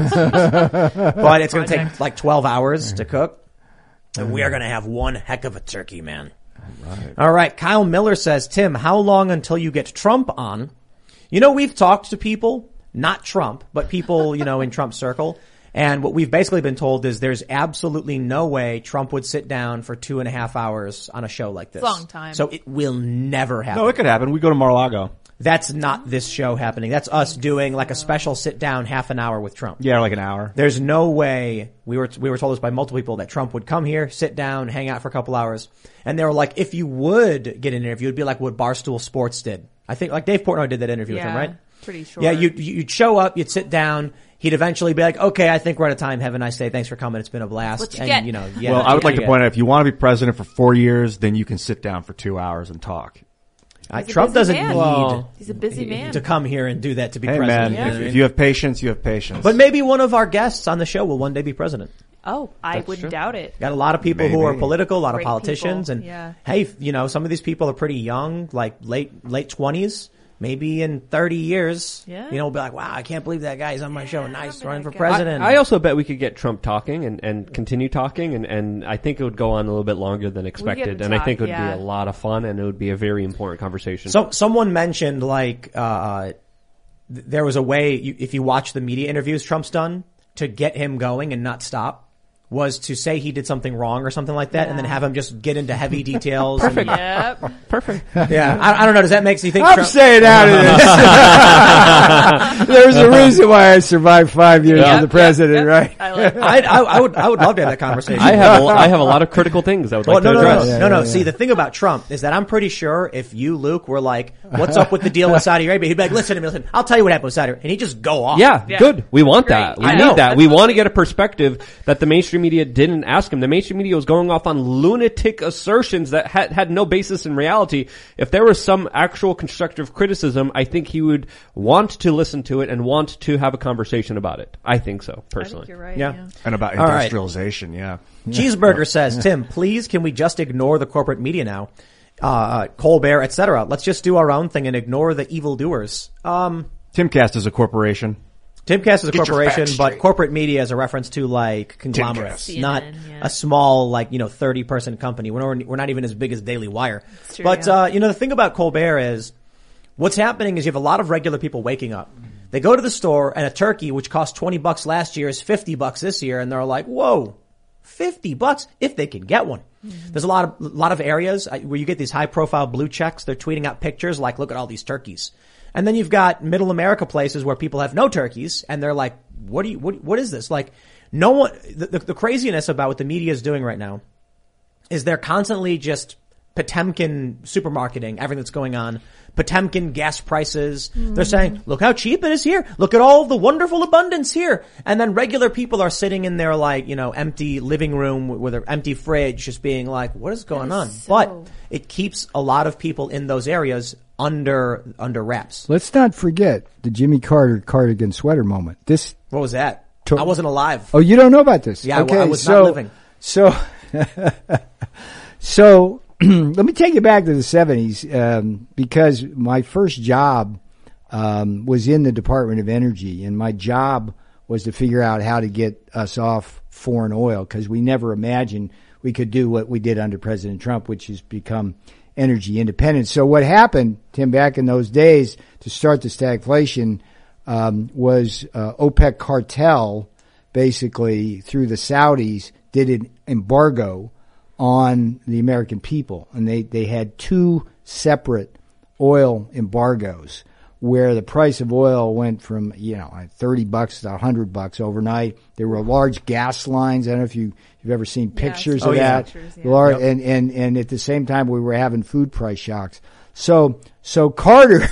Boy. But it's going to take Project. like twelve hours to cook. And we are going to have one heck of a turkey, man. All right. Kyle Miller says, Tim, how long until you get Trump on? You know, we've talked to people, not Trump, but people, you know, in Trump's circle. And what we've basically been told is there's absolutely no way Trump would sit down for two and a half hours on a show like this. Long time. So it will never happen. No, it could happen. We go to Mar-a-Lago. That's not this show happening. That's us doing like a special sit down half an hour with Trump. Yeah, like an hour. There's no way we were we were told this by multiple people that Trump would come here, sit down, hang out for a couple hours, and they were like, if you would get an interview, it'd be like what Barstool Sports did. I think like Dave Portnoy did that interview with him, Yeah, right? pretty sure. Yeah, you'd you'd show up, you'd sit down, he'd eventually be like, okay, I think we're out of time. Have a nice day. Thanks for coming. It's been a blast. What you and get? you know, yeah. well, I would what like you to get. point out, if you want to be president for four years, then you can sit down for two hours and talk. Uh, He's a Trump busy doesn't man. need Well, He's a busy man. to come here and do that to be Hey, president. man, you know if, what I if mean? you have patience, you have patience. But maybe one of our guests on the show will one day be president. Oh, I wouldn't doubt it. Got a lot of people who are Maybe. political, a lot Great of politicians, people, and yeah. hey, you know, some of these people are pretty young, like late late twenties. Maybe in thirty years, Yeah. you know, we'll be like, wow, I can't believe that guy's on my show. Nice, remember running that for guy. president. I, I also bet we could get Trump talking and, and continue talking, and, and I think it would go on a little bit longer than expected. him And I talk, think it would yeah. be a lot of fun, and it would be a very important conversation. So someone mentioned like uh th- there was a way you, if you watch the media interviews Trump's done to get him going and not stop was to say he did something wrong or something like that, and then Yeah. have him just get into heavy details. Perfect. and- Yep. Perfect. yeah, I, I don't know. Does that make you think? I'm Trump- staying out of this. There's a reason why I survived five years Yep, as the president, yep, right? yep. I like that. I, I, I would I would love to have that conversation. I have a, I have a lot of critical things I would Well, like no, to no, no, address. no, Yeah, no, no. yeah, See, yeah. the thing about Trump is that I'm pretty sure if you, Luke, were like, "What's up with the deal with Saudi Arabia?" He'd be like, "Listen to me, listen. I'll tell you what happened with Saudi Arabia," and he'd just go off. Yeah, Yeah. good. We want Great. that. We I need know. that. We want to get a perspective that the mainstream media didn't ask him. The mainstream media was going off on lunatic assertions that had, had no basis in reality. If there was some actual constructive criticism, I think he would want to listen to it and want to have a conversation about it. I think so, I personally. think you're right. Yeah. Yeah. and about All right. industrialization, yeah. Cheeseburger says, "Tim, please, can we just ignore the corporate media now? Uh, Colbert, et cetera. Let's just do our own thing and ignore the evildoers." Um, Timcast is a corporation. Timcast is a Get your corporation, facts but straight. corporate media is a reference to like conglomerates, Timcast. not C N N, yeah. a small like you know thirty person company. We're not, we're not even as big as Daily Wire. true, but yeah. uh, you know the thing about Colbert is what's happening is you have a lot of regular people waking up. They go to the store and a turkey which cost twenty bucks last year is fifty bucks this year, and they're like, "Whoa, fifty bucks if they can get one." Mm-hmm. There's a lot of lot of areas uh, where you get these high profile blue checks. They're tweeting out pictures like, "Look at all these turkeys." And then you've got middle America places where people have no turkeys and they're like, what do you, what, what is this? Like no one, the, the, the craziness about what the media is doing right now is they're constantly just Potemkin supermarketing, everything that's going on. Potemkin gas prices. Mm. They're saying, look how cheap it is here. Look at all the wonderful abundance here. And then regular people are sitting in their like, you know, empty living room with an empty fridge just being like, what is going on? So... But it keeps a lot of people in those areas under, under wraps. Let's not forget the Jimmy Carter cardigan sweater moment. This. What was that? To- I wasn't alive. Oh, you don't know about this? Yeah, okay, I was so, not living. So, so, let me take you back to the seventies, um, because my first job, um, was in the Department of Energy, and my job was to figure out how to get us off foreign oil, because we never imagined we could do what we did under President Trump, which is become energy independent. So what happened, Tim, back in those days to start the stagflation, um, was, uh, OPEC cartel basically through the Saudis did an embargo on the American people. And they, they had two separate oil embargoes where the price of oil went from, you know, thirty bucks to one hundred bucks overnight. There were large gas lines. I don't know if you, you've ever seen pictures yeah, of oh, yeah. that. Pictures, yeah. Large, Yep. and, and, and at the same time we were having food price shocks. So, so Carter,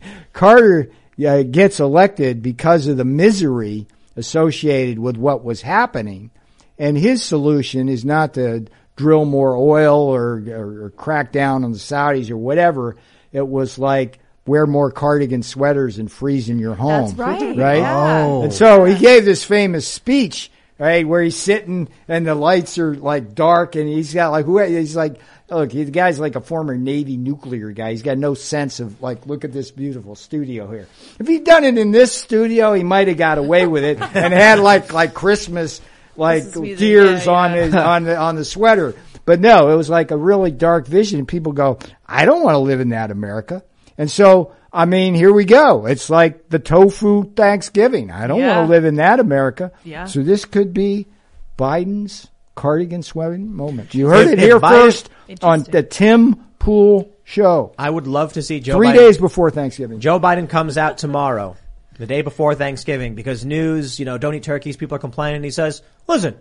Carter uh, gets elected because of the misery associated with what was happening. And his solution is not to drill more oil or, or, or crack down on the Saudis or whatever. It was like wear more cardigan sweaters and freeze in your home. That's right. Right? Yeah. Oh. And so he gave this famous speech, right, where he's sitting and the lights are like dark and he's got like, who, he's like, look, he, the guy's like a former Navy nuclear guy. He's got no sense of like, look at this beautiful studio here. If he'd done it in this studio, he might have got away with it and had like, like Christmas, like Christmas music, tears yeah, on yeah. his, on the, on the sweater. But no, it was like a really dark vision and people go, I don't want to live in that America. And so, I mean, here we go. It's like the tofu Thanksgiving. I don't Yeah. want to live in that America. Yeah. So this could be Biden's cardigan sweating moment. You heard If- it if here Biden- first on Interesting. the Tim Pool Show. I would love to see Joe Three Biden. days before Thanksgiving. Joe Biden comes out tomorrow, the day before Thanksgiving, because news, you know, don't eat turkeys. People are complaining. He says, listen,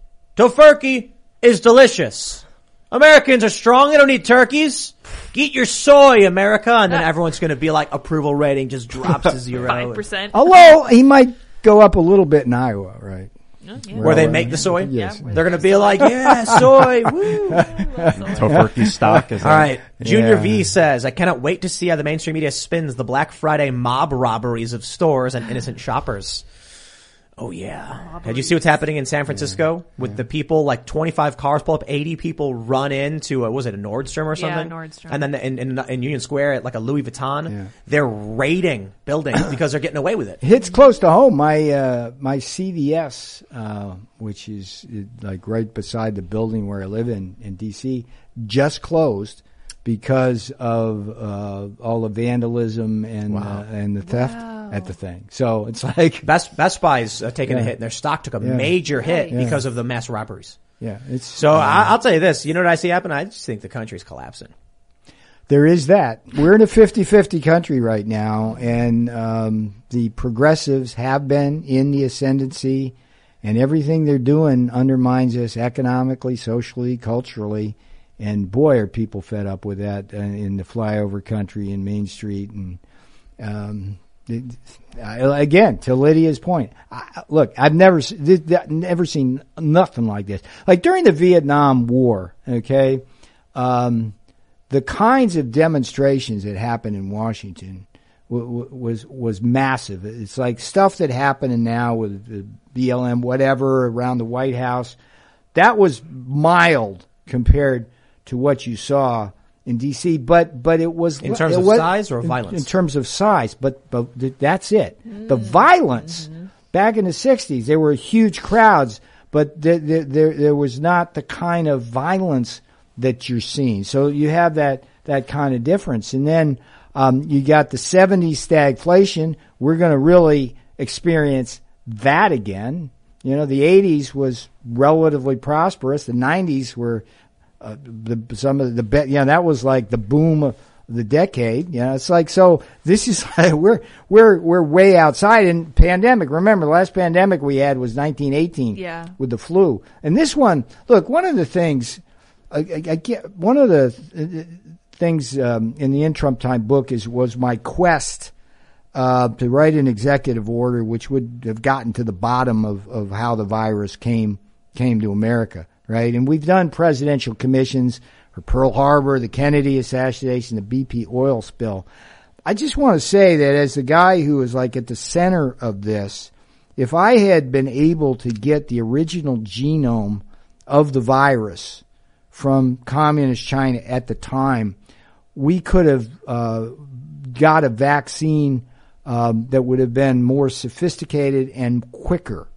tofurkey is delicious. Americans are strong. They don't eat turkeys. Eat your soy, America. And then everyone's going to be like, approval rating just drops to zero. Five percent. Although he might go up a little bit in Iowa, right? Where they make the soy? Yes. Yeah. They're going to be like, yeah, soy. Woo. Tofurkey stock is All right. Junior Yeah. V says, I cannot wait to see how the mainstream media spins the Black Friday mob robberies of stores and innocent shoppers. Oh yeah. Did you see what's happening in San Francisco with the people, like twenty-five cars pull up, eighty people run into, a, was it a Nordstrom or Yeah, something? Nordstrom. And then in, in, in Union Square at like a Louis Vuitton, Yeah. they're raiding buildings because they're getting away with it. It's close to home. My uh, my C V S, uh, which is uh, like right beside the building where I live in in D C, just closed because of uh, all the vandalism and Wow. uh, and the theft Wow. at the thing. So it's like, Best Best Buy's uh, taking a Yeah. hit, and their stock took a Yeah. major hit Right. because of the mass robberies. yeah, it's So uh, I, I'll tell you this. You know what I see happen? I just think the country's collapsing. there is that. We're in a fifty-fifty country right now, and um, the progressives have been in the ascendancy, and everything they're doing undermines us economically, socially, culturally. And boy, are people fed up with that uh, in the flyover country and Main Street. And um, it, I, again, to Lydia's point, I, look, I've never se- th- th- never seen nothing like this. Like during the Vietnam War, okay. Um, The kinds of demonstrations that happened in Washington w- w- was was massive. It's like stuff that happening now with the B L M, whatever, around the White House. That was mild compared to what you saw in D C, but but it was In terms it of was- size or in- violence? In terms of size, but but th- that's it. The violence back in the sixties, there were huge crowds, but there there there, there was not the kind of violence that you're seeing. So you have that, that kind of difference. And then, um, you got the seventies stagflation. We're going to really experience that again. You know, the eighties was relatively prosperous. The nineties were, uh, the, some of the, be- yeah, that was like the boom of the decade. You know, it's like, so this is, like, we're, we're, we're way outside in pandemic. Remember, the last pandemic we had was nineteen eighteen Yeah. with the flu. And this one, look, one of the things I, I, I get, one of the th- things um, in the In Trump Time book is was my quest uh, to write an executive order which would have gotten to the bottom of, of how the virus came came to America, right? And we've done presidential commissions for Pearl Harbor, the Kennedy assassination, the B P oil spill. I just want to say that as the guy who is like at the center of this, if I had been able to get the original genome of the virus from communist China at the time, we could have uh, got a vaccine um, that would have been more sophisticated and quicker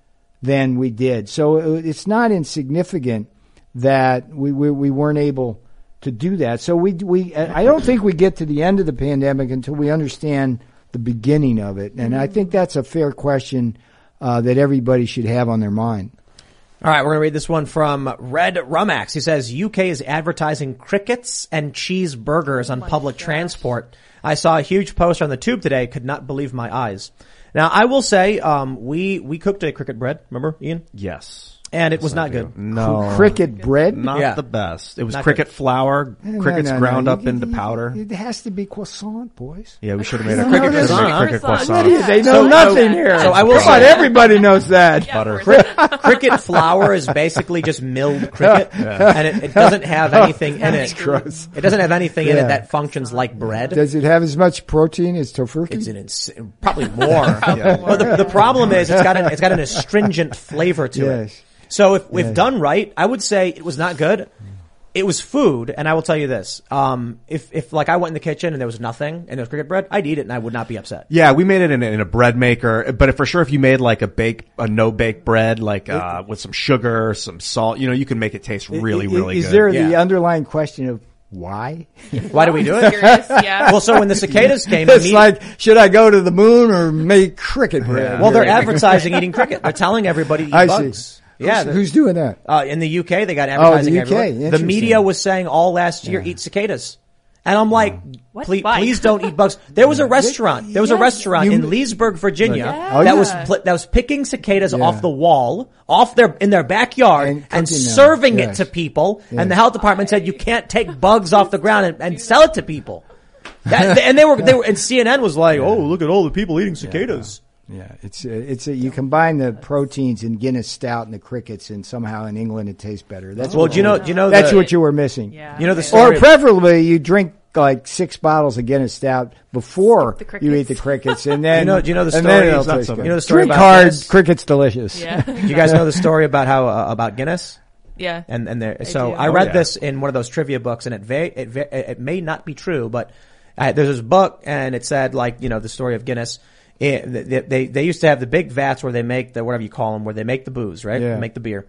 than we did. So it's not insignificant that we we, we weren't able to do that. So we we I don't think we get to the end of the pandemic until we understand the beginning of it. And I think that's a fair question uh, that everybody should have on their mind. All right, we're going to read this one from Red Rumax. He says, U K is advertising crickets and cheeseburgers on Oh public gosh. transport. I saw a huge poster on the tube today, could not believe my eyes. Now, I will say, um, we, we cooked a cricket bread, remember, Ian? Yes. And it was not good. No. Cricket bread? Not Yeah. the best. It was Not cricket good. flour, No, crickets no, no, ground no. up You- into you- powder. It has to be croissant, boys. Yeah, we should have made a No, cricket, no, should have made no, cricket no, croissant. no, They know So- nothing here. so I will Come on, say- everybody knows that. Yeah, Butter. of course. Cricket flour is basically just milled cricket, and it, it doesn't have anything in it. gross. It doesn't have anything in Yeah. it that functions like bread. Does it have as much protein as tofurkey? It's an ins- probably more. But the, the problem is it's got an, it's got an astringent flavor to Yes. it. So if, if Yes. done right, I would say it was not good. It was food, and I will tell you this. Um, if, if like I went in the kitchen and there was nothing and there was cricket bread, I'd eat it and I would not be upset. Yeah, we made it in, a- in a bread maker, but for sure if you made like a bake, a no-bake bread, like, uh, with some sugar, some salt, you know, you can make it taste really, I- really is good. there the Yeah. underlying question of why? Why do we do it? Curious, yeah. Well, so when the cicadas came, It's imme- like, should I go to the moon or make cricket bread? well, they're advertising eating cricket. They're telling everybody to eat I bugs. see. Yeah, Who's, who's doing that? Uh, in the U K, they got advertising U K, everywhere. The interesting. media was saying all last year, eat cicadas. And I'm like, What? please, Why? please don't eat bugs. There was a restaurant. There was a Yes. restaurant You- in Leesburg, Virginia, Yeah. Oh, that yeah. was pl- that was picking cicadas Yeah. off the wall, off their in their backyard, And and, cooking them. serving Yes. it to people. Yes. And the health department said you can't take bugs off the ground and, and sell it to people. That, and they were they were and C N N was like, oh, look at all the people eating cicadas. Yeah, it's uh, it's a, you combine the proteins in Guinness Stout and the crickets, and somehow in England it tastes better. That's Well, what do you know? Do you know? that's the, what you were missing. Yeah. You know the Okay. story. Or preferably, you drink like six bottles of Guinness Stout before Skip the you eat the crickets, and then You know- do you know the and story? then it'll It's not taste so good. bad. You know the story Drink about hard, Guinness? crickets delicious. Yeah. Do you guys know the story about how uh, about Guinness? Yeah. And and there, so do. I Oh, read yeah. this in one of those trivia books, and it va- it va- it may not be true, but I, there's this book, and it said like you know the story of Guinness. It, they, they they used to have the big vats where they make the whatever you call them, where they make the booze, right? Yeah. They make the beer.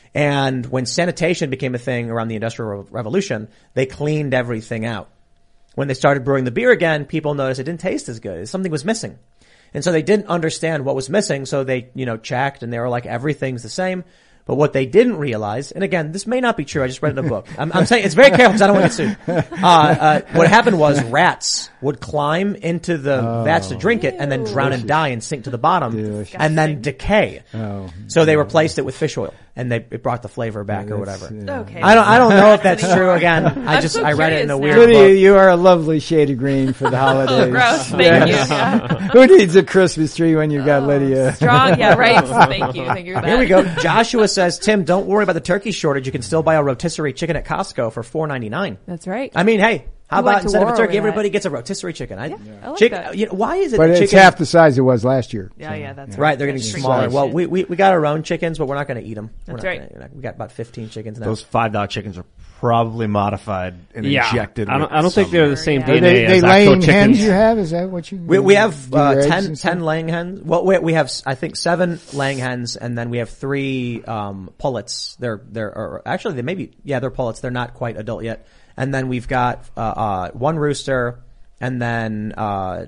And when sanitation became a thing around the Industrial Revolution, they cleaned everything out. When they started brewing the beer again, people noticed it didn't taste as good. Something was missing. And so they didn't understand what was missing, so they, you know, checked and they were like, everything's the same. But what they didn't realize, and again, this may not be true, I just read it in a book. I'm, I'm saying it's very careful because I don't want to get sued. Uh, uh, what happened was rats would climb into the vats to drink it and then drown and die and sink to the bottom Delicious. and then decay. Oh. So they replaced it with fish oil and they, it brought the flavor back or whatever. Okay. I don't, I don't know if that's true again. I I'm just, so I read it in a curious weird now. Lydia, book. you are a lovely shade of green for the holidays. Oh, gross. Thank Yes. you. Yeah. Who needs a Christmas tree when you've got Lydia? Strong. Yeah. Right. Thank you. Thank you for that. Here we go. Joshua says, Tim, don't worry about the turkey shortage. You can still buy a rotisserie chicken at Costco for four ninety-nine. That's right. I mean, hey, how We went about to instead of a war turkey, over that. everybody gets a rotisserie chicken? I, I like chick- that. You know, why is it But that it's chicken? half the size it was last year. Yeah. Yeah. That's Right, they're getting That's smaller. true. Well, we, we we got our own chickens, but we're not going to eat them. We're That's not right. Gonna, we got about fifteen chickens now. Those five dollar chickens are probably modified and Yeah. injected. I don't, with I don't think some- they're the same Yeah. D Are N A they, they as actual laying chickens. hens you have? Is that what you? we we have do your uh, eggs ten, and stuff? ten laying hens. Well, we, we have I think seven laying hens, and then we have three um pullets. They're they're or actually they may be yeah they're pullets. They're not quite adult yet. And then we've got uh, uh one rooster, and then uh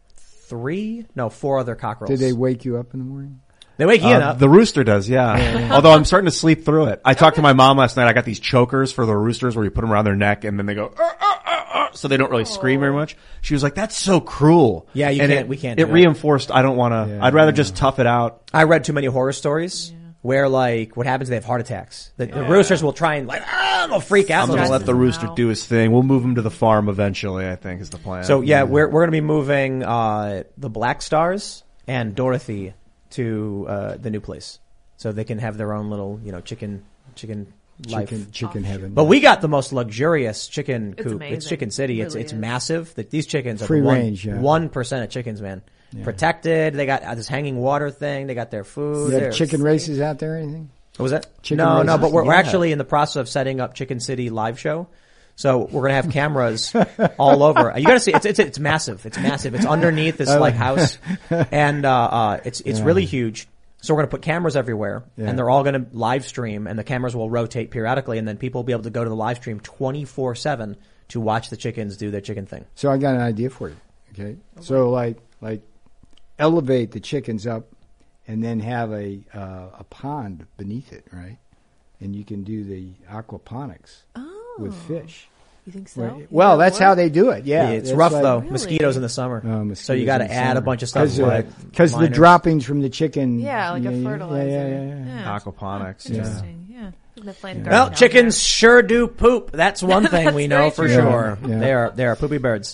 three no four other cockerels. Did they wake you up in the morning? They wake Ian Uh, up. the rooster does, yeah. Although I'm starting to sleep through it. I talked to my mom last night. I got these chokers for the roosters where you put them around their neck and then they go, "Arr, arr, arr, arr," so they don't really scream very much. She was like, "That's so cruel." Yeah, you and can't- It, we can't It do it. reinforced. I don't want to. Yeah, I'd rather yeah. just tough it out. I read too many horror stories where like what happens? They have heart attacks. The, the roosters will try and like ah, they'll freak out. I'm going to Stresses let the them rooster out. do his thing. We'll move him to the farm eventually, I think, is the plan. So yeah, we're we're going to be moving uh, the Black Stars and Dorothy to uh, the new place, so they can have their own little you know chicken chicken life. Chicken, chicken heaven. But we got the most luxurious chicken It's coop. amazing. It's Chicken City. It it's really it's is. massive. That these chickens are Free the one, range, yeah. one percent of chickens, man. Protected. They got uh, this hanging water thing. They got their food. you have They're- chicken races out there or anything? What was that? Chicken no, no, races? but we're, we're Yeah. actually in the process of setting up Chicken City live show. So we're gonna have cameras all over. You gotta see, it's, it's, it's massive. It's massive. It's underneath this like house. And, uh, uh, it's, it's really huge. So we're gonna put cameras everywhere Yeah. and they're all gonna live stream and the cameras will rotate periodically and then people will be able to go to the live stream twenty-four seven to watch the chickens do their chicken thing. So I got an idea for you. Okay. So like, like elevate the chickens up and then have a, uh, a pond beneath it, right? And you can do the aquaponics Oh. with fish. You think so? Right. You Well, think that's that'll how work? they do it. Yeah. it's that's rough like- though. Really? Mosquitoes in the summer. Oh, so you gotta add a bunch of stuff Because like because the liners. droppings from the chicken. Yeah, like yeah, a yeah, fertilizer. Yeah, yeah, yeah. Yeah. Aquaponics. Yeah. Interesting. Yeah. The flame Well, garden chickens out sure do poop. That's one thing That's we know very for true. sure. Yeah, yeah. They are they are poopy birds.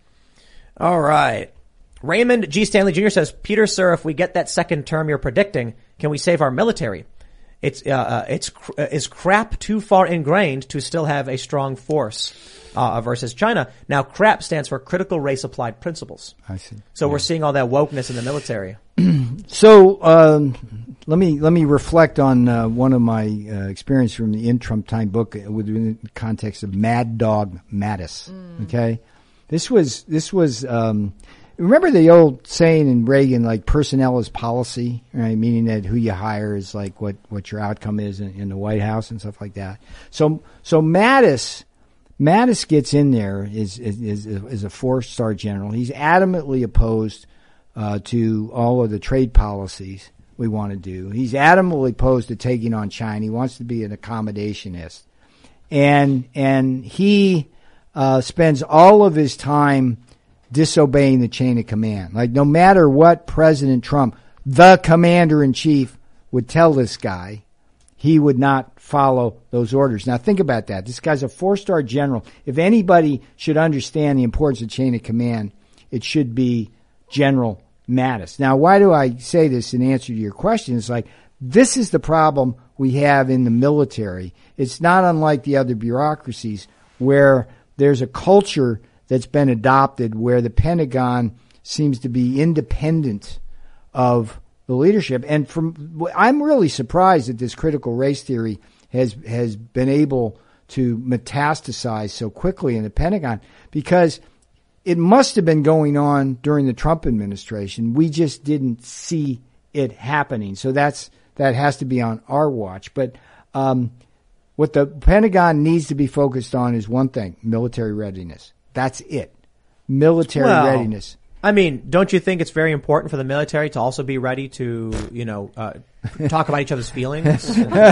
All right. Raymond G. Stanley Junior says, Peter, sir, if we get that second term you're predicting, can we save our military? It's uh, uh, it's cr- uh, is crap too far ingrained to still have a strong force uh, versus China. Now, CRAP stands for Critical Race Applied Principles. I see. So we're seeing all that wokeness in the military. So um, let me let me reflect on uh, one of my uh, experience from the In Trump Time book within the context of Mad Dog Mattis. Okay, this was this was. Um, remember the old saying in Reagan, like personnel is policy, right? Meaning that who you hire is like what what your outcome is in, in the White House and stuff like that. So so Mattis. Mattis gets in there is is is, is a four-star general. He's adamantly opposed uh, to all of the trade policies we want to do. He's adamantly opposed to taking on China. He wants to be an accommodationist, and and he uh, spends all of his time disobeying the chain of command. Like no matter what President Trump, the commander in chief, would tell this guy, he would not follow those orders. Now think about that. This guy's a four-star general. If anybody should understand the importance of chain of command, it should be General Mattis. Now why do I say this in answer to your question? It's like, this is the problem we have in the military. It's not unlike the other bureaucracies where there's a culture that's been adopted where the Pentagon seems to be independent of the leadership. And from, I'm really surprised that this critical race theory has, has been able to metastasize so quickly in the Pentagon, because it must have been going on during the Trump administration. We just didn't see it happening. So that's, that has to be on our watch. But, um, what the Pentagon needs to be focused on is one thing: military readiness. That's it. Military Well, readiness. I mean, don't you think it's very important for the military to also be ready to, you know, uh, talk about each other's feelings?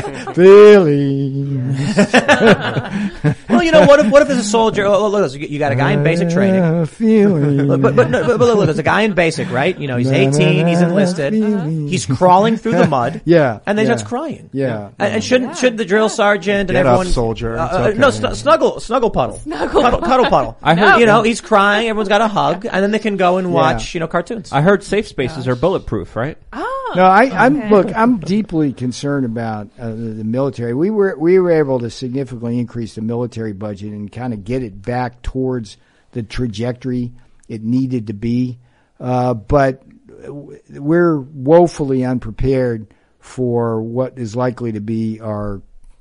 Feelings. Well, you know, what if what if there's a soldier? Oh, look, look, you got a guy in basic training. Uh, feelings. But but, no, but, but look, there's a guy in basic, right? You know, he's eighteen, he's enlisted, he's crawling through the mud, Yeah, and then he yeah. starts crying. Yeah. And, and shouldn't Yeah. should the drill sergeant and Get up, everyone soldier. Uh, It's uh, okay. No, sn- snuggle, snuggle puddle, Snuggle cuddle, cuddle puddle. I heard- you know, he's crying. Everyone's got a hug, and then they can go and watch, Yeah. you know, cartoons. I heard safe spaces are bulletproof, right? Oh, No, I, I'm okay. look. I'm deeply concerned about uh, the, the military. We were we were able to significantly increase the military budget and kind of get it back towards the trajectory it needed to be, uh, but we're woefully unprepared for what is likely to be our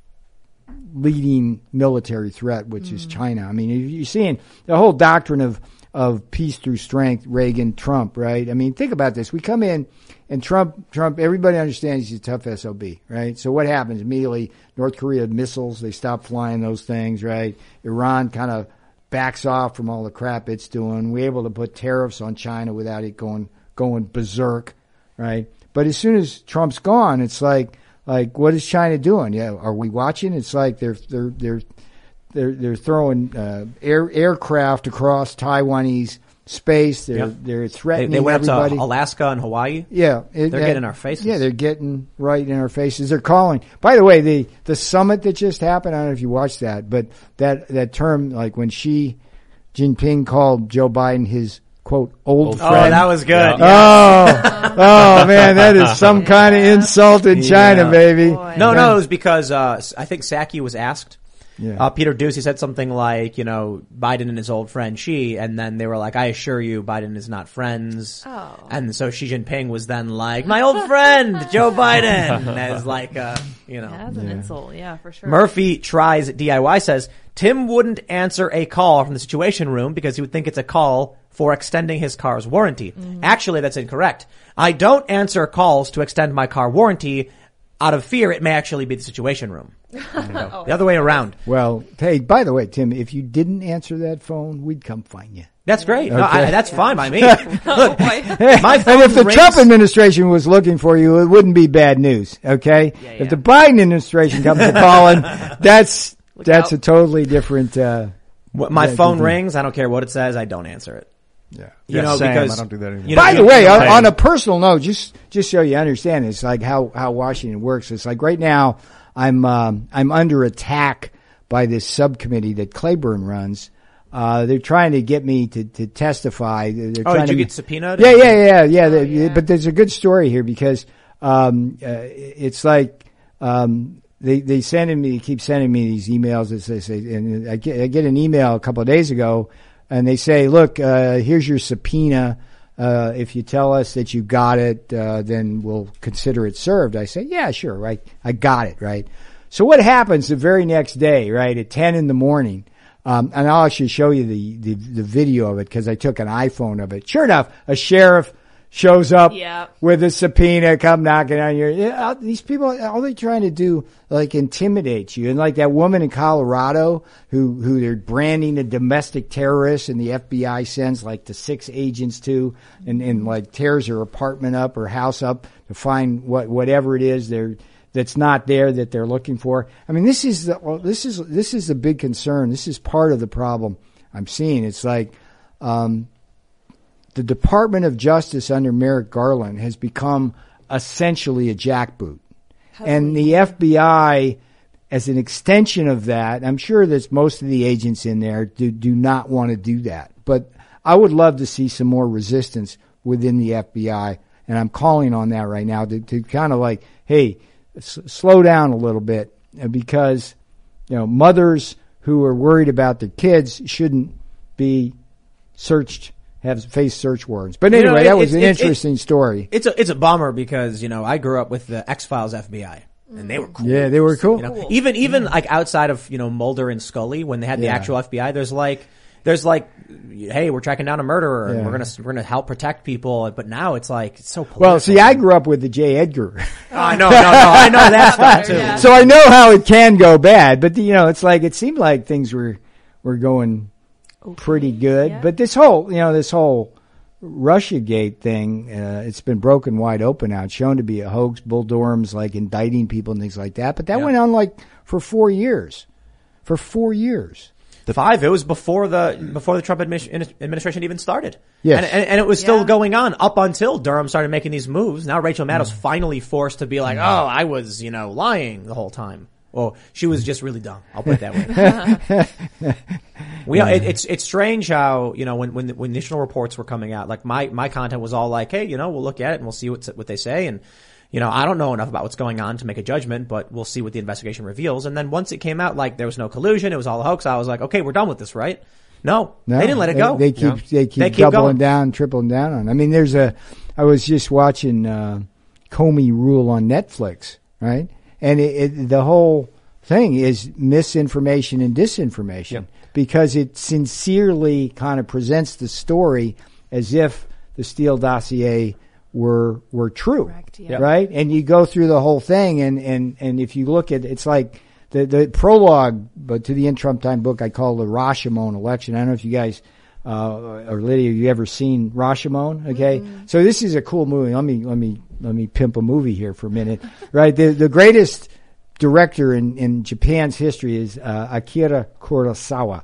leading military threat, which is China. I mean, you're seeing the whole doctrine of of peace through strength, Reagan, Trump, right? I mean, think about this. We come in and Trump, Trump, everybody understands he's a tough S O B, right? So what happens immediately? North Korea missiles, they stop flying those things, right? Iran kind of backs off from all the crap it's doing. We're able to put tariffs on China without it going, going berserk, right? But as soon as Trump's gone, it's like, like, what is China doing? Yeah, are we watching? It's like they're, they're, they're, They're they're throwing uh, air aircraft across Taiwanese space. They're Yep. they're They, threatening they went up everybody. to Alaska and Hawaii. Yeah, it, They're that- getting in our faces. Yeah, they're getting right in our faces. They're calling. By the way, the the summit that just happened. I don't know if you watched that, but that that term, like when Xi Jinping called Joe Biden his quote old, Old Oh, friend. that was good. Yeah. Yeah. Oh, oh man, that is some kind of insult in China, Yeah. baby. Boy. No, no, it was because uh, I think Psaki was asked. Yeah. Uh, Peter Doocy said something like, you know, Biden and his old friend Xi, and then they were like, I assure you, Biden is not friends. Oh. And so Xi Jinping was then like, my old friend, Joe Biden, as like, uh, you know. Yeah, that's an insult. Yeah, for sure. Murphy Tries D I Y says, Tim wouldn't answer a call from the Situation Room because he would think it's a call for extending his car's warranty. Mm-hmm. Actually, that's incorrect. I don't answer calls to extend my car warranty. Out of fear, it may actually be the Situation Room. You know, the other way around. Well, hey, by the way, Tim, if you didn't answer that phone, we'd come find you. That's great. No, Okay. I, that's fine by me. Look, my And phone if the rings- Trump administration was looking for you, it wouldn't be bad news. Okay, yeah. if the Biden administration comes to calling, that's that's out. a totally different. Uh, Wh- my Yeah, phone good. rings. I don't care what it says. I don't answer it. yeah. You Yeah, know, same. because I don't do that anymore. you know, By the you- way, on, Same. on a personal note, just just so you understand, it's like how how Washington works. It's like right now, I'm um, I'm under attack by this subcommittee that Claiborne runs. Uh, they're trying to get me to, to testify. They're Oh, trying did you to, get subpoenaed? Yeah, yeah, yeah, yeah. the- yeah. But there's a good story here because um, uh, it's like um, they they sending me keep sending me these emails that say, say and I get I get an email a couple of days ago, and they say, look, uh, here's your subpoena. Uh, if you tell us that you got it, uh, then we'll consider it served. I say, yeah, sure, right. I got it, right. So what happens the very next day, right, at ten in the morning? Um, and I'll actually show you the, the, the video of it because I took an iPhone of it. Sure enough, a sheriff shows up Yeah. with a subpoena, come knocking on your, yeah, these people, all they're trying to do, like, intimidate you. And like that woman in Colorado who, who they're branding a domestic terrorist and the F B I sends like the six agents to and, and like tears her apartment up or house up to find what, whatever it is they're, that's not there that they're looking for. I mean, this is the, well, this is, this is the big concern. This is part of the problem I'm seeing. It's like, um, the Department of Justice under Merrick Garland has become essentially a jackboot. And the F B I, as an extension of that, I'm sure that most of the agents in there do, do not want to do that. But I would love to see some more resistance within the F B I. And I'm calling on that right now to, to kind of like, hey, s- slow down a little bit uh, because, you know, mothers who are worried about their kids shouldn't be searched, have faced search warrants. But You know, anyway, it- that was it- an it- interesting story. It's a it's a bummer because you know I grew up with the X-Files F B I and they were cool. Yeah, they were cool. You know, even even like outside of you know Mulder and Scully when they had the Yeah. actual F B I, there's like there's like, hey, we're tracking down a murderer and Yeah. we're gonna we're gonna help protect people. But now it's like it's so political. Well, see, I grew up with the J. Edgar. Oh, I know, no, no, I know that stuff too. Yeah. So I know how it can go bad, but you know, it's like, it seemed like things were, were going pretty good. yeah. But this whole, you know, this whole Russiagate thing, uh, it's been broken wide open now. It's shown to be a hoax. Bull Durham's like indicting people and things like that. But that Yeah. went on like for four years. For four years. The five. It was before the before the Trump admi- administration even started. Yes. and, and, and it was still Yeah. going on up until Durham started making these moves. Now Rachel Maddow's finally forced to be like, "Oh, I was, you know, lying the whole time." Well, she was just really dumb. I'll put it that way. we, it, it's it's strange how you know when when the, when initial reports were coming out, like my my content was all like, "Hey, you know, we'll look at it and we'll see what what they say." And you know, I don't know enough about what's going on to make a judgment, but we'll see what the investigation reveals. And then once it came out, like there was no collusion, it was all a hoax. I was like, "Okay, we're done with this, right?" No, No, they didn't let it go. They, they keep they keep They keep doubling going. down, tripling down on. I mean, there's a. I was just watching uh, Comey Rule on Netflix, right? And it, it, the whole thing is misinformation and disinformation Yep. because it sincerely kind of presents the story as if the Steele dossier were were true, Correct, yeah. right? And you go through the whole thing, and and and if you look at, it's like the the prologue, but to the In Trump Time book, I call the Rashomon election. I don't know if you guys uh, or Lydia, you ever seen Rashomon? Okay, Mm-hmm. so this is a cool movie. Let me let me let me pimp a movie here for a minute, right? The the greatest director in in Japan's history is uh, Akira Kurosawa.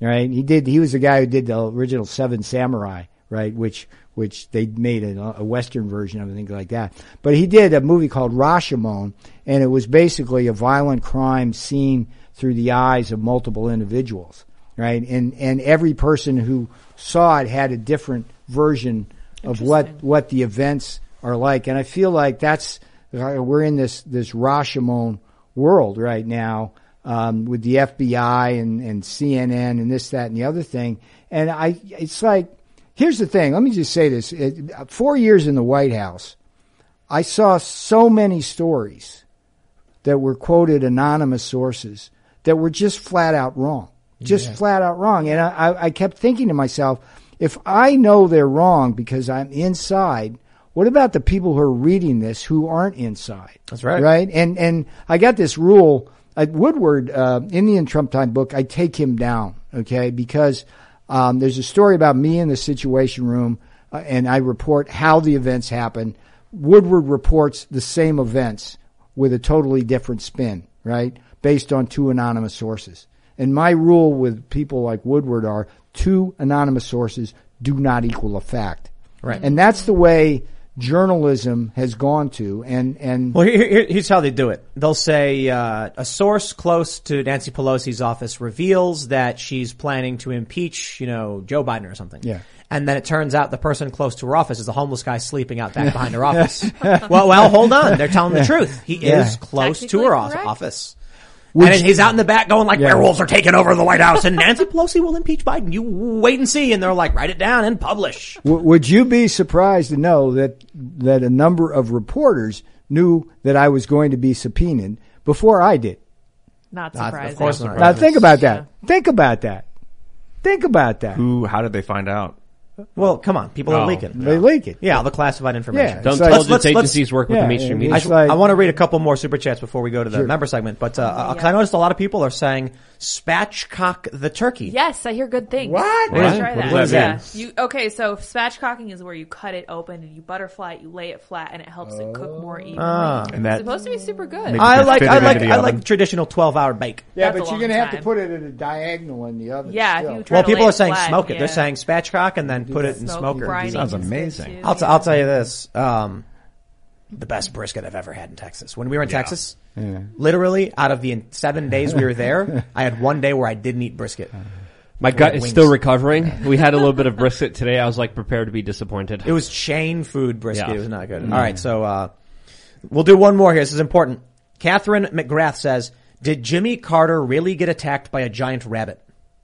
right? He did. He was the guy who did the original Seven Samurai, right? Which which they made a, a Western version of, and things like that. But he did a movie called Rashomon, and it was basically a violent crime seen through the eyes of multiple individuals, right? And and every person who saw it had a different version of what what the events are like. And I feel like that's we're in this this Rashomon world right now, um, with the F B I and and C N N and this, that, and the other thing. And I, it's like, here's the thing. Let me just say this: it, four years in the White House, I saw so many stories that were quoted anonymous sources that were just flat out wrong, just yeah. flat out wrong. And I, I kept thinking to myself, if I know they're wrong because I'm inside, what about the people who are reading this who aren't inside? That's right. Right? And and I got this rule at Woodward, uh, in the In Trump Time book, I take him down, okay? Because um, there's a story about me in the Situation Room, uh, and I report how the events happen. Woodward reports the same events with a totally different spin, right? Based on two anonymous sources. And my rule with people like Woodward are two anonymous sources do not equal a fact. Right. And that's the way journalism has gone to, and and well, here, here, here's how they do it. They'll say uh, a source close to Nancy Pelosi's office reveals that she's planning to impeach, you know, Joe Biden or something. Yeah. And then it turns out the person close to her office is a homeless guy sleeping out back behind her office. well, well, hold on. They're telling the truth. He Yeah. is close to Technically her correct. office. Which- and he's out in the back going like, Yeah. werewolves are taking over the White House and Nancy Pelosi will impeach Biden. You wait and see. And they're like, write it down and publish. W- would you be surprised to know that that a number of reporters knew that I was going to be subpoenaed before I did? Not Not- surprising. of course not. Now think about that. Think about that. Think about that. Who? How did they find out? Well, come on. People are Oh. leaking. They leak it. Yeah, all the classified information. Yeah. Don't So intelligence let's- let's- agencies work with yeah, the mainstream yeah, media. it's like- I want to read a couple more super chats before we go to the Sure. member segment, but uh, Oh, cause yeah. I noticed a lot of people are saying spatchcock the turkey. Yes, I hear good things. What? Let's What? try What that. does that Yeah. You, okay, so spatchcocking is where you cut it open and you butterfly it, you lay it flat, and it helps it cook more evenly. Ah. And that- it's supposed to be super good. Maybe- I Just like fit I it like into the I oven. like traditional twelve hour bake. Yeah, That's but a you're long going to have to time. put it at a diagonal in the oven. Yeah, if still. you try Well, to people lay are it saying flat, smoke it. yeah. They're saying spatchcock and then put it in Smoke smoker. brining Sounds is good amazing. too. I'll, t- I'll tell you this. Um, the best brisket I've ever had in Texas. When we were in Texas, Yeah. literally out of the seven days we were there, I had one day where I didn't eat brisket. My gut Like is wings. still recovering. We had a little bit of brisket today. I was like prepared to be disappointed. It was chain food brisket. Yeah. It was not good. All right, so uh, we'll do one more here. This is important. Catherine McGrath says, did Jimmy Carter really get attacked by a giant rabbit?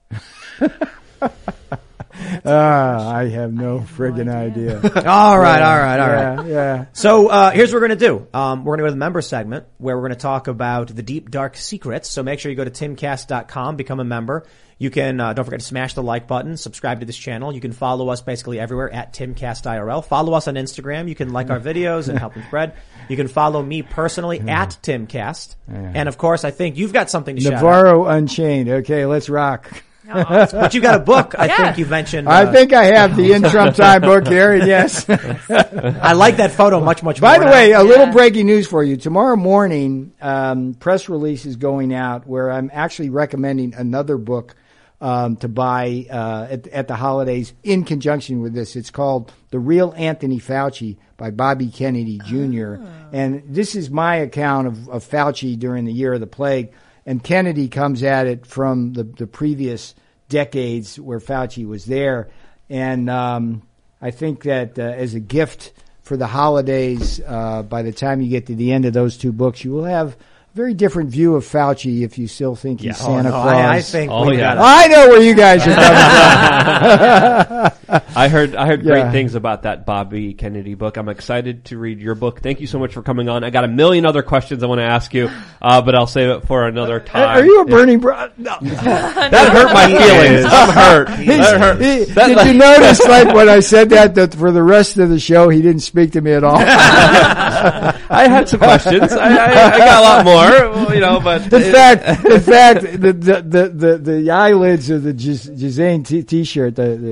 Ah, I have no friggin' idea. all right, all right, all right. Yeah, yeah. So uh, here's what we're going to do. Um, we're going to go to the member segment where we're going to talk about the deep, dark secrets. So make sure you go to timcast dot com, become a member. You can, uh, don't forget to smash the like button, subscribe to this channel. You can follow us basically everywhere at TimCastIRL. Follow us on Instagram. You can like our videos and help them spread. You can follow me personally at TimCast. And of course, I think you've got something to shout out. Navarro Unchained. Okay, let's rock. Aw. But you got a book, I Yeah. think you mentioned. Uh, I think I have the In Trump Time book here, and yes. I like that photo much, much By more. the way, now. a little Yeah. breaking news for you. Tomorrow morning, um, press release is going out where I'm actually recommending another book um, to buy uh, at, at the holidays in conjunction with this. It's called The Real Anthony Fauci by Bobby Kennedy Junior Oh. And this is my account of, of Fauci during the year of the plague. And Kennedy comes at it from the, the previous decades where Fauci was there. And um, I think that uh, as a gift for the holidays, uh, by the time you get to the end of those two books, you will have a very different view of Fauci if you still think he's Oh, Santa no, Claus. I, I think Oh, we yeah. got I know where you guys are coming from. I heard I heard Yeah. great things about that Bobby Kennedy book. I'm excited to read your book. Thank you so much for coming on. I got a million other questions I want to ask you, uh, but I'll save it for another time. Are you a Bernie bro? No. That hurt my feelings. I'm hurt. That hurt. He- That, did like- you notice, like, when I said that, that for the rest of the show, he didn't speak to me at all? I had some questions. I, I, I got a lot more, well, you know, but In fact, in fact, the the the the, the eyelids of the Gis- Ghislaine t- t-shirt, the, the the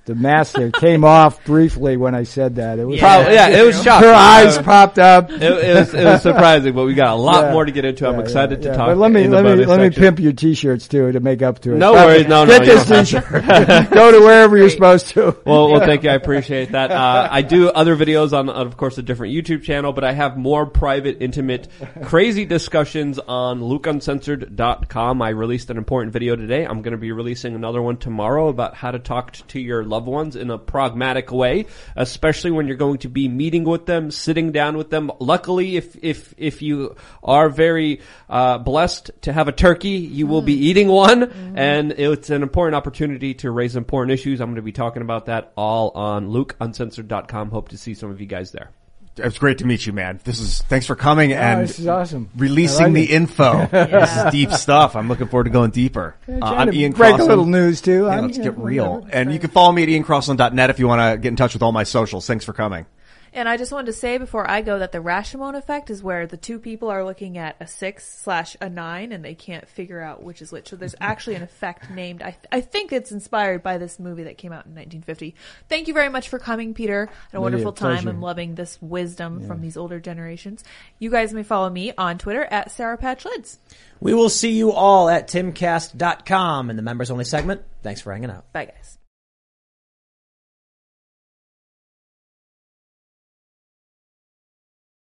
the mask came off briefly when I said that. It was Probably, yeah, it was shocking. her eyes Uh, popped up. It, it was it was surprising, but we got a lot Yeah. more to get into. I'm Yeah, excited yeah, to talk. But let me in the let me bonus let me section. pimp your t-shirts too to make up to it. No Stop worries, it. no, no, Get you this don't have t-shirt. Go to wherever you're supposed to. Well, well, thank you. I appreciate that. Uh, I do other videos on, of course, a different YouTube channel, but I have more private, intimate, crazy discussions on Luke Uncensored dot com. I released an important video today. I'm going to be releasing another one tomorrow about how to talk t- to your loved ones in a pragmatic way, especially when you're going to be meeting with them, sitting down with them. Luckily, if if if you are very uh, blessed to have a turkey, you will be eating one, mm-hmm. and it's an important opportunity to raise important issues. I'm going to be talking about that all on Luke Uncensored dot com. Hope to see some of you guys there. It's great to meet you, man. This is thanks for coming Oh, and this is awesome. releasing I like the it. info. This is deep stuff. I'm looking forward to going deeper. Yeah, Uh, trying I'm to Ian break Crossland. a little news too. Yeah, I'm- let's yeah, get real. whatever. And you can follow me at ian crossland dot net if you want to get in touch with all my socials. Thanks for coming. And I just wanted to say before I go that the Rashomon effect is where the two people are looking at a six slash a nine and they can't figure out which is which. So there's actually an effect named, I, th- I think it's inspired by this movie that came out in nineteen fifty. Thank you very much for coming, Peter. Had a wonderful time. pleasure. I'm loving this wisdom from these older generations. You guys may follow me on Twitter at Sarah Patch Lids. We will see you all at timcast dot com in the members only segment. Thanks for hanging out. Bye guys.